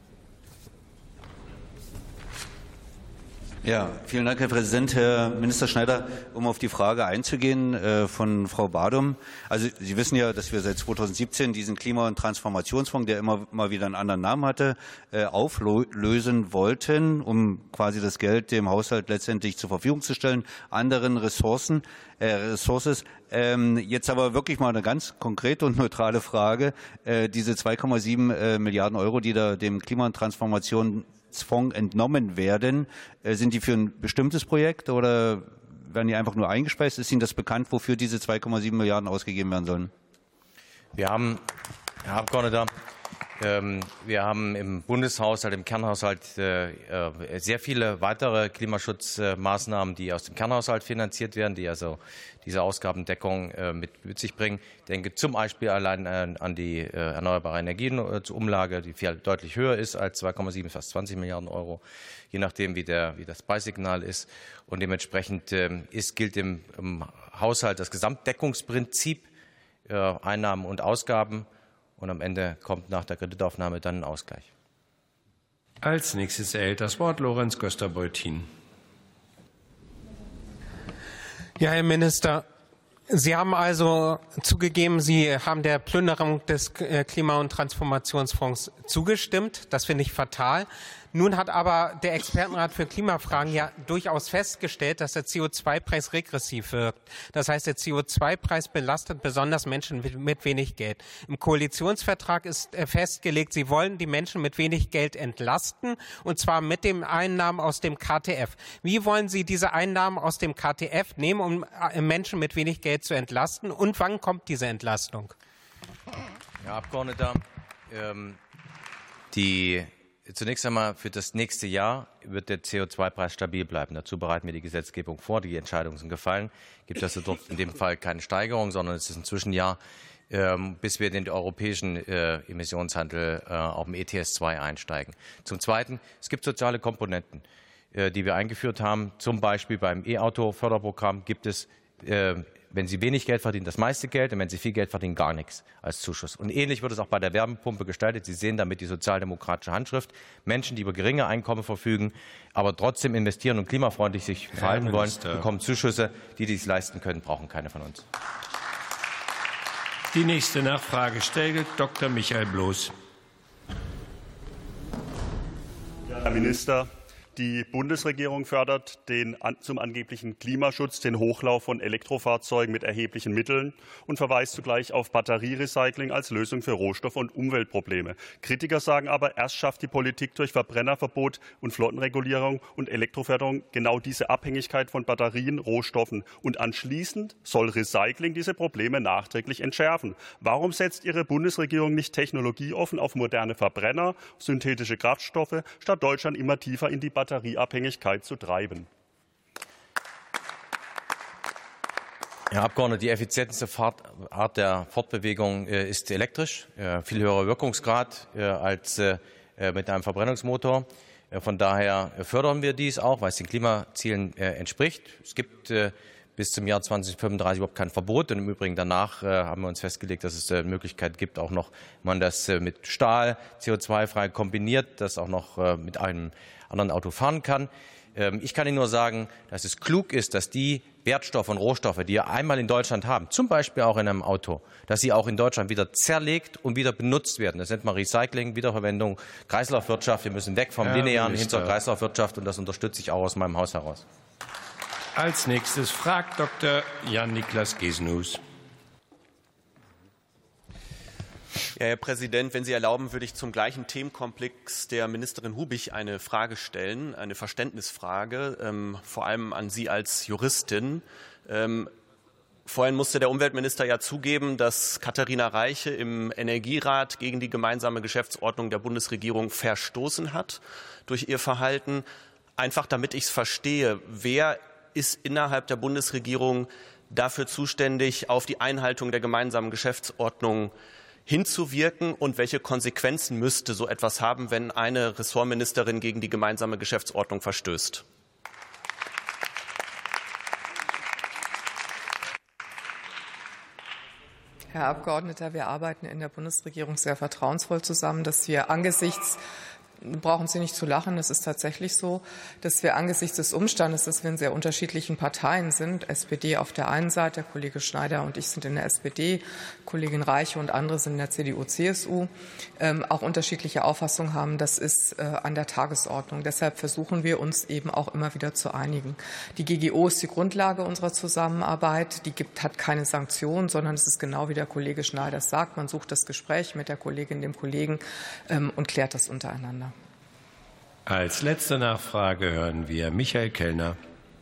Ja, vielen Dank, Herr Präsident. Herr Minister Schneider, um auf die Frage einzugehen äh, von Frau Badum. Also Sie wissen ja, dass wir seit zweitausendsiebzehn diesen Klima- und Transformationsfonds, der immer mal wieder einen anderen Namen hatte, äh, auflösen wollten, um quasi das Geld dem Haushalt letztendlich zur Verfügung zu stellen, anderen Ressourcen, äh, Ressources. Ähm, jetzt aber wirklich mal eine ganz konkrete und neutrale Frage. Äh, diese zwei Komma sieben äh, Milliarden Euro, die da dem Klima- und Transformationsfonds entnommen werden, sind die für ein bestimmtes Projekt oder werden die einfach nur eingespeist? Ist Ihnen das bekannt, wofür diese zwei Komma sieben Milliarden ausgegeben werden sollen? Wir haben, Herr Abgeordneter, wir haben im Bundeshaushalt, im Kernhaushalt sehr viele weitere Klimaschutzmaßnahmen, die aus dem Kernhaushalt finanziert werden, die also diese Ausgabendeckung mit sich bringen. Ich denke zum Beispiel allein an die erneuerbare Energienumlage, die viel deutlich höher ist als zwei Komma sieben, fast zwanzig Milliarden Euro, je nachdem, wie, der, wie das Preissignal ist. Und dementsprechend ist, gilt im, im Haushalt das Gesamtdeckungsprinzip, Einnahmen und Ausgaben. Und am Ende kommt nach der Kreditaufnahme dann ein Ausgleich. Als nächstes erhält das Wort Lorenz Göster-Beutin. Ja, Herr Minister, Sie haben also zugegeben, Sie haben der Plünderung des Klima- und Transformationsfonds zugestimmt. Das finde ich fatal. Nun hat aber der Expertenrat für Klimafragen ja durchaus festgestellt, dass der C O zwei Preis regressiv wirkt. Das heißt, der C O zwei Preis belastet besonders Menschen mit wenig Geld. Im Koalitionsvertrag ist festgelegt, Sie wollen die Menschen mit wenig Geld entlasten, und zwar mit den Einnahmen aus dem K T F. Wie wollen Sie diese Einnahmen aus dem K T F nehmen, um Menschen mit wenig Geld zu entlasten? Und wann kommt diese Entlastung? Herr Abgeordneter, ähm, die Zunächst einmal für das nächste Jahr wird der C O zwei Preis stabil bleiben. Dazu bereiten wir die Gesetzgebung vor. Die Entscheidungen sind gefallen. Gibt es dort in dem Fall keine Steigerung, sondern es ist ein Zwischenjahr, ähm, bis wir in den europäischen äh, Emissionshandel äh, auf dem E T S zwei einsteigen. Zum Zweiten, es gibt soziale Komponenten, äh, die wir eingeführt haben. Zum Beispiel beim E-Auto-Förderprogramm gibt es äh, wenn Sie wenig Geld verdienen, das meiste Geld, und wenn Sie viel Geld verdienen, gar nichts als Zuschuss. Und ähnlich wird es auch bei der Wärmepumpe gestaltet. Sie sehen damit die sozialdemokratische Handschrift. Menschen, die über geringe Einkommen verfügen, aber trotzdem investieren und klimafreundlich sich verhalten wollen, bekommen Zuschüsse. Die, die es leisten können, brauchen keine von uns. Die nächste Nachfrage stellt Doktor Michael Bloß. Herr Minister, die Bundesregierung fördert den, zum angeblichen Klimaschutz den Hochlauf von Elektrofahrzeugen mit erheblichen Mitteln und verweist zugleich auf Batterierecycling als Lösung für Rohstoff- und Umweltprobleme. Kritiker sagen aber, erst schafft die Politik durch Verbrennerverbot und Flottenregulierung und Elektroförderung genau diese Abhängigkeit von Batterien, Rohstoffen. Und anschließend soll Recycling diese Probleme nachträglich entschärfen. Warum setzt Ihre Bundesregierung nicht technologieoffen auf moderne Verbrenner, synthetische Kraftstoffe, statt Deutschland immer tiefer in die Batterieabhängigkeit zu treiben? Herr Abgeordneter, die effizienteste Art der Fortbewegung ist elektrisch, viel höherer Wirkungsgrad als mit einem Verbrennungsmotor. Von daher fördern wir dies auch, weil es den Klimazielen entspricht. Es gibt bis zum Jahr zweitausendfünfunddreißig überhaupt kein Verbot. Und im Übrigen danach haben wir uns festgelegt, dass es eine Möglichkeit gibt, auch noch, wenn man das mit Stahl C O zwei frei kombiniert, das auch noch mit einem anderen Auto fahren kann. Ich kann Ihnen nur sagen, dass es klug ist, dass die Wertstoffe und Rohstoffe, die wir einmal in Deutschland haben, zum Beispiel auch in einem Auto, dass sie auch in Deutschland wieder zerlegt und wieder benutzt werden. Das nennt man Recycling, Wiederverwendung, Kreislaufwirtschaft. Wir müssen weg vom Herr linearen Minister. hin zur Kreislaufwirtschaft, und das unterstütze ich auch aus meinem Haus heraus. Als nächstes fragt Doktor Jan-Niklas Gesenhus. Ja, Herr Präsident, wenn Sie erlauben, würde ich zum gleichen Themenkomplex der Ministerin Hubig eine Frage stellen, eine Verständnisfrage, ähm, vor allem an Sie als Juristin. Ähm, vorhin musste der Umweltminister ja zugeben, dass Katharina Reiche im Energierat gegen die gemeinsame Geschäftsordnung der Bundesregierung verstoßen hat durch ihr Verhalten. Einfach damit ich es verstehe, wer ist innerhalb der Bundesregierung dafür zuständig, auf die Einhaltung der gemeinsamen Geschäftsordnung hinzuwirken und welche Konsequenzen müsste so etwas haben, wenn eine Ressortministerin gegen die gemeinsame Geschäftsordnung verstößt? Herr Abgeordneter, wir arbeiten in der Bundesregierung sehr vertrauensvoll zusammen, dass wir angesichts brauchen Sie nicht zu lachen, es ist tatsächlich so, dass wir angesichts des Umstandes, dass wir in sehr unterschiedlichen Parteien sind, S P D auf der einen Seite, der Kollege Schneider und ich sind in der S P D, Kollegin Reiche und andere sind in der C D U C S U, ähm, auch unterschiedliche Auffassungen haben, das ist äh, an der Tagesordnung. Deshalb versuchen wir uns eben auch immer wieder zu einigen. Die G G O ist die Grundlage unserer Zusammenarbeit, die gibt, hat keine Sanktionen, sondern es ist genau wie der Kollege Schneider sagt, man sucht das Gespräch mit der Kollegin, dem Kollegen ähm, und klärt das untereinander. Als letzte Nachfrage hören wir Michael Kellner.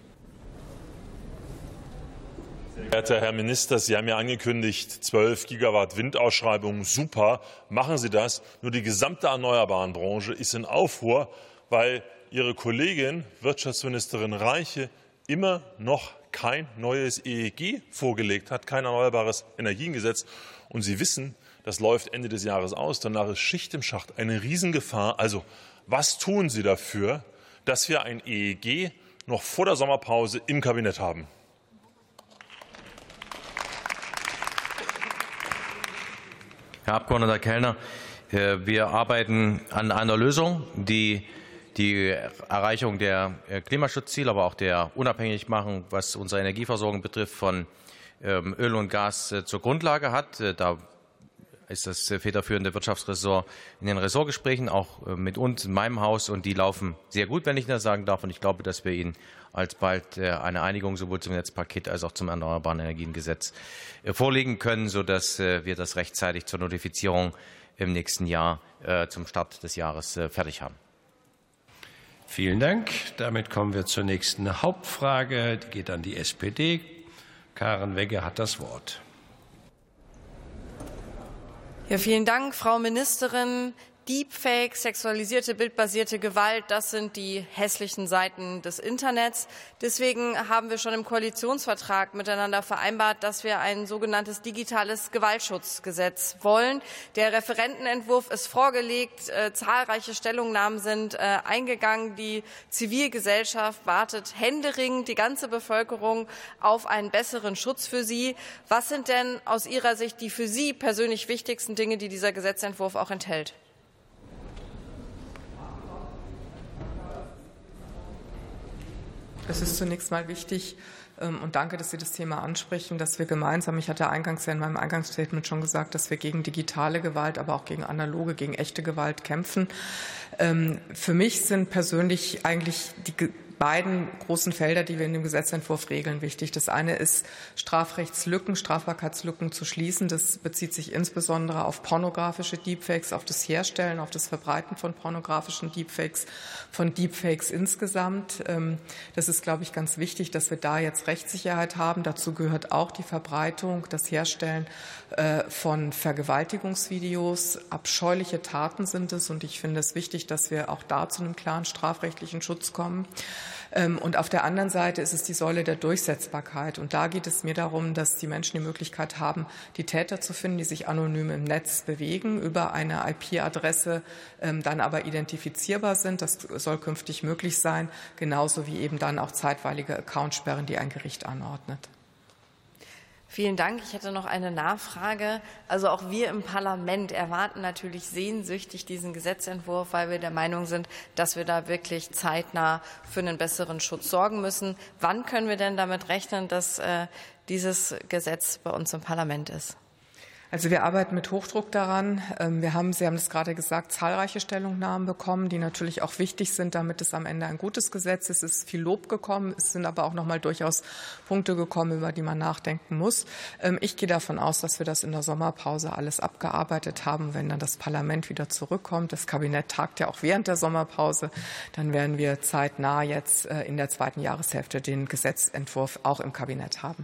Sehr geehrter Herr Minister, Sie haben ja angekündigt, zwölf Gigawatt Windausschreibungen, super, machen Sie das. Nur die gesamte erneuerbaren Branche ist in Aufruhr, weil Ihre Kollegin, Wirtschaftsministerin Reiche, immer noch kein neues E E G vorgelegt hat, kein Erneuerbares Energiengesetz. Und Sie wissen, das läuft Ende des Jahres aus. Danach ist Schicht im Schacht, eine Riesengefahr. Also, was tun Sie dafür, dass wir ein E E G noch vor der Sommerpause im Kabinett haben? Herr Abgeordneter Kellner, wir arbeiten an einer Lösung, die die Erreichung der Klimaschutzziele, aber auch der Unabhängigmachung, was unsere Energieversorgung betrifft, von Öl und Gas zur Grundlage hat. Da ist das federführende Wirtschaftsressort in den Ressortgesprächen, auch mit uns in meinem Haus, und die laufen sehr gut, wenn ich das sagen darf. Und ich glaube, dass wir Ihnen alsbald eine Einigung sowohl zum Netzpaket als auch zum Erneuerbaren Energiengesetz vorlegen können, sodass wir das rechtzeitig zur Notifizierung im nächsten Jahr zum Start des Jahres fertig haben. Vielen Dank. Damit kommen wir zur nächsten Hauptfrage. Die geht an die S P D. Karen Wegge hat das Wort. Ja, vielen Dank, Frau Ministerin. Deepfake, sexualisierte, bildbasierte Gewalt, das sind die hässlichen Seiten des Internets. Deswegen haben wir schon im Koalitionsvertrag miteinander vereinbart, dass wir ein sogenanntes digitales Gewaltschutzgesetz wollen. Der Referentenentwurf ist vorgelegt, äh, zahlreiche Stellungnahmen sind äh, eingegangen. Die Zivilgesellschaft wartet händeringend, die ganze Bevölkerung, auf einen besseren Schutz für sie. Was sind denn aus Ihrer Sicht die für Sie persönlich wichtigsten Dinge, die dieser Gesetzentwurf auch enthält? Es ist zunächst mal wichtig, und danke, dass Sie das Thema ansprechen, dass wir gemeinsam, ich hatte eingangs ja in meinem Eingangsstatement schon gesagt, dass wir gegen digitale Gewalt, aber auch gegen analoge, gegen echte Gewalt kämpfen. Für mich sind persönlich eigentlich die beiden großen Felder, die wir in dem Gesetzentwurf regeln, wichtig. Das eine ist, Strafrechtslücken, Strafbarkeitslücken zu schließen. Das bezieht sich insbesondere auf pornografische Deepfakes, auf das Herstellen, auf das Verbreiten von pornografischen Deepfakes, von Deepfakes insgesamt. Das ist, glaube ich, ganz wichtig, dass wir da jetzt Rechtssicherheit haben. Dazu gehört auch die Verbreitung, das Herstellen von Vergewaltigungsvideos. Abscheuliche Taten sind es, und ich finde es wichtig, dass wir auch da zu einem klaren strafrechtlichen Schutz kommen. Und auf der anderen Seite ist es die Säule der Durchsetzbarkeit. Und da geht es mir darum, dass die Menschen die Möglichkeit haben, die Täter zu finden, die sich anonym im Netz bewegen, über eine I P-Adresse dann aber identifizierbar sind. Das soll künftig möglich sein, genauso wie eben dann auch zeitweilige Accountsperren, die ein Gericht anordnet. Vielen Dank. Ich hätte noch eine Nachfrage. Also auch wir im Parlament erwarten natürlich sehnsüchtig diesen Gesetzentwurf, weil wir der Meinung sind, dass wir da wirklich zeitnah für einen besseren Schutz sorgen müssen. Wann können wir denn damit rechnen, dass äh, dieses Gesetz bei uns im Parlament ist? Also wir arbeiten mit Hochdruck daran. Wir haben, Sie haben es gerade gesagt, zahlreiche Stellungnahmen bekommen, die natürlich auch wichtig sind, damit es am Ende ein gutes Gesetz ist. Es ist viel Lob gekommen, es sind aber auch noch mal durchaus Punkte gekommen, über die man nachdenken muss. Ich gehe davon aus, dass wir das in der Sommerpause alles abgearbeitet haben. Wenn dann das Parlament wieder zurückkommt, das Kabinett tagt ja auch während der Sommerpause, dann werden wir zeitnah jetzt in der zweiten Jahreshälfte den Gesetzentwurf auch im Kabinett haben.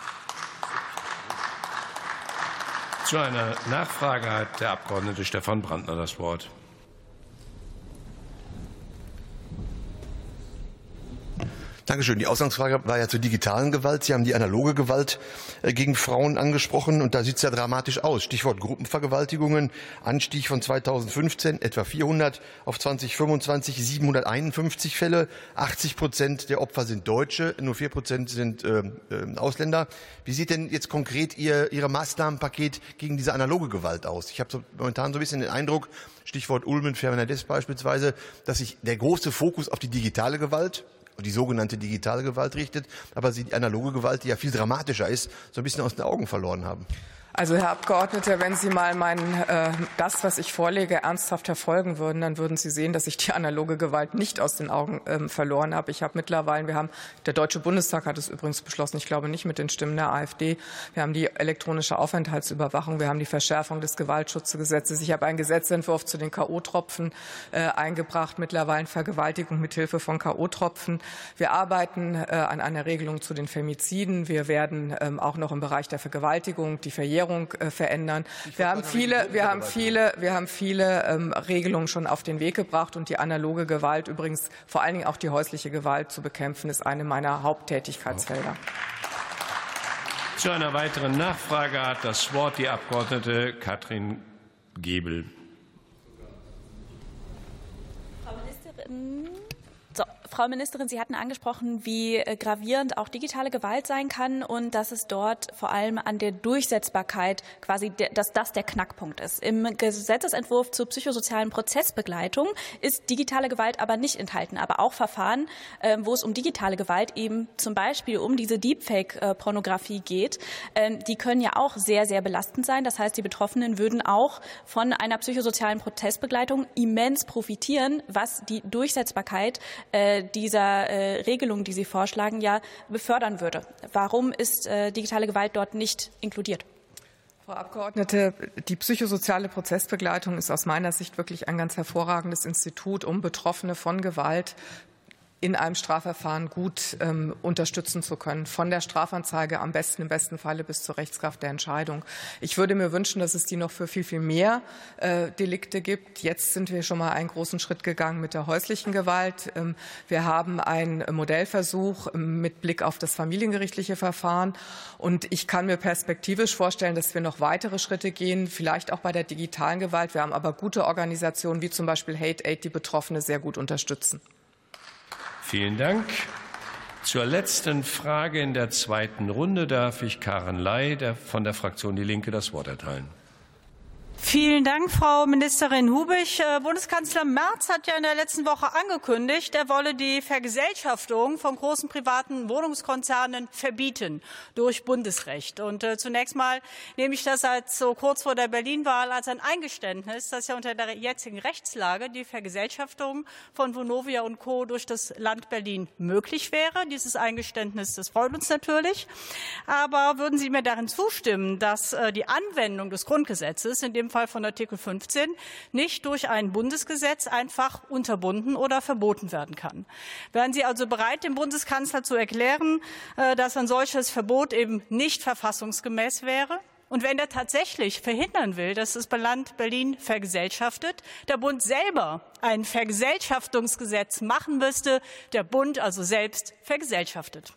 Zu einer Nachfrage hat der Abgeordnete Stefan Brandner das Wort. Dankeschön. Die Ausgangsfrage war ja zur digitalen Gewalt. Sie haben die analoge Gewalt gegen Frauen angesprochen, und da sieht es ja dramatisch aus. Stichwort Gruppenvergewaltigungen, Anstieg von zweitausendfünfzehn etwa vierhundert auf zweitausendfünfundzwanzig siebenhunderteinundfünfzig Fälle. achtzig Prozent der Opfer sind Deutsche, nur vier Prozent sind äh, äh, Ausländer. Wie sieht denn jetzt konkret Ihr Ihre Maßnahmenpaket gegen diese analoge Gewalt aus? Ich habe so momentan so ein bisschen den Eindruck, Stichwort Ulmen, Fernandes beispielsweise, dass sich der große Fokus auf die digitale Gewalt, die sogenannte digitale Gewalt richtet, aber sie die analoge Gewalt, die ja viel dramatischer ist, so ein bisschen aus den Augen verloren haben. Also, Herr Abgeordneter, wenn Sie mal mein, äh, das, was ich vorlege, ernsthaft verfolgen würden, dann würden Sie sehen, dass ich die analoge Gewalt nicht aus den Augen ähm, verloren habe. Ich habe mittlerweile, wir haben, der Deutsche Bundestag hat es übrigens beschlossen, ich glaube nicht mit den Stimmen der AfD, wir haben die elektronische Aufenthaltsüberwachung, wir haben die Verschärfung des Gewaltschutzgesetzes. Ich habe einen Gesetzentwurf zu den K O-Tropfen äh, eingebracht, mittlerweile Vergewaltigung mit Hilfe von K O-Tropfen. Wir arbeiten äh, an einer Regelung zu den Femiziden. Wir werden ähm, auch noch im Bereich der Vergewaltigung die Verjährung verändern. Wir haben viele, wir haben viele, wir haben viele ähm, Regelungen schon auf den Weg gebracht, und die analoge Gewalt, übrigens vor allen Dingen auch die häusliche Gewalt zu bekämpfen, ist eine meiner Haupttätigkeitsfelder. Zu einer weiteren Nachfrage hat das Wort die Abgeordnete Katrin Gebel. Frau Ministerin. So, Frau Ministerin, Sie hatten angesprochen, wie gravierend auch digitale Gewalt sein kann und dass es dort vor allem an der Durchsetzbarkeit quasi, dass das der Knackpunkt ist. Im Gesetzesentwurf zur psychosozialen Prozessbegleitung ist digitale Gewalt aber nicht enthalten, aber auch Verfahren, wo es um digitale Gewalt eben zum Beispiel um diese Deepfake-Pornografie geht, die können ja auch sehr, sehr belastend sein. Das heißt, die Betroffenen würden auch von einer psychosozialen Prozessbegleitung immens profitieren, was die Durchsetzbarkeit dieser äh, Regelung, die Sie vorschlagen, ja befördern würde. Warum ist äh, digitale Gewalt dort nicht inkludiert? Frau Abgeordnete, die psychosoziale Prozessbegleitung ist aus meiner Sicht wirklich ein ganz hervorragendes Institut, um Betroffene von Gewalt in einem Strafverfahren gut ähm, unterstützen zu können, von der Strafanzeige am besten, im besten Falle bis zur Rechtskraft der Entscheidung. Ich würde mir wünschen, dass es die noch für viel, viel mehr äh, Delikte gibt. Jetzt sind wir schon mal einen großen Schritt gegangen mit der häuslichen Gewalt. Ähm, wir haben einen Modellversuch ähm, mit Blick auf das familiengerichtliche Verfahren. Und ich kann mir perspektivisch vorstellen, dass wir noch weitere Schritte gehen, vielleicht auch bei der digitalen Gewalt. Wir haben aber gute Organisationen wie zum Beispiel Hate Aid, die Betroffene sehr gut unterstützen. Vielen Dank. Zur letzten Frage in der zweiten Runde darf ich Karen Ley von der Fraktion Die Linke das Wort erteilen. Vielen Dank, Frau Ministerin Hubich. Bundeskanzler Merz hat ja in der letzten Woche angekündigt, er wolle die Vergesellschaftung von großen privaten Wohnungskonzernen verbieten durch Bundesrecht. Und äh, zunächst mal nehme ich das als so kurz vor der Berlin-Wahl als ein Eingeständnis, dass ja unter der jetzigen Rechtslage die Vergesellschaftung von Vonovia und Co. durch das Land Berlin möglich wäre. Dieses Eingeständnis, das freut uns natürlich. Aber würden Sie mir darin zustimmen, dass äh, die Anwendung des Grundgesetzes, in dem Fall von Artikel fünfzehn, nicht durch ein Bundesgesetz einfach unterbunden oder verboten werden kann? Wären Sie also bereit, dem Bundeskanzler zu erklären, dass ein solches Verbot eben nicht verfassungsgemäß wäre? Und wenn er tatsächlich verhindern will, dass das Land Berlin vergesellschaftet, der Bund selber ein Vergesellschaftungsgesetz machen müsste, der Bund also selbst vergesellschaftet?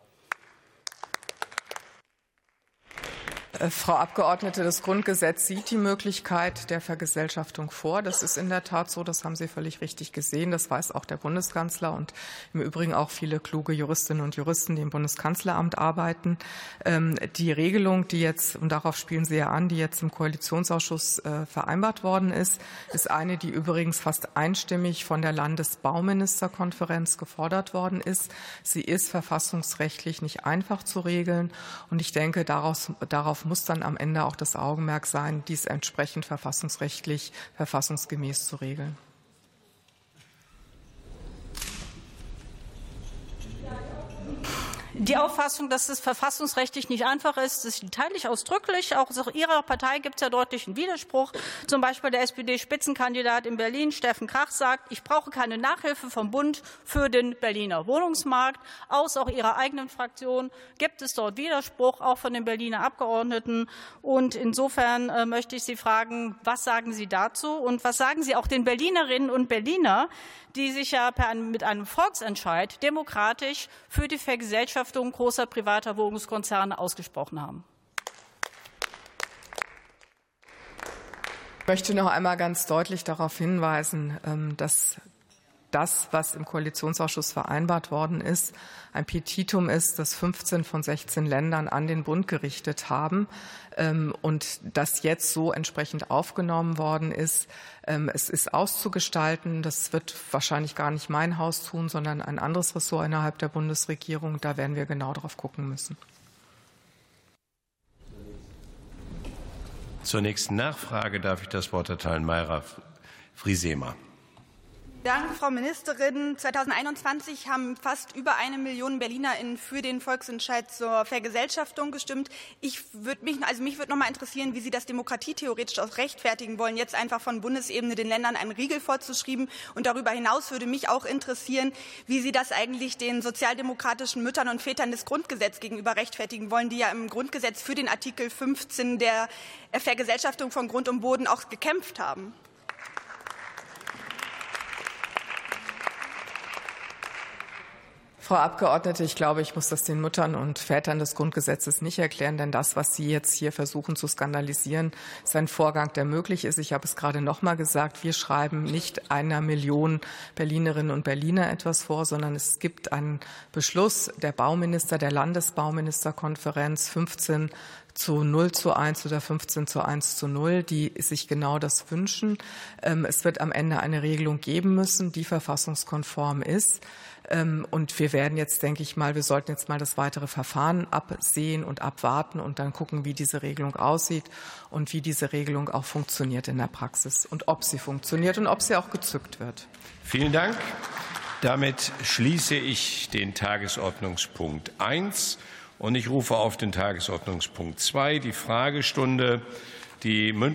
Frau Abgeordnete, das Grundgesetz sieht die Möglichkeit der Vergesellschaftung vor. Das ist in der Tat so, das haben Sie völlig richtig gesehen. Das weiß auch der Bundeskanzler und im Übrigen auch viele kluge Juristinnen und Juristen, die im Bundeskanzleramt arbeiten. Die Regelung, die jetzt, und darauf spielen Sie ja an, die jetzt im Koalitionsausschuss vereinbart worden ist, ist eine, die übrigens fast einstimmig von der Landesbauministerkonferenz gefordert worden ist. Sie ist verfassungsrechtlich nicht einfach zu regeln und ich denke, daraus, darauf muss dann am Ende auch das Augenmerk sein, dies entsprechend verfassungsrechtlich, verfassungsgemäß zu regeln. Die Auffassung, dass es verfassungsrechtlich nicht einfach ist, das teile ich ausdrücklich. Auch aus Ihrer Partei gibt es ja deutlichen Widerspruch. Zum Beispiel der S P D-Spitzenkandidat in Berlin, Steffen Krach, sagt, ich brauche keine Nachhilfe vom Bund für den Berliner Wohnungsmarkt. Aus auch Ihrer eigenen Fraktion gibt es dort Widerspruch, auch von den Berliner Abgeordneten. Und insofern äh, möchte ich Sie fragen, was sagen Sie dazu? Und was sagen Sie auch den Berlinerinnen und Berlinern, die sich ja per, mit einem Volksentscheid demokratisch für die Vergesellschaftung großer privater Wohnungskonzerne ausgesprochen haben? Ich möchte noch einmal ganz deutlich darauf hinweisen, dass das, was im Koalitionsausschuss vereinbart worden ist, ein Petitum ist, das fünfzehn von sechzehn Ländern an den Bund gerichtet haben und das jetzt so entsprechend aufgenommen worden ist. Es ist auszugestalten. Das wird wahrscheinlich gar nicht mein Haus tun, sondern ein anderes Ressort innerhalb der Bundesregierung. Da werden wir genau drauf gucken müssen. Zur nächsten Nachfrage darf ich das Wort erteilen. Mayra Friesema. Dank, Frau Ministerin. zweitausendeinundzwanzig haben fast über eine Million BerlinerInnen für den Volksentscheid zur Vergesellschaftung gestimmt. Ich würde mich, also mich würde noch mal interessieren, wie Sie das demokratietheoretisch auch rechtfertigen wollen, jetzt einfach von Bundesebene den Ländern einen Riegel vorzuschreiben. Und darüber hinaus würde mich auch interessieren, wie Sie das eigentlich den sozialdemokratischen Müttern und Vätern des Grundgesetzes gegenüber rechtfertigen wollen, die ja im Grundgesetz für den Artikel fünfzehn der Vergesellschaftung von Grund und Boden auch gekämpft haben. Frau Abgeordnete, ich glaube, ich muss das den Müttern und Vätern des Grundgesetzes nicht erklären, denn das, was Sie jetzt hier versuchen zu skandalisieren, ist ein Vorgang, der möglich ist. Ich habe es gerade noch mal gesagt, wir schreiben nicht einer Million Berlinerinnen und Berliner etwas vor, sondern es gibt einen Beschluss der Bauminister, der Landesbauministerkonferenz fünfzehn zu null zu eins oder fünfzehn zu eins zu null, die sich genau das wünschen. Es wird am Ende eine Regelung geben müssen, die verfassungskonform ist. Und wir werden jetzt, denke ich mal, wir sollten jetzt mal das weitere Verfahren absehen und abwarten und dann gucken, wie diese Regelung aussieht und wie diese Regelung auch funktioniert in der Praxis und ob sie funktioniert und ob sie auch gezückt wird. Vielen Dank. Damit schließe ich den Tagesordnungspunkt eins und ich rufe auf den Tagesordnungspunkt zwei, die Fragestunde, die